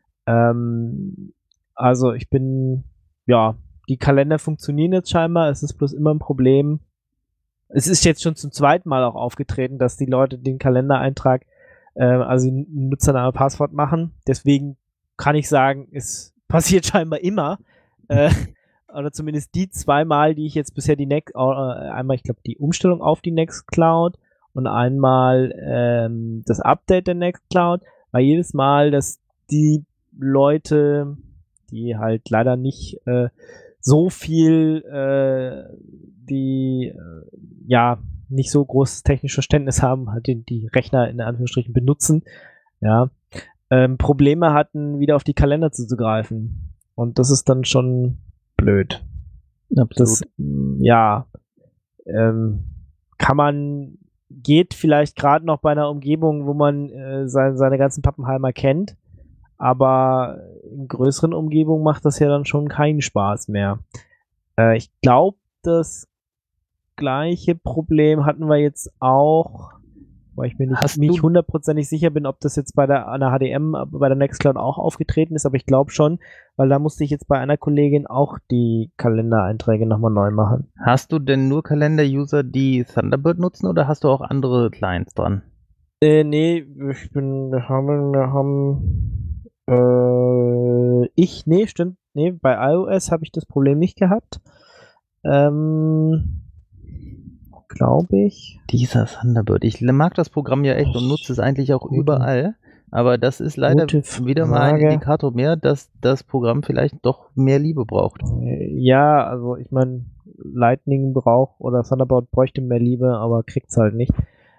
also ich bin, die Kalender funktionieren jetzt scheinbar, es ist bloß immer ein Problem. Es ist jetzt schon zum zweiten Mal auch aufgetreten, dass die Leute den Kalendereintrag also Nutzername, Passwort machen. Deswegen kann ich sagen, es passiert scheinbar immer. Oder zumindest die 2 Mal, die ich jetzt bisher einmal, ich glaube, die Umstellung auf die Nextcloud und einmal das Update der Nextcloud, war jedes Mal, dass die Leute, die halt leider nicht so viel, nicht so großes technisches Verständnis haben, halt die Rechner in Anführungsstrichen benutzen, Probleme hatten, wieder auf die Kalender zuzugreifen. Und das ist dann schon blöd. Absolut. Das, kann man geht vielleicht gerade noch bei einer Umgebung, wo man seine ganzen Pappenheimer kennt, aber in größeren Umgebungen macht das ja dann schon keinen Spaß mehr. Ich glaube, das gleiche Problem hatten wir jetzt auch, weil ich mir nicht hundertprozentig sicher bin, ob das jetzt an der HDM, bei der Nextcloud auch aufgetreten ist, aber ich glaube schon, weil da musste ich jetzt bei einer Kollegin auch die Kalendereinträge nochmal neu machen. Hast du denn nur Kalender-User, die Thunderbird nutzen, oder hast du auch andere Clients dran? Nee, stimmt. Nee, bei iOS habe ich das Problem nicht gehabt. Glaube ich. Dieser Thunderbird. Ich mag das Programm ja echt und nutze es eigentlich auch überall. Aber das ist leider wieder mal ein Indikator mehr, dass das Programm vielleicht doch mehr Liebe braucht. Ja, also ich meine, Lightning braucht oder Thunderbird bräuchte mehr Liebe, aber kriegt's halt nicht.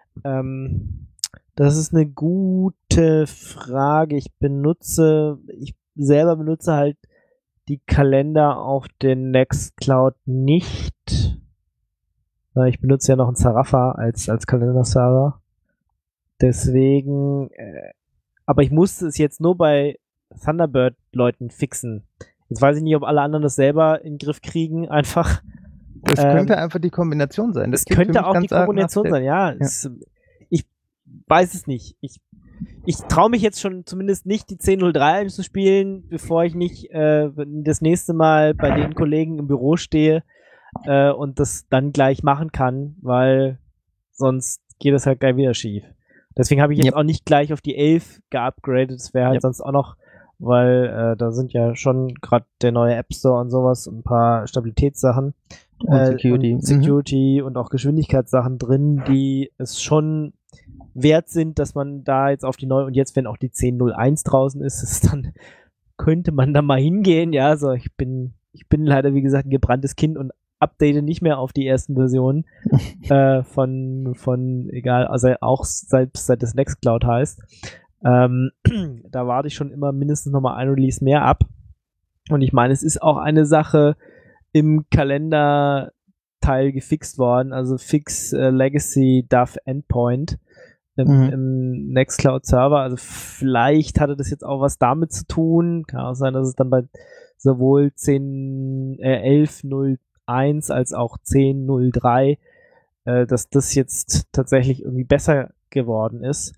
Das ist eine gute Frage. Ich selber benutze halt die Kalender auf den Nextcloud nicht. Ich benutze ja noch einen Zarafa als Kalenderserver. Deswegen, aber ich musste es jetzt nur bei Thunderbird-Leuten fixen. Jetzt weiß ich nicht, ob alle anderen das selber in den Griff kriegen, einfach. Das könnte einfach die Kombination sein. Das könnte auch die Kombination sein, ja. Ich weiß es nicht. Ich traue mich jetzt schon zumindest nicht, die 10.03 zu spielen, bevor ich nicht das nächste Mal bei den Kollegen im Büro stehe und das dann gleich machen kann, weil sonst geht das halt gleich wieder schief. Deswegen habe ich jetzt auch nicht gleich auf die 11 geupgradet. Das wäre halt sonst auch noch, weil da sind ja schon gerade der neue App Store und sowas, ein paar Stabilitätssachen und Security und auch Geschwindigkeitssachen drin, die es schon wert sind, dass man da jetzt auf die neue, und jetzt, wenn auch die 10.01 draußen ist, dann könnte man da mal hingehen. Ja, also ich bin leider, wie gesagt, ein gebranntes Kind und update nicht mehr auf die ersten Versionen von egal, also auch selbst seit das Nextcloud heißt. Da warte ich schon immer mindestens nochmal ein Release mehr ab. Und ich meine, es ist auch eine Sache im Kalender-Teil gefixt worden, also Fix Legacy Duff Endpoint im Nextcloud-Server. Also vielleicht hatte das jetzt auch was damit zu tun. Kann auch sein, dass es dann bei sowohl 11.01 als auch 10.03 dass das jetzt tatsächlich irgendwie besser geworden ist.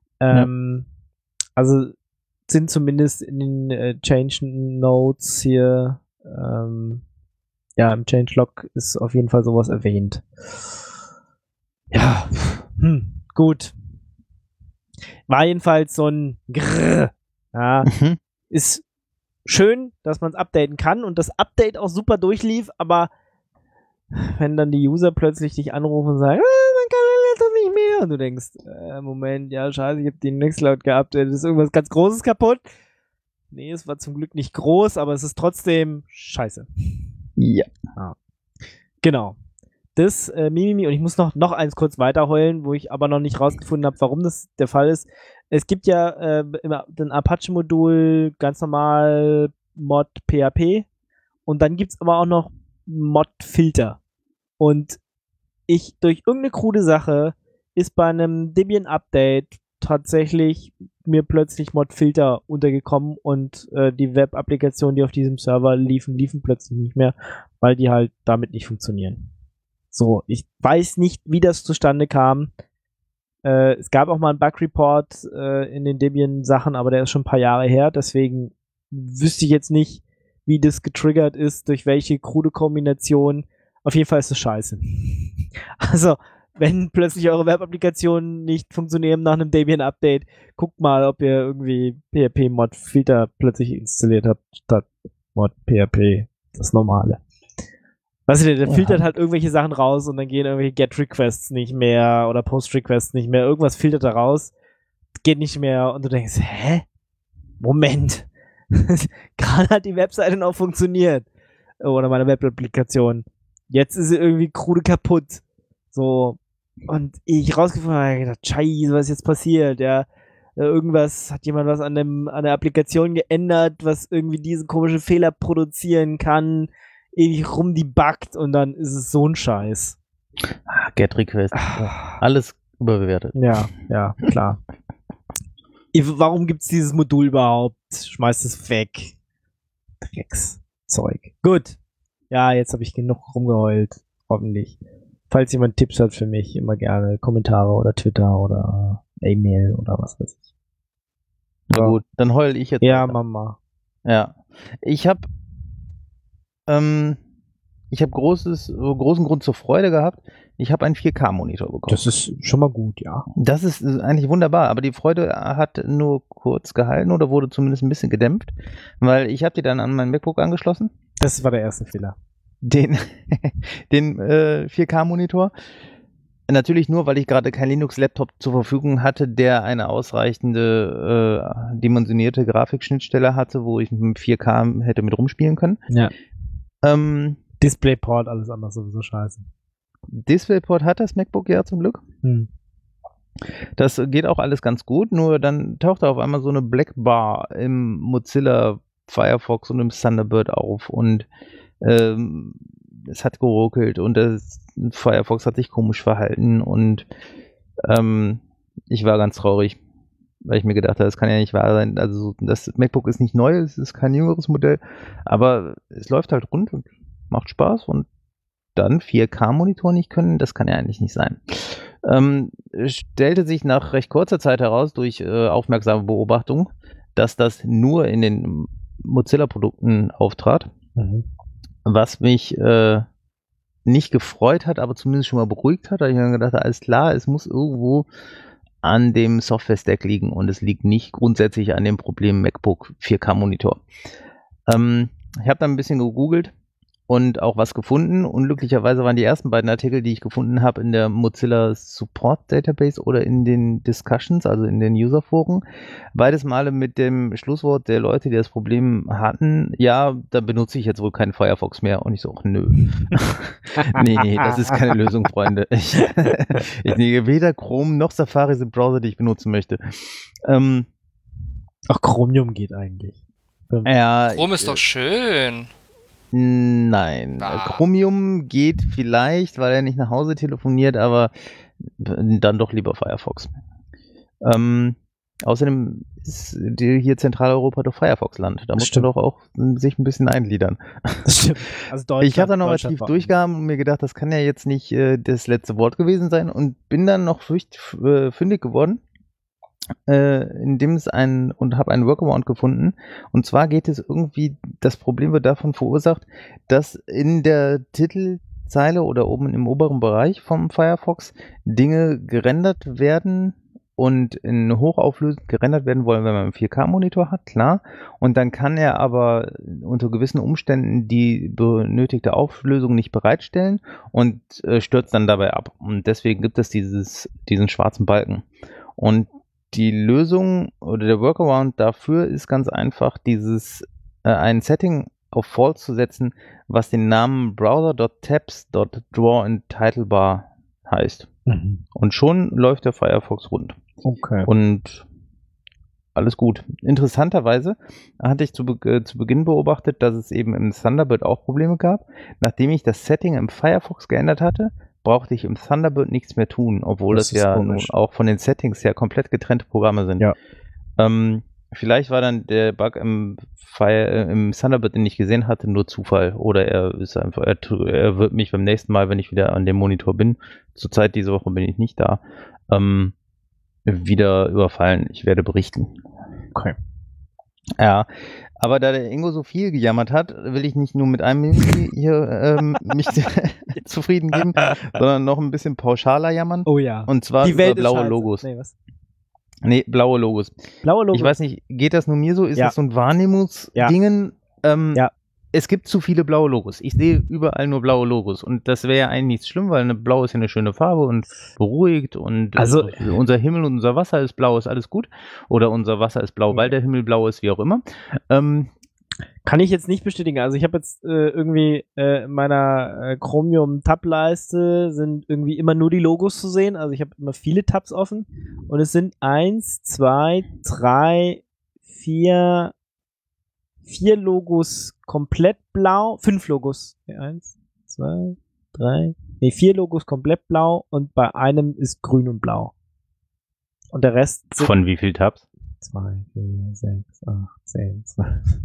Also sind zumindest in den Change Notes hier im Changelog ist auf jeden Fall sowas erwähnt. Ja, gut. War jedenfalls so ein Grrr. Ja, ist schön, dass man es updaten kann und das Update auch super durchlief, aber wenn dann die User plötzlich dich anrufen und sagen, man kann das doch nicht mehr, und du denkst, Moment, ja scheiße, ich habe die Nextcloud geupdatet, ist irgendwas ganz Großes kaputt? Nee, es war zum Glück nicht groß, aber es ist trotzdem scheiße. Ja. Genau. Das Mimimi, und ich muss noch eins kurz weiterheulen, wo ich aber noch nicht rausgefunden habe, warum das der Fall ist. Es gibt ja den Apache-Modul ganz normal Mod PHP und dann gibt es aber auch noch Mod-Filter. Und durch irgendeine krude Sache ist bei einem Debian-Update tatsächlich mir plötzlich Mod-Filter untergekommen und die Web-Applikationen, die auf diesem Server liefen plötzlich nicht mehr, weil die halt damit nicht funktionieren. So, ich weiß nicht, wie das zustande kam. Es gab auch mal einen Bug-Report in den Debian-Sachen, aber der ist schon ein paar Jahre her, deswegen wüsste ich jetzt nicht, wie das getriggert ist, durch welche krude Kombination. Auf jeden Fall ist es scheiße. Also, wenn plötzlich eure Web-Applikationen nicht funktionieren nach einem Debian-Update, guckt mal, ob ihr irgendwie PHP-Mod-Filter plötzlich installiert habt, statt Mod-PHP, das Normale. Weißt du, der filtert halt irgendwelche Sachen raus und dann gehen irgendwelche Get-Requests nicht mehr oder Post-Requests nicht mehr. Irgendwas filtert er raus, geht nicht mehr und du denkst, hä? Moment. Gerade hat die Webseite noch funktioniert. Oder meine Web-Applikation. Jetzt ist sie irgendwie krude kaputt. So. Und ich rausgefunden habe, gedacht, scheiße, was ist jetzt passiert? Ja, hat jemand was an der Applikation geändert, was irgendwie diesen komischen Fehler produzieren kann, ewig rumdebuggt und dann ist es so ein Scheiß. Get Request. Alles Überbewertet. Ja, klar. Warum gibt's dieses Modul überhaupt? Schmeißt es weg. Dreckszeug. Gut. Ja, jetzt habe ich genug rumgeheult. Hoffentlich. Falls jemand Tipps hat für mich, immer gerne Kommentare oder Twitter oder E-Mail oder was weiß ich. Na gut, dann heul ich jetzt. Ja, weiter. Mama. Ja. Ich habe großen Grund zur Freude gehabt. Ich habe einen 4K-Monitor bekommen. Das ist schon mal gut, ja. Das ist eigentlich wunderbar, aber die Freude hat nur kurz gehalten oder wurde zumindest ein bisschen gedämpft, weil ich habe die dann an mein MacBook angeschlossen. Das war der erste Fehler. Den 4K-Monitor. Natürlich nur, weil ich gerade keinen Linux-Laptop zur Verfügung hatte, der eine ausreichende dimensionierte Grafikschnittstelle hatte, wo ich mit 4K hätte mit rumspielen können. Ja. DisplayPort, alles andere sowieso scheiße. DisplayPort hat das MacBook ja zum Glück. Das geht auch alles ganz gut, nur dann taucht auf einmal so eine Blackbar im Mozilla Firefox und im Thunderbird auf und es hat geruckelt und das Firefox hat sich komisch verhalten und ich war ganz traurig, weil ich mir gedacht habe, das kann ja nicht wahr sein. Also das MacBook ist nicht neu, es ist kein jüngeres Modell, aber es läuft halt rund und macht Spaß und dann 4K-Monitor nicht können, das kann ja eigentlich nicht sein. Stellte sich nach recht kurzer Zeit heraus durch aufmerksame Beobachtung, dass das nur in den Mozilla-Produkten auftrat, was mich nicht gefreut hat, aber zumindest schon mal beruhigt hat. Da habe ich mir gedacht, alles klar, es muss irgendwo an dem Software-Stack liegen und es liegt nicht grundsätzlich an dem Problem MacBook 4K-Monitor. Ich habe dann ein bisschen gegoogelt und auch was gefunden. Unglücklicherweise waren die ersten beiden Artikel, die ich gefunden habe, in der Mozilla Support Database oder in den Discussions, also in den Userforen. Beides Male mit dem Schlusswort der Leute, die das Problem hatten, ja, dann benutze ich jetzt wohl keinen Firefox mehr. Und ich so, nö. Nee, das ist keine Lösung, Freunde. Ich nehme weder Chrome noch Safari sind Browser, die ich benutzen möchte. Ach, Chromium geht eigentlich. Ja, Chrome ist doch schön. Nein, Chromium geht vielleicht, weil er nicht nach Hause telefoniert, aber dann doch lieber Firefox. Außerdem ist hier Zentraleuropa doch Firefox-Land. Da muss man doch auch sich ein bisschen eingliedern. Das stimmt. Also ich habe dann noch tief durchgehaben und mir gedacht, das kann ja jetzt nicht das letzte Wort gewesen sein und bin dann noch fündig geworden. Indem es und habe einen Workaround gefunden. Und zwar geht es irgendwie, das Problem wird davon verursacht, dass in der Titelzeile oder oben im oberen Bereich vom Firefox Dinge gerendert werden und in Hochauflösung gerendert werden wollen, wenn man einen 4K-Monitor hat, klar. Und dann kann er aber unter gewissen Umständen die benötigte Auflösung nicht bereitstellen und stürzt dann dabei ab. Und deswegen gibt es diesen schwarzen Balken. Und die Lösung oder der Workaround dafür ist ganz einfach, ein Setting auf False zu setzen, was den Namen browser.tabs.draw in Titlebar heißt. Und schon läuft der Firefox rund. Okay. Und alles gut. Interessanterweise hatte ich zu Beginn beobachtet, dass es eben im Thunderbird auch Probleme gab. Nachdem ich das Setting im Firefox geändert hatte, brauchte ich im Thunderbird nichts mehr tun, obwohl das ja nun auch von den Settings her komplett getrennte Programme sind. Ja. Vielleicht war dann der Bug im Thunderbird, den ich gesehen hatte, nur Zufall. Oder er wird mich beim nächsten Mal, wenn ich wieder an dem Monitor bin, zurzeit diese Woche bin ich nicht da, wieder überfallen. Ich werde berichten. Okay. Ja, aber da der Ingo so viel gejammert hat, will ich nicht nur mit einem Mimimi hier mich zufrieden geben, sondern noch ein bisschen pauschaler jammern. Oh ja. Und zwar die Welt über blaue ist Logos. Nee, blaue Logos. Blaue Logos. Ich weiß nicht, geht das nur mir so? Ist das so ein Wahrnehmungsdingen? Ja. Es gibt zu viele blaue Logos. Ich sehe überall nur blaue Logos. Und das wäre ja eigentlich nichts schlimm, weil blau ist ja eine schöne Farbe und beruhigt. Und unser Himmel und unser Wasser ist blau, ist alles gut. Oder unser Wasser ist blau, weil der Himmel blau ist, wie auch immer. Kann ich jetzt nicht bestätigen. Also ich habe jetzt irgendwie in meiner Chromium-Tab-Leiste sind irgendwie immer nur die Logos zu sehen. Also ich habe immer viele Tabs offen. Und es sind 1, 2, 3, 4 Logos komplett blau. 5 Logos. 1, 2, 4 Logos komplett blau und bei einem ist grün und blau. Und der Rest sind Von wie viel Tabs? 2, 4, 6, 8, 10, 12,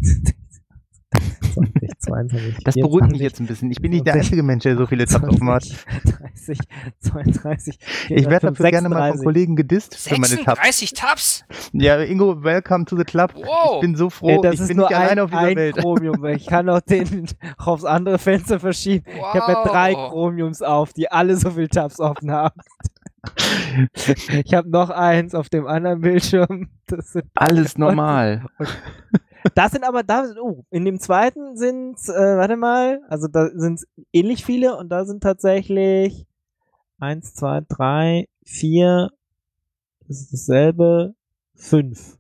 20, 22, Das beruhigt mich jetzt ein bisschen. Ich bin nicht der einzige Mensch, der so viele Tabs offen hat. 30, 32, 34, Ich werde dafür gerne mal von 36. Kollegen gedisst für meine Tabs. 36 Tabs? Ja, Ingo, welcome to the club. Wow. Ich bin so Ey, froh, das ich ist bin nur nicht alleine auf dieser ein Welt. Chromium, weil ich kann auch den aufs andere Fenster verschieben. Ich habe ja 3 Wow. Chromiums auf, die alle so viel Tabs offen haben. Ich habe noch eins auf dem anderen Bildschirm. Das sind Alles normal. Das sind aber, in dem zweiten sind warte mal, also da sind ähnlich viele und da sind tatsächlich 1, 2, 3, 4, das ist dasselbe, 5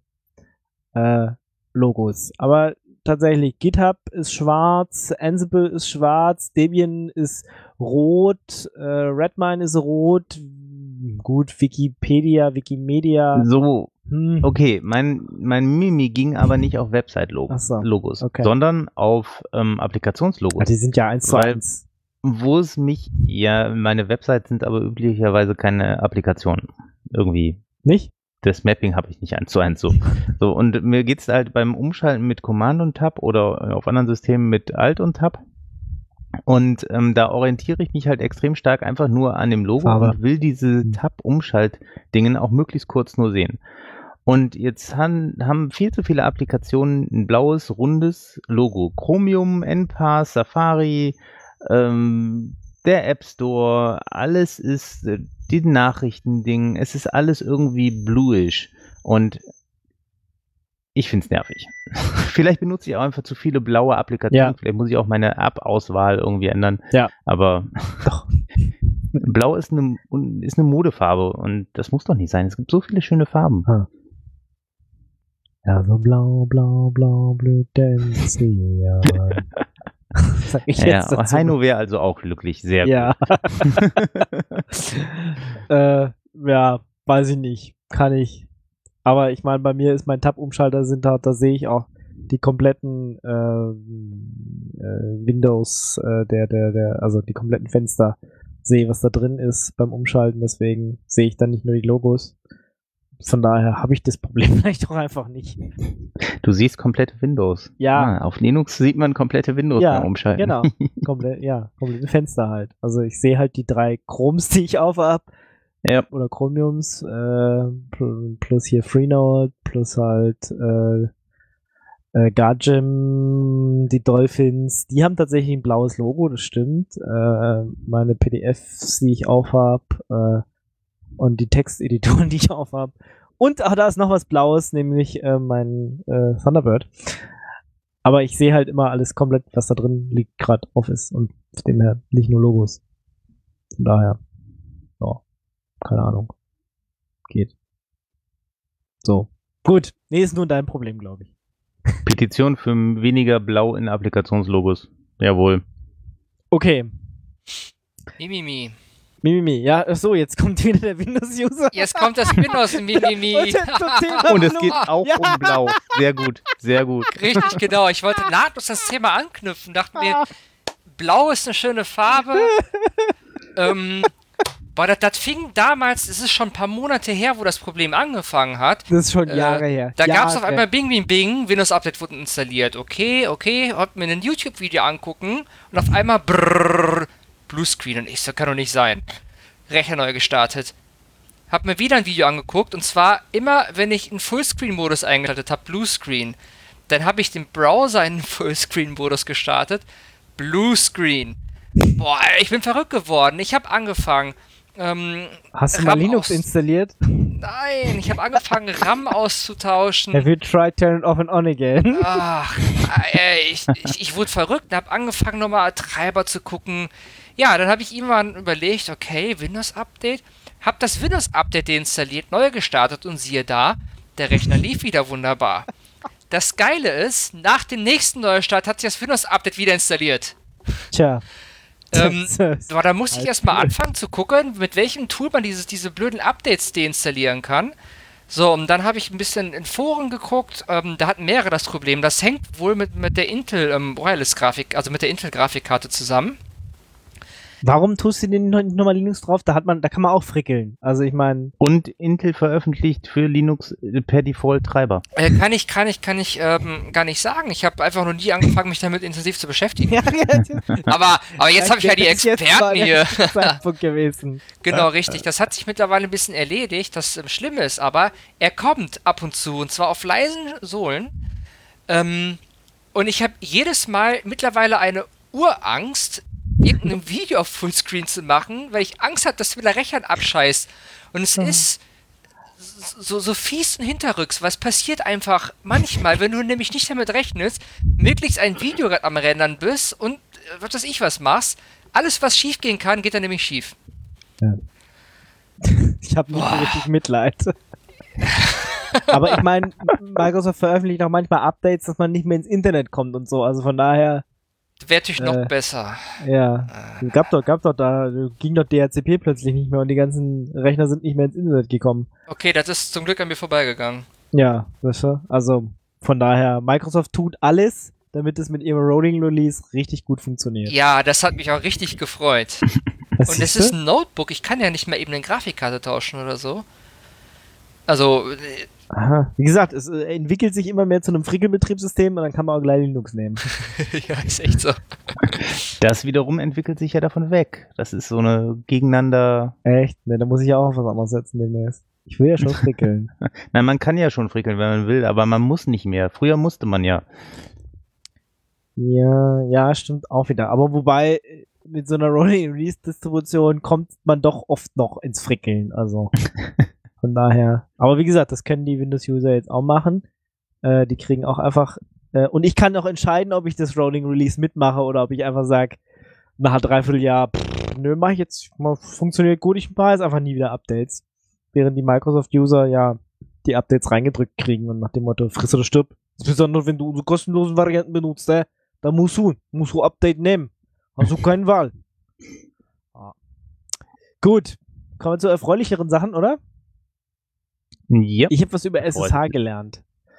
Logos. Aber tatsächlich, GitHub ist schwarz, Ansible ist schwarz, Debian ist rot, Redmine ist rot, gut, Wikimedia. So, okay, mein Mimi ging aber nicht auf Website-Logos, okay. sondern auf Applikationslogos. Die sind ja 1 zu Weil- 1. Wo es mich, ja, meine Websites sind aber üblicherweise keine Applikationen. Irgendwie. Nicht? Das Mapping habe ich nicht 1 zu 1 so. So, und mir geht's halt beim Umschalten mit Command und Tab oder auf anderen Systemen mit Alt und Tab. Und da orientiere ich mich halt extrem stark einfach nur an dem Logo Farbe. und will diese Tab-Umschalt-Dingen auch möglichst kurz nur sehen. Und jetzt haben viel zu viele Applikationen ein blaues, rundes Logo. Chromium, NPass, Safari, der App Store, alles ist, die Nachrichtending, es ist alles irgendwie bluish. Und ich find's nervig. Vielleicht benutze ich auch einfach zu viele blaue Applikationen. Ja. Vielleicht muss ich auch meine App-Auswahl irgendwie ändern. Ja. Aber blau ist eine Modefarbe und das muss doch nicht sein. Es gibt so viele schöne Farben. Ja, so blau, blau, blau, blüht der Enzian. Sag ich Ja, jetzt dazu. Heino wäre also auch glücklich. Sehr Ja. Ja, weiß ich nicht. Kann ich. Aber ich meine, bei mir ist mein Tab-Umschalter da sehe ich auch die kompletten Windows, also die kompletten Fenster, sehe, was da drin ist beim Umschalten, deswegen sehe ich dann nicht nur die Logos. Von daher habe ich das Problem vielleicht auch einfach nicht. Du siehst komplette Windows. Ja. Auf Linux sieht man komplette Windows Ja, beim Umschalten. genau. Komplette Fenster halt. Also ich sehe halt die 3 Chromes, die ich auf habe. Ja. Oder Chromiums, plus hier Freenode, plus halt Gajim, die Dolphins, die haben tatsächlich ein blaues Logo, das stimmt. Meine PDFs, die ich aufhab, und die Texteditoren, die ich aufhab. Und da ist noch was Blaues, nämlich mein Thunderbird. Aber ich sehe halt immer alles komplett, was da drin liegt, gerade auf ist. Und von dem her nicht nur Logos. Von daher, ja, keine Ahnung. Geht. So. Gut. Nee, ist nur dein Problem, glaube ich. Petition für weniger Blau in Applikationslogos. Jawohl. Okay. Mimimi. Mimimi. Ja, so, jetzt kommt wieder der Windows-User. Jetzt kommt das Windows Mimimi. Und jetzt zum Thema Und es Blau. geht auch Ja. um Blau. Sehr gut, sehr gut. Richtig, genau. Ich wollte nahtlos das Thema anknüpfen. Dachte mir, Blau ist eine schöne Farbe. Weil das fing damals, es ist schon ein paar Monate her, wo das Problem angefangen hat. Das ist schon Jahre her. Da gab es auf Jahre. einmal Bing, Bing, Bing, Windows Update wurde installiert. Okay, hab mir ein YouTube-Video angucken und auf einmal brrrr, Bluescreen. Und ich so, kann doch nicht sein. Rechner neu gestartet. Hab mir wieder ein Video angeguckt und zwar immer, wenn ich einen Fullscreen-Modus eingeschaltet habe, Bluescreen, dann habe ich den Browser in den Fullscreen-Modus gestartet. Bluescreen. Boah, ich bin verrückt geworden. Ich habe angefangen. Hast du mal RAM Linux aus- installiert? Nein, ich habe angefangen, RAM auszutauschen. Have you tried turn it off and on again? Ach, ich wurde verrückt und habe angefangen, nochmal Treiber zu gucken. Ja, dann habe ich irgendwann überlegt, okay, Windows-Update. Habe das Windows-Update deinstalliert, neu gestartet und siehe da, der Rechner lief wieder wunderbar. Das Geile ist, nach dem nächsten Neustart hat sich das Windows-Update wieder installiert. Tja. Aber da musste ich erstmal anfangen zu gucken, mit welchem Tool man diese blöden Updates deinstallieren kann. So, und dann habe ich ein bisschen in Foren geguckt, da hatten mehrere das Problem. Das hängt wohl mit der Intel Wireless-Grafik, also mit der Intel-Grafikkarte zusammen. Warum tust du denn nicht nochmal Linux drauf? Da kann man auch frickeln. Also ich meine. Und Intel veröffentlicht für Linux per Default Treiber. Kann ich gar nicht sagen. Ich habe einfach noch nie angefangen, mich damit intensiv zu beschäftigen. aber jetzt habe ich ja die Experten hier. Zeitpunkt gewesen. Genau, richtig. Das hat sich mittlerweile ein bisschen erledigt. Das Schlimme ist aber, er kommt ab und zu, und zwar auf leisen Sohlen. Und ich habe jedes Mal mittlerweile eine Urangst, irgendein Video auf Fullscreen zu machen, weil ich Angst habe, dass mir der Rechner abscheißt. Und es ist so fies und hinterrücks, was passiert einfach manchmal, wenn du nämlich nicht damit rechnest, möglichst ein Video gerade am Rendern bist und was weiß ich was machst. Alles, was schief gehen kann, geht dann nämlich schief. Ja. Ich habe nicht so richtig Mitleid. Aber ich meine, Microsoft veröffentlicht auch manchmal Updates, dass man nicht mehr ins Internet kommt und so. Also von daher. Wäre natürlich noch besser. Ja. Gab doch da, ging doch DHCP plötzlich nicht mehr und die ganzen Rechner sind nicht mehr ins Internet gekommen. Okay, das ist zum Glück an mir vorbeigegangen. Ja, weißt du? Also von daher, Microsoft tut alles, damit es mit ihrem Rolling Release richtig gut funktioniert. Ja, das hat mich auch richtig gefreut. Und es ist ein Notebook, ich kann ja nicht mal eben eine Grafikkarte tauschen oder so. Also. Aha. Wie gesagt, es entwickelt sich immer mehr zu einem Frickelbetriebssystem und dann kann man auch gleich Linux nehmen. Ja, ist echt so. Das wiederum entwickelt sich ja davon weg. Das ist so eine gegeneinander. Echt? Ne, da muss ich ja auch was anderes setzen demnächst. Ich will ja schon frickeln. Nein, man kann ja schon frickeln, wenn man will, aber man muss nicht mehr. Früher musste man ja. Ja, stimmt auch wieder. Aber wobei, mit so einer Rolling Release Distribution kommt man doch oft noch ins Frickeln. Also. Von daher. Aber wie gesagt, das können die Windows-User jetzt auch machen. Die kriegen auch einfach. Und ich kann auch entscheiden, ob ich das Rolling Release mitmache oder ob ich einfach sage, nach 3/4 Jahr, nö, mach ich jetzt, funktioniert gut, ich mache jetzt einfach nie wieder Updates. Während die Microsoft-User ja die Updates reingedrückt kriegen und nach dem Motto, friss oder stirb. Insbesondere wenn du unsere kostenlosen Varianten benutzt, dann musst du Update nehmen. Hast du keine Wahl. Gut, kommen wir zu erfreulicheren Sachen, oder? Ja. Ich habe was über SSH gelernt.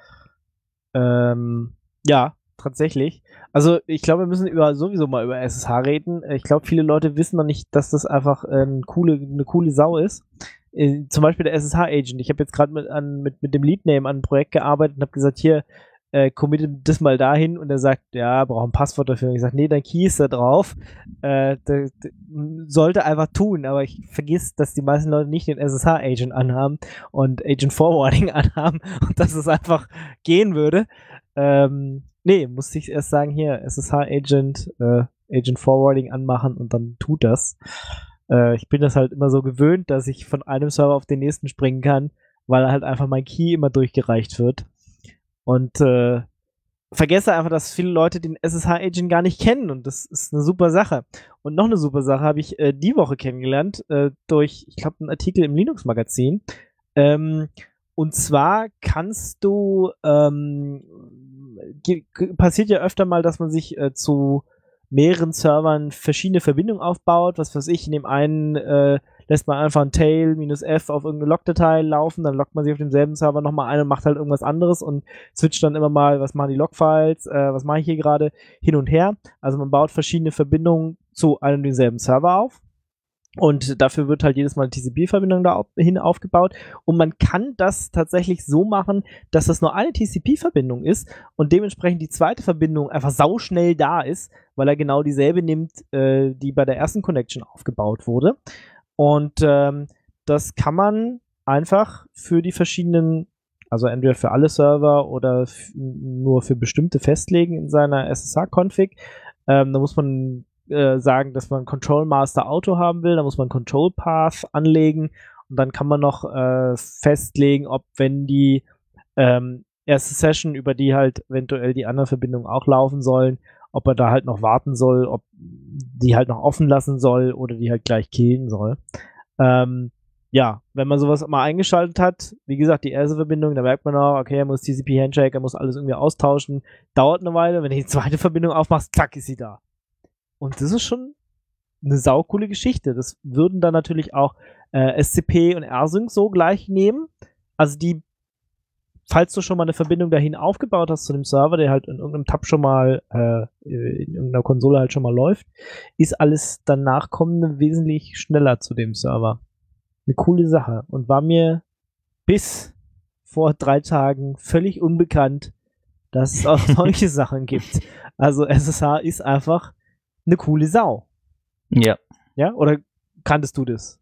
Ja, tatsächlich. Also ich glaube, wir müssen sowieso mal über SSH reden. Ich glaube, viele Leute wissen noch nicht, dass das einfach eine coole Sau ist. Zum Beispiel der SSH-Agent. Ich habe jetzt gerade mit dem Lead-Name an einem Projekt gearbeitet und habe gesagt, hier, committe das mal dahin, und er sagt, ja, braucht ein Passwort dafür. Und ich sage, nee, dein Key ist da drauf. Sollte einfach tun, aber ich vergiss, dass die meisten Leute nicht den SSH-Agent anhaben und Agent Forwarding anhaben und dass es einfach gehen würde. Nee, musste ich erst sagen, hier, SSH-Agent, Agent Forwarding anmachen und dann tut das. Ich bin das halt immer so gewöhnt, dass ich von einem Server auf den nächsten springen kann, weil halt einfach mein Key immer durchgereicht wird. Und vergesse einfach, dass viele Leute den SSH-Agent gar nicht kennen, und das ist eine super Sache. Und noch eine super Sache habe ich die Woche kennengelernt durch, ich glaube, einen Artikel im Linux-Magazin. Und zwar kannst du, passiert ja öfter mal, dass man sich zu mehreren Servern verschiedene Verbindungen aufbaut. Was weiß ich, in dem einen lässt man einfach ein Tail-F auf irgendeine Logdatei laufen, dann loggt man sich auf demselben Server nochmal ein und macht halt irgendwas anderes und switcht dann immer mal, was machen die Logfiles, was mache ich hier gerade, hin und her. Also man baut verschiedene Verbindungen zu einem und denselben Server auf. Und dafür wird halt jedes Mal eine TCP-Verbindung dahin aufgebaut. Und man kann das tatsächlich so machen, dass das nur eine TCP-Verbindung ist und dementsprechend die zweite Verbindung einfach sauschnell da ist, weil er genau dieselbe nimmt, die bei der ersten Connection aufgebaut wurde. Und das kann man einfach für die verschiedenen, also entweder für alle Server oder nur für bestimmte festlegen in seiner SSH-Config. Da muss man sagen, dass man Control Master Auto haben will, da muss man Control Path anlegen und dann kann man noch festlegen, ob, wenn die erste Session, über die halt eventuell die anderen Verbindungen auch laufen sollen, ob er da halt noch warten soll, ob die halt noch offen lassen soll oder die halt gleich killen soll. Ja, wenn man sowas mal eingeschaltet hat, wie gesagt, die erste Verbindung, da merkt man auch, okay, er muss TCP-Handshake, er muss alles irgendwie austauschen, dauert eine Weile, wenn du die zweite Verbindung aufmachst, zack, ist sie da. Und das ist schon eine saukoole Geschichte. Das würden dann natürlich auch SCP und rsync so gleich nehmen. Also die falls du schon mal eine Verbindung dahin aufgebaut hast zu dem Server, der halt in irgendeinem Tab schon mal, in irgendeiner Konsole halt schon mal läuft, ist alles danach kommende wesentlich schneller zu dem Server. Eine coole Sache und war mir bis vor 3 Tagen völlig unbekannt, dass es auch solche Sachen gibt. Also SSH ist einfach eine coole Sau. Ja. Ja? Oder kanntest du das?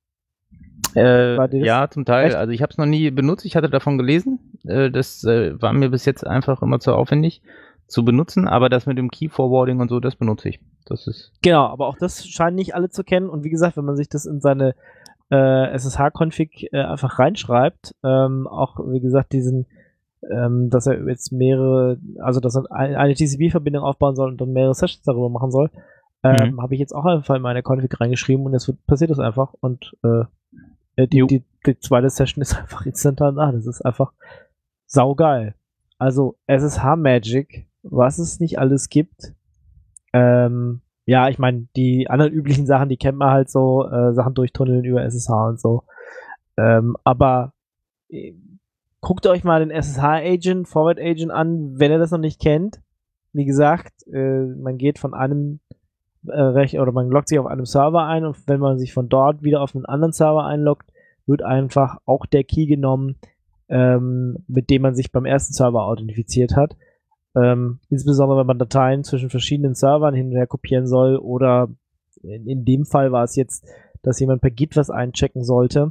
Ja, zum Teil. Echt? Also ich habe es noch nie benutzt, ich hatte davon gelesen. Das war mir bis jetzt einfach immer zu aufwendig zu benutzen, aber das mit dem Key Forwarding und so, das benutze ich. Das ist Genau, aber auch das scheinen nicht alle zu kennen und wie gesagt, wenn man sich das in seine SSH-Config einfach reinschreibt, auch wie gesagt dass er jetzt dass er eine TCP-Verbindung aufbauen soll und dann mehrere Sessions darüber machen soll, habe ich jetzt auch einfach in meine Config reingeschrieben und jetzt passiert das einfach und die zweite Session ist einfach instantan da. Das ist einfach saugeil. Also SSH Magic, was es nicht alles gibt. Ja, ich meine, die anderen üblichen Sachen, die kennt man halt so, Sachen durchtunneln über SSH und so. Aber guckt euch mal den SSH-Agent, Forward-Agent an, wenn ihr das noch nicht kennt. Wie gesagt, man geht von einem oder man loggt sich auf einem Server ein und wenn man sich von dort wieder auf einen anderen Server einloggt, wird einfach auch der Key genommen, mit dem man sich beim ersten Server authentifiziert hat. Insbesondere wenn man Dateien zwischen verschiedenen Servern hin und her kopieren soll oder in dem Fall war es jetzt, dass jemand per Git was einchecken sollte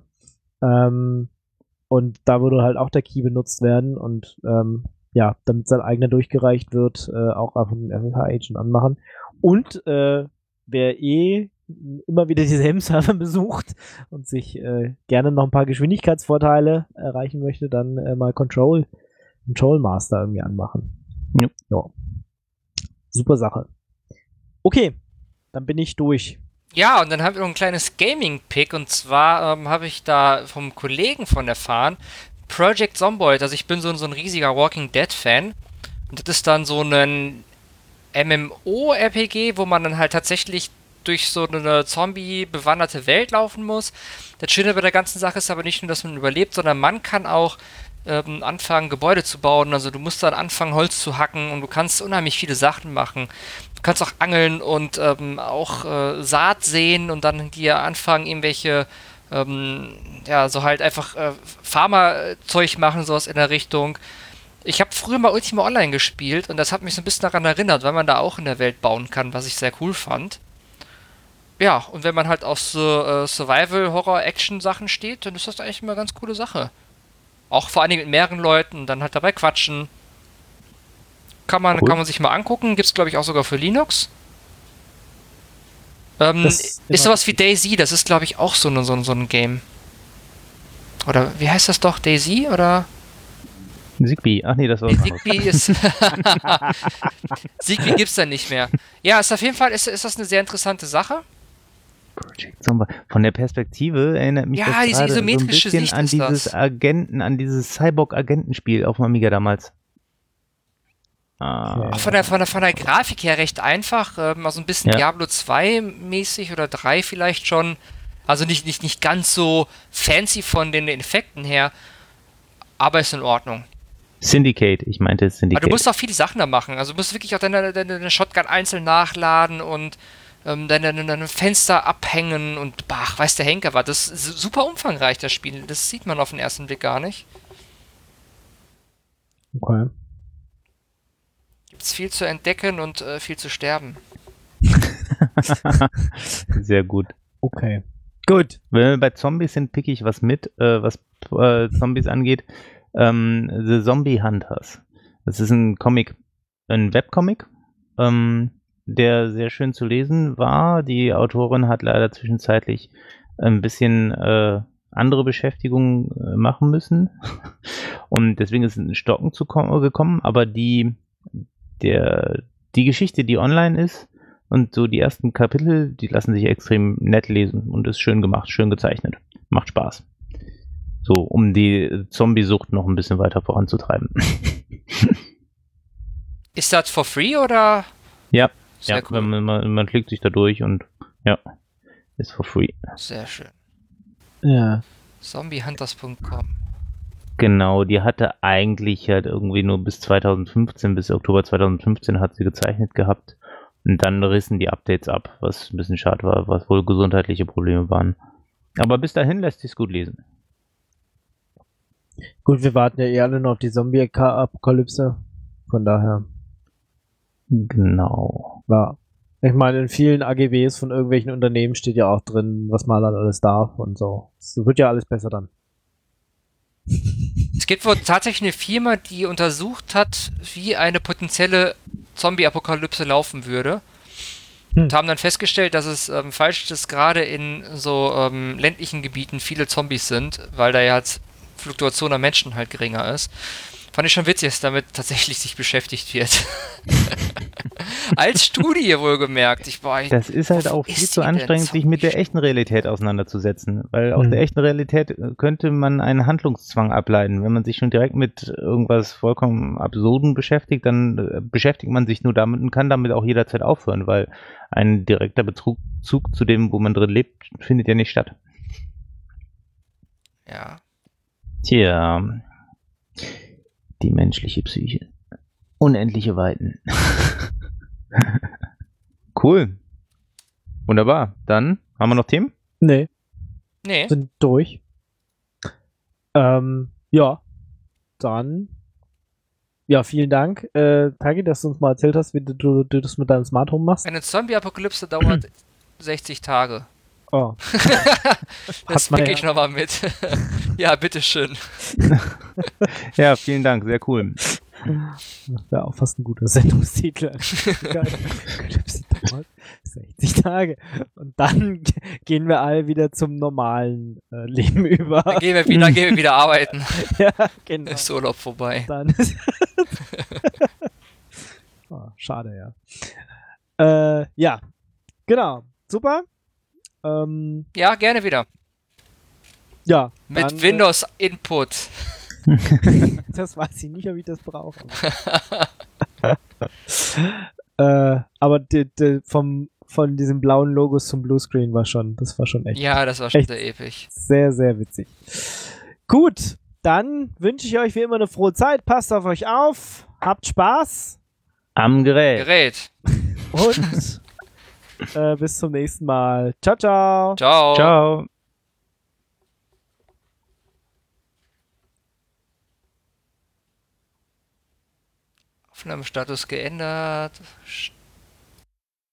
und da würde halt auch der Key benutzt werden und ja, damit sein eigener durchgereicht wird, auch einfach den SSH-Agent anmachen. Und wer immer wieder dieselben Server besucht und sich gerne noch ein paar Geschwindigkeitsvorteile erreichen möchte, dann mal Control Master irgendwie anmachen. Ja. Super Sache. Okay, dann bin ich durch. Ja, und dann habe ich noch ein kleines Gaming-Pick und zwar habe ich da vom Kollegen von erfahren, Project Zomboid, also ich bin so ein riesiger Walking Dead-Fan und das ist dann so ein MMO-RPG, wo man dann halt tatsächlich durch so eine Zombie-bewanderte Welt laufen muss. Das Schöne bei der ganzen Sache ist aber nicht nur, dass man überlebt, sondern man kann auch anfangen, Gebäude zu bauen. Also du musst dann anfangen, Holz zu hacken und du kannst unheimlich viele Sachen machen. Du kannst auch angeln und auch Saat säen und dann dir anfangen, irgendwelche so halt einfach Farmerzeug machen, sowas in der Richtung. Ich habe früher mal Ultima Online gespielt und das hat mich so ein bisschen daran erinnert, weil man da auch in der Welt bauen kann, was ich sehr cool fand. Ja, und wenn man halt auf so Survival-Horror-Action-Sachen steht, dann ist das eigentlich immer eine ganz coole Sache. Auch vor allen Dingen mit mehreren Leuten und dann halt dabei quatschen. Kann man sich mal angucken. Gibt's, glaube ich, auch sogar für Linux. Ist sowas wie DayZ, das ist, glaube ich, auch so ein Game. Oder wie heißt das doch? DayZ oder? Zigbee. Ach nee, das war Zigbee ist. Zigbee gibt's dann nicht mehr. Ja, ist auf jeden Fall ist das eine sehr interessante Sache. Project Zomboid. Von der Perspektive erinnert mich das diese isometrische so ein bisschen Sicht an dieses Cyborg-Agentenspiel auf dem Amiga damals. Auch von der Grafik her recht einfach, also ein bisschen Diablo 2 mäßig oder 3 vielleicht schon. Also nicht ganz so fancy von den Effekten her, aber ist in Ordnung. Syndicate, ich meinte Syndicate. Aber du musst auch viele Sachen da machen. Also du musst wirklich auch deine Shotgun einzeln nachladen und deine Fenster abhängen und weiß der Henker was. Das ist super umfangreich, das Spiel. Das sieht man auf den ersten Blick gar nicht. Okay. Gibt's viel zu entdecken und viel zu sterben. Sehr gut. Okay. Gut. Wenn wir bei Zombies sind, picke ich was mit, was Zombies angeht. The Zombie Hunters. Das ist ein Comic, ein Webcomic, der sehr schön zu lesen war. Die Autorin hat leider zwischenzeitlich ein bisschen andere Beschäftigungen machen müssen. Und deswegen ist es in Stocken gekommen. Aber die Geschichte, die online ist, und so die ersten Kapitel, die lassen sich extrem nett lesen und ist schön gemacht, schön gezeichnet. Macht Spaß. So, um die Zombie-Sucht noch ein bisschen weiter voranzutreiben. Ist das for free oder? Ja, sehr cool. Man klickt sich da durch und ja, ist for free. Sehr schön. Ja. Zombiehunters.com. Genau, die hatte eigentlich halt irgendwie nur bis Oktober 2015 hat sie gezeichnet gehabt. Und dann rissen die Updates ab, was ein bisschen schade war, was wohl gesundheitliche Probleme waren. Aber bis dahin lässt sich's gut lesen. Gut, wir warten ja alle noch auf die Zombie-Apokalypse. Von daher. Genau. Ja. Ich meine, in vielen AGBs von irgendwelchen Unternehmen steht ja auch drin, was man dann alles darf und so. Es wird ja alles besser dann. Es gibt wohl tatsächlich eine Firma, die untersucht hat, wie eine potenzielle Zombie-Apokalypse laufen würde. Und haben dann festgestellt, dass es falsch ist, dass gerade in so ländlichen Gebieten viele Zombies sind, weil da ja jetzt Fluktuation der Menschen halt geringer ist. Fand ich schon witzig, dass damit tatsächlich sich beschäftigt wird. Als Studie wohlgemerkt. Das ist halt auch viel zu anstrengend, sich mit der echten Realität auseinanderzusetzen. Weil aus der echten Realität könnte man einen Handlungszwang ableiten. Wenn man sich schon direkt mit irgendwas vollkommen Absurden beschäftigt, dann beschäftigt man sich nur damit und kann damit auch jederzeit aufhören, weil ein direkter Bezug zu dem, wo man drin lebt, findet ja nicht statt. Ja. Tja, die menschliche Psyche. Unendliche Weiten. Cool. Wunderbar. Dann haben wir noch Themen? Nee. Nee. Sind durch. Ja. Dann. Ja, vielen Dank, Tagi, dass du uns mal erzählt hast, wie du das mit deinem Smart Home machst. Eine Zombie-Apokalypse dauert 60 Tage. Oh. Das pick ich nochmal mit. Ja, bitteschön. Ja, vielen Dank, sehr cool. Wäre auch fast ein guter Sendungstitel. 60 Tage. Und dann gehen wir alle wieder zum normalen Leben über. Dann gehen wir wieder arbeiten. Ja, genau. Ist Urlaub vorbei. Dann ist schade, ja. Ja, genau. Super. Ja, gerne wieder. Ja. Mit dann, Windows Input. Das weiß ich nicht, ob ich das brauche. Aber von diesem blauen Logos zum Bluescreen das war schon echt. Ja, das war schon echt sehr episch. Sehr, sehr witzig. Gut, dann wünsche ich euch wie immer eine frohe Zeit. Passt auf euch auf. Habt Spaß. Am Gerät. Und bis zum nächsten Mal. Ciao, ciao. Ciao. Ciao. Aufnahmestatus geändert.